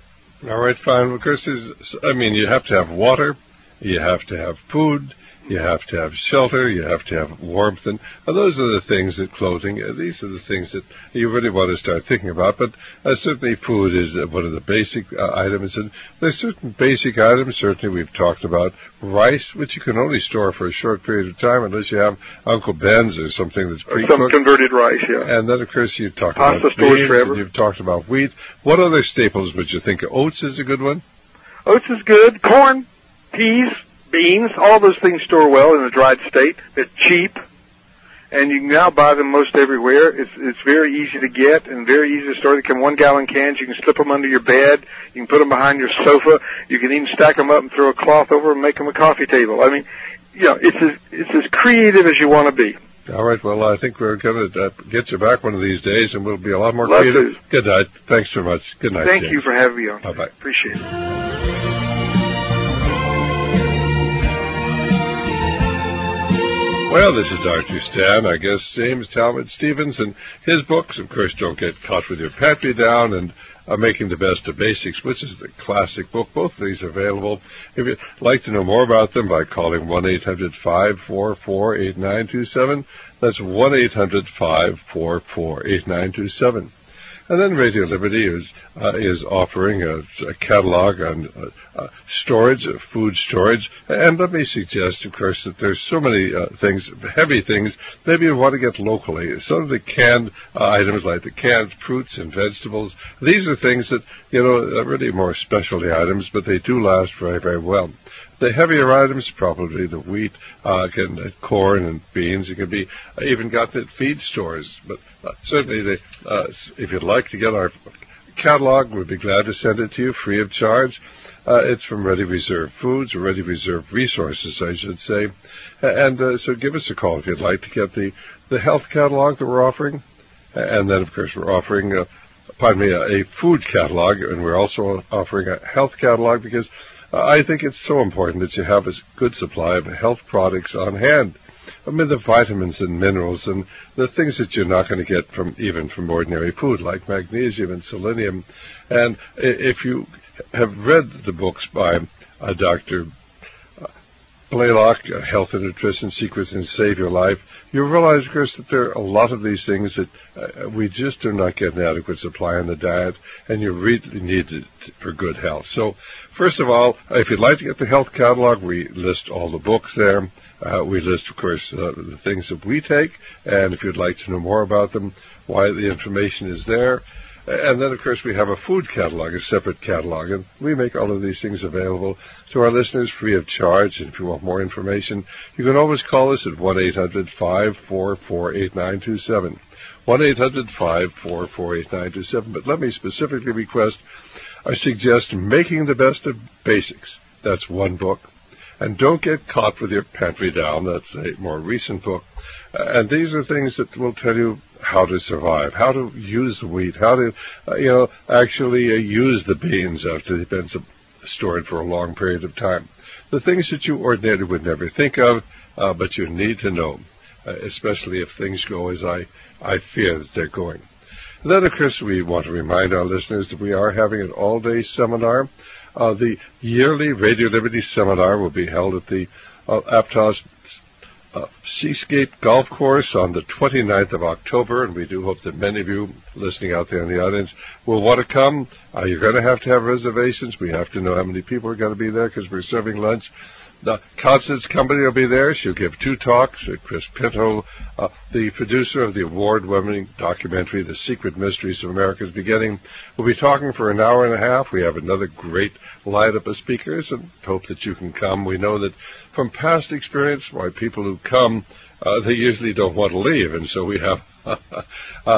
S1: All right, fine. Well, Chris, I mean, you have to have water, you have to have food, you have to have shelter, you have to have warmth, and uh, those are the things that clothing, uh, these are the things that you really want to start thinking about. But uh, certainly food is uh, one of the basic uh, items, and there's certain basic items. Certainly we've talked about rice, which you can only store for a short period of time unless you have Uncle Ben's or something that's pre-cooked.
S6: Some converted rice, yeah.
S1: And then, of course, you've talked
S6: Pasta
S1: about
S6: stores
S1: beans,
S6: forever.
S1: and you've talked about wheat. What other staples would you think? Oats is a good one?
S6: Oats is good. Corn, peas, beans, all those things store well in a dried state. They're cheap, and you can now buy them most everywhere. It's it's very easy to get and very easy to store. They come one-gallon cans. You can slip them under your bed. You can put them behind your sofa. You can even stack them up and throw a cloth over them and make them a coffee table. I mean, you know, it's as, it's as creative as you want to be.
S1: All right. Well, I think we're going to uh, get you back one of these days, and we'll be a lot more
S6: Love
S1: creative.
S6: to.
S1: Good night. Thanks so much. Good night,
S6: Thank
S1: James.
S6: you for having me on.
S1: Bye-bye.
S6: Appreciate it.
S1: Well, this is Doctor Stan. Our guest, James Talmud Stevens, and his books, of course, Don't Get Caught With Your Pants Down and uh, Making the Best of Basics, which is the classic book. Both of these are available. If you'd like to know more about them, by calling one eight hundred five four four eight nine two seven. That's one eight hundred five four four eight nine two seven. And then Radio Liberty is uh, is offering a, a catalog on uh, uh, storage, uh, food storage. And let me suggest, of course, that there's so many uh, things, heavy things, maybe you want to get locally. Some of the canned uh, items, like the canned fruits and vegetables, these are things that, you know, are really more specialty items, but they do last very, very well. The heavier items, probably the wheat, uh, can, uh, corn and beans. It can be uh, even gotten at feed stores. But uh, certainly, they, uh, if you'd like to get our catalog. We'd be glad to send it to you free of charge. Uh, it's from Ready Reserve Foods, or Ready Reserve Resources, I should say. And uh, so give us a call if you'd like to get the, the health catalog that we're offering. And then, of course, we're offering, uh, pardon me, a, a food catalog, and we're also offering a health catalog because uh, I think it's so important that you have a good supply of health products on hand. I mean, the vitamins and minerals and the things that you're not going to get from even from ordinary food, like magnesium and selenium. And if you have read the books by uh, Doctor Blaylock, uh, Health and Nutrition Secrets and Save Your Life, you realize, of course, that there are a lot of these things that uh, we just do not get an adequate supply in the diet, and you really need it for good health. So, first of all, if you'd like to get the health catalog, we list all the books there. Uh, we list, of course, uh, the things that we take, and if you'd like to know more about them, why the information is there. And then, of course, we have a food catalog, a separate catalog, and we make all of these things available to our listeners free of charge. And if you want more information, you can always call us at one eight hundred five four four eight nine two seven, one eight hundred five four four eight nine two seven. But let me specifically request, I suggest Making the Best of Basics. That's one book. And Don't Get Caught with Your Pantry Down. That's a more recent book. Uh, and these are things that will tell you how to survive, how to use the wheat, how to, uh, you know, actually uh, use the beans after they've been stored for a long period of time. The things that you ordinarily would never think of, uh, but you need to know, uh, especially if things go as I, I fear that they're going. And then, of course, we want to remind our listeners that we are having an all-day seminar. Uh, the yearly Radio Liberty seminar will be held at the uh, Aptos uh, Seascape Golf Course on the twenty-ninth of October, and we do hope that many of you listening out there in the audience will want to come. Uh, you're going to have to have reservations. We have to know how many people are going to be there because we're serving lunch. The Constance Company will be there. She'll give two talks. Uh, Chris Pinto, uh, the producer of the award-winning documentary, The Secret Mysteries of America's Beginning, will be talking for an hour and a half. We have another great lineup of speakers and hope that you can come. We know that from past experience, why people who come, uh, they usually don't want to leave, and so we have uh,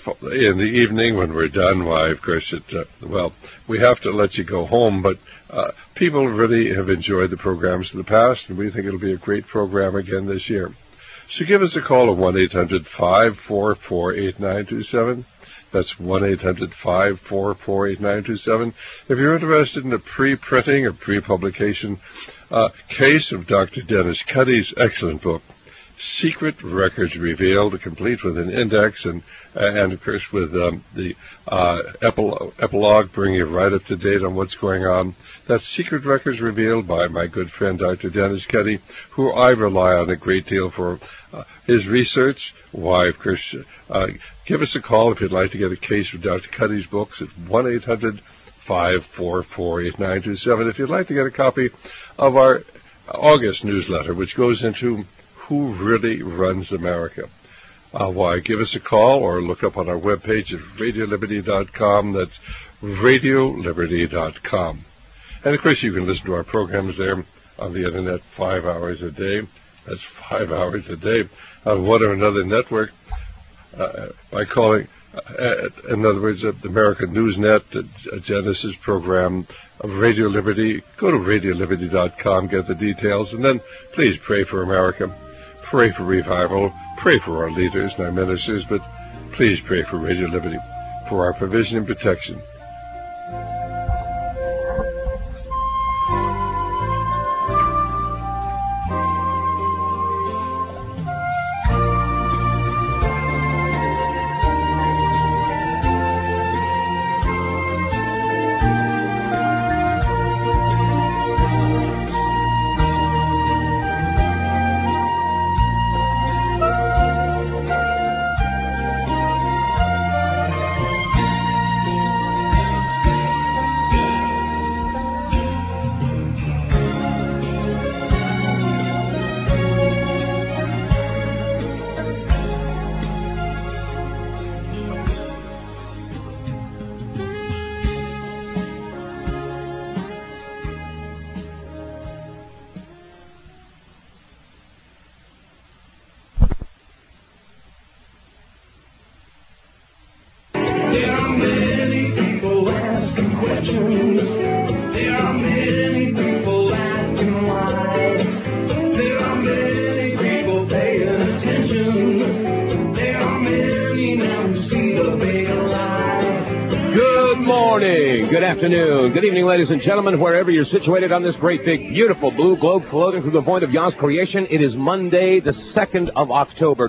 S1: in the evening when we're done, why, of course, it, uh, well, we have to let you go home, but uh, people really have enjoyed the programs in the past, and we think it'll be a great program again this year. So give us a call at one eight hundred five four four eight nine two seven. That's one eight hundred five four four eight nine two seven. If you're interested in a pre-printing or pre-publication uh, case of Doctor Dennis Cuddy's excellent book, Secret Records Revealed, complete with an index and, and of course, with um, the uh, epilogue, epilogue bringing you right up to date on what's going on. That's Secret Records Revealed by my good friend Doctor Dennis Cuddy, who I rely on a great deal for uh, his research. Why, of course, uh, give us a call if you'd like to get a case of Doctor Cuddy's books at one eight hundred five four four eight nine two seven. If you'd like to get a copy of our August newsletter, which goes into who really runs America, uh, why, give us a call or look up on our webpage at radio liberty dot com. That's radio liberty dot com. And, of course, you can listen to our programs there on the Internet five hours a day. That's five hours a day on one or another network uh, by calling, uh, in other words, uh, the American Newsnet, uh, a Genesis program of Radio Liberty. Go to radio liberty dot com, get the details, and then please pray for America. Pray for revival, pray for our leaders and our ministers, but please pray for Radio Liberty, for our provision and protection.
S8: morning. Good afternoon. Good evening, ladies and gentlemen, wherever you're situated on this great, big, beautiful blue globe floating through the void of Yah's creation. It is Monday, the second of October.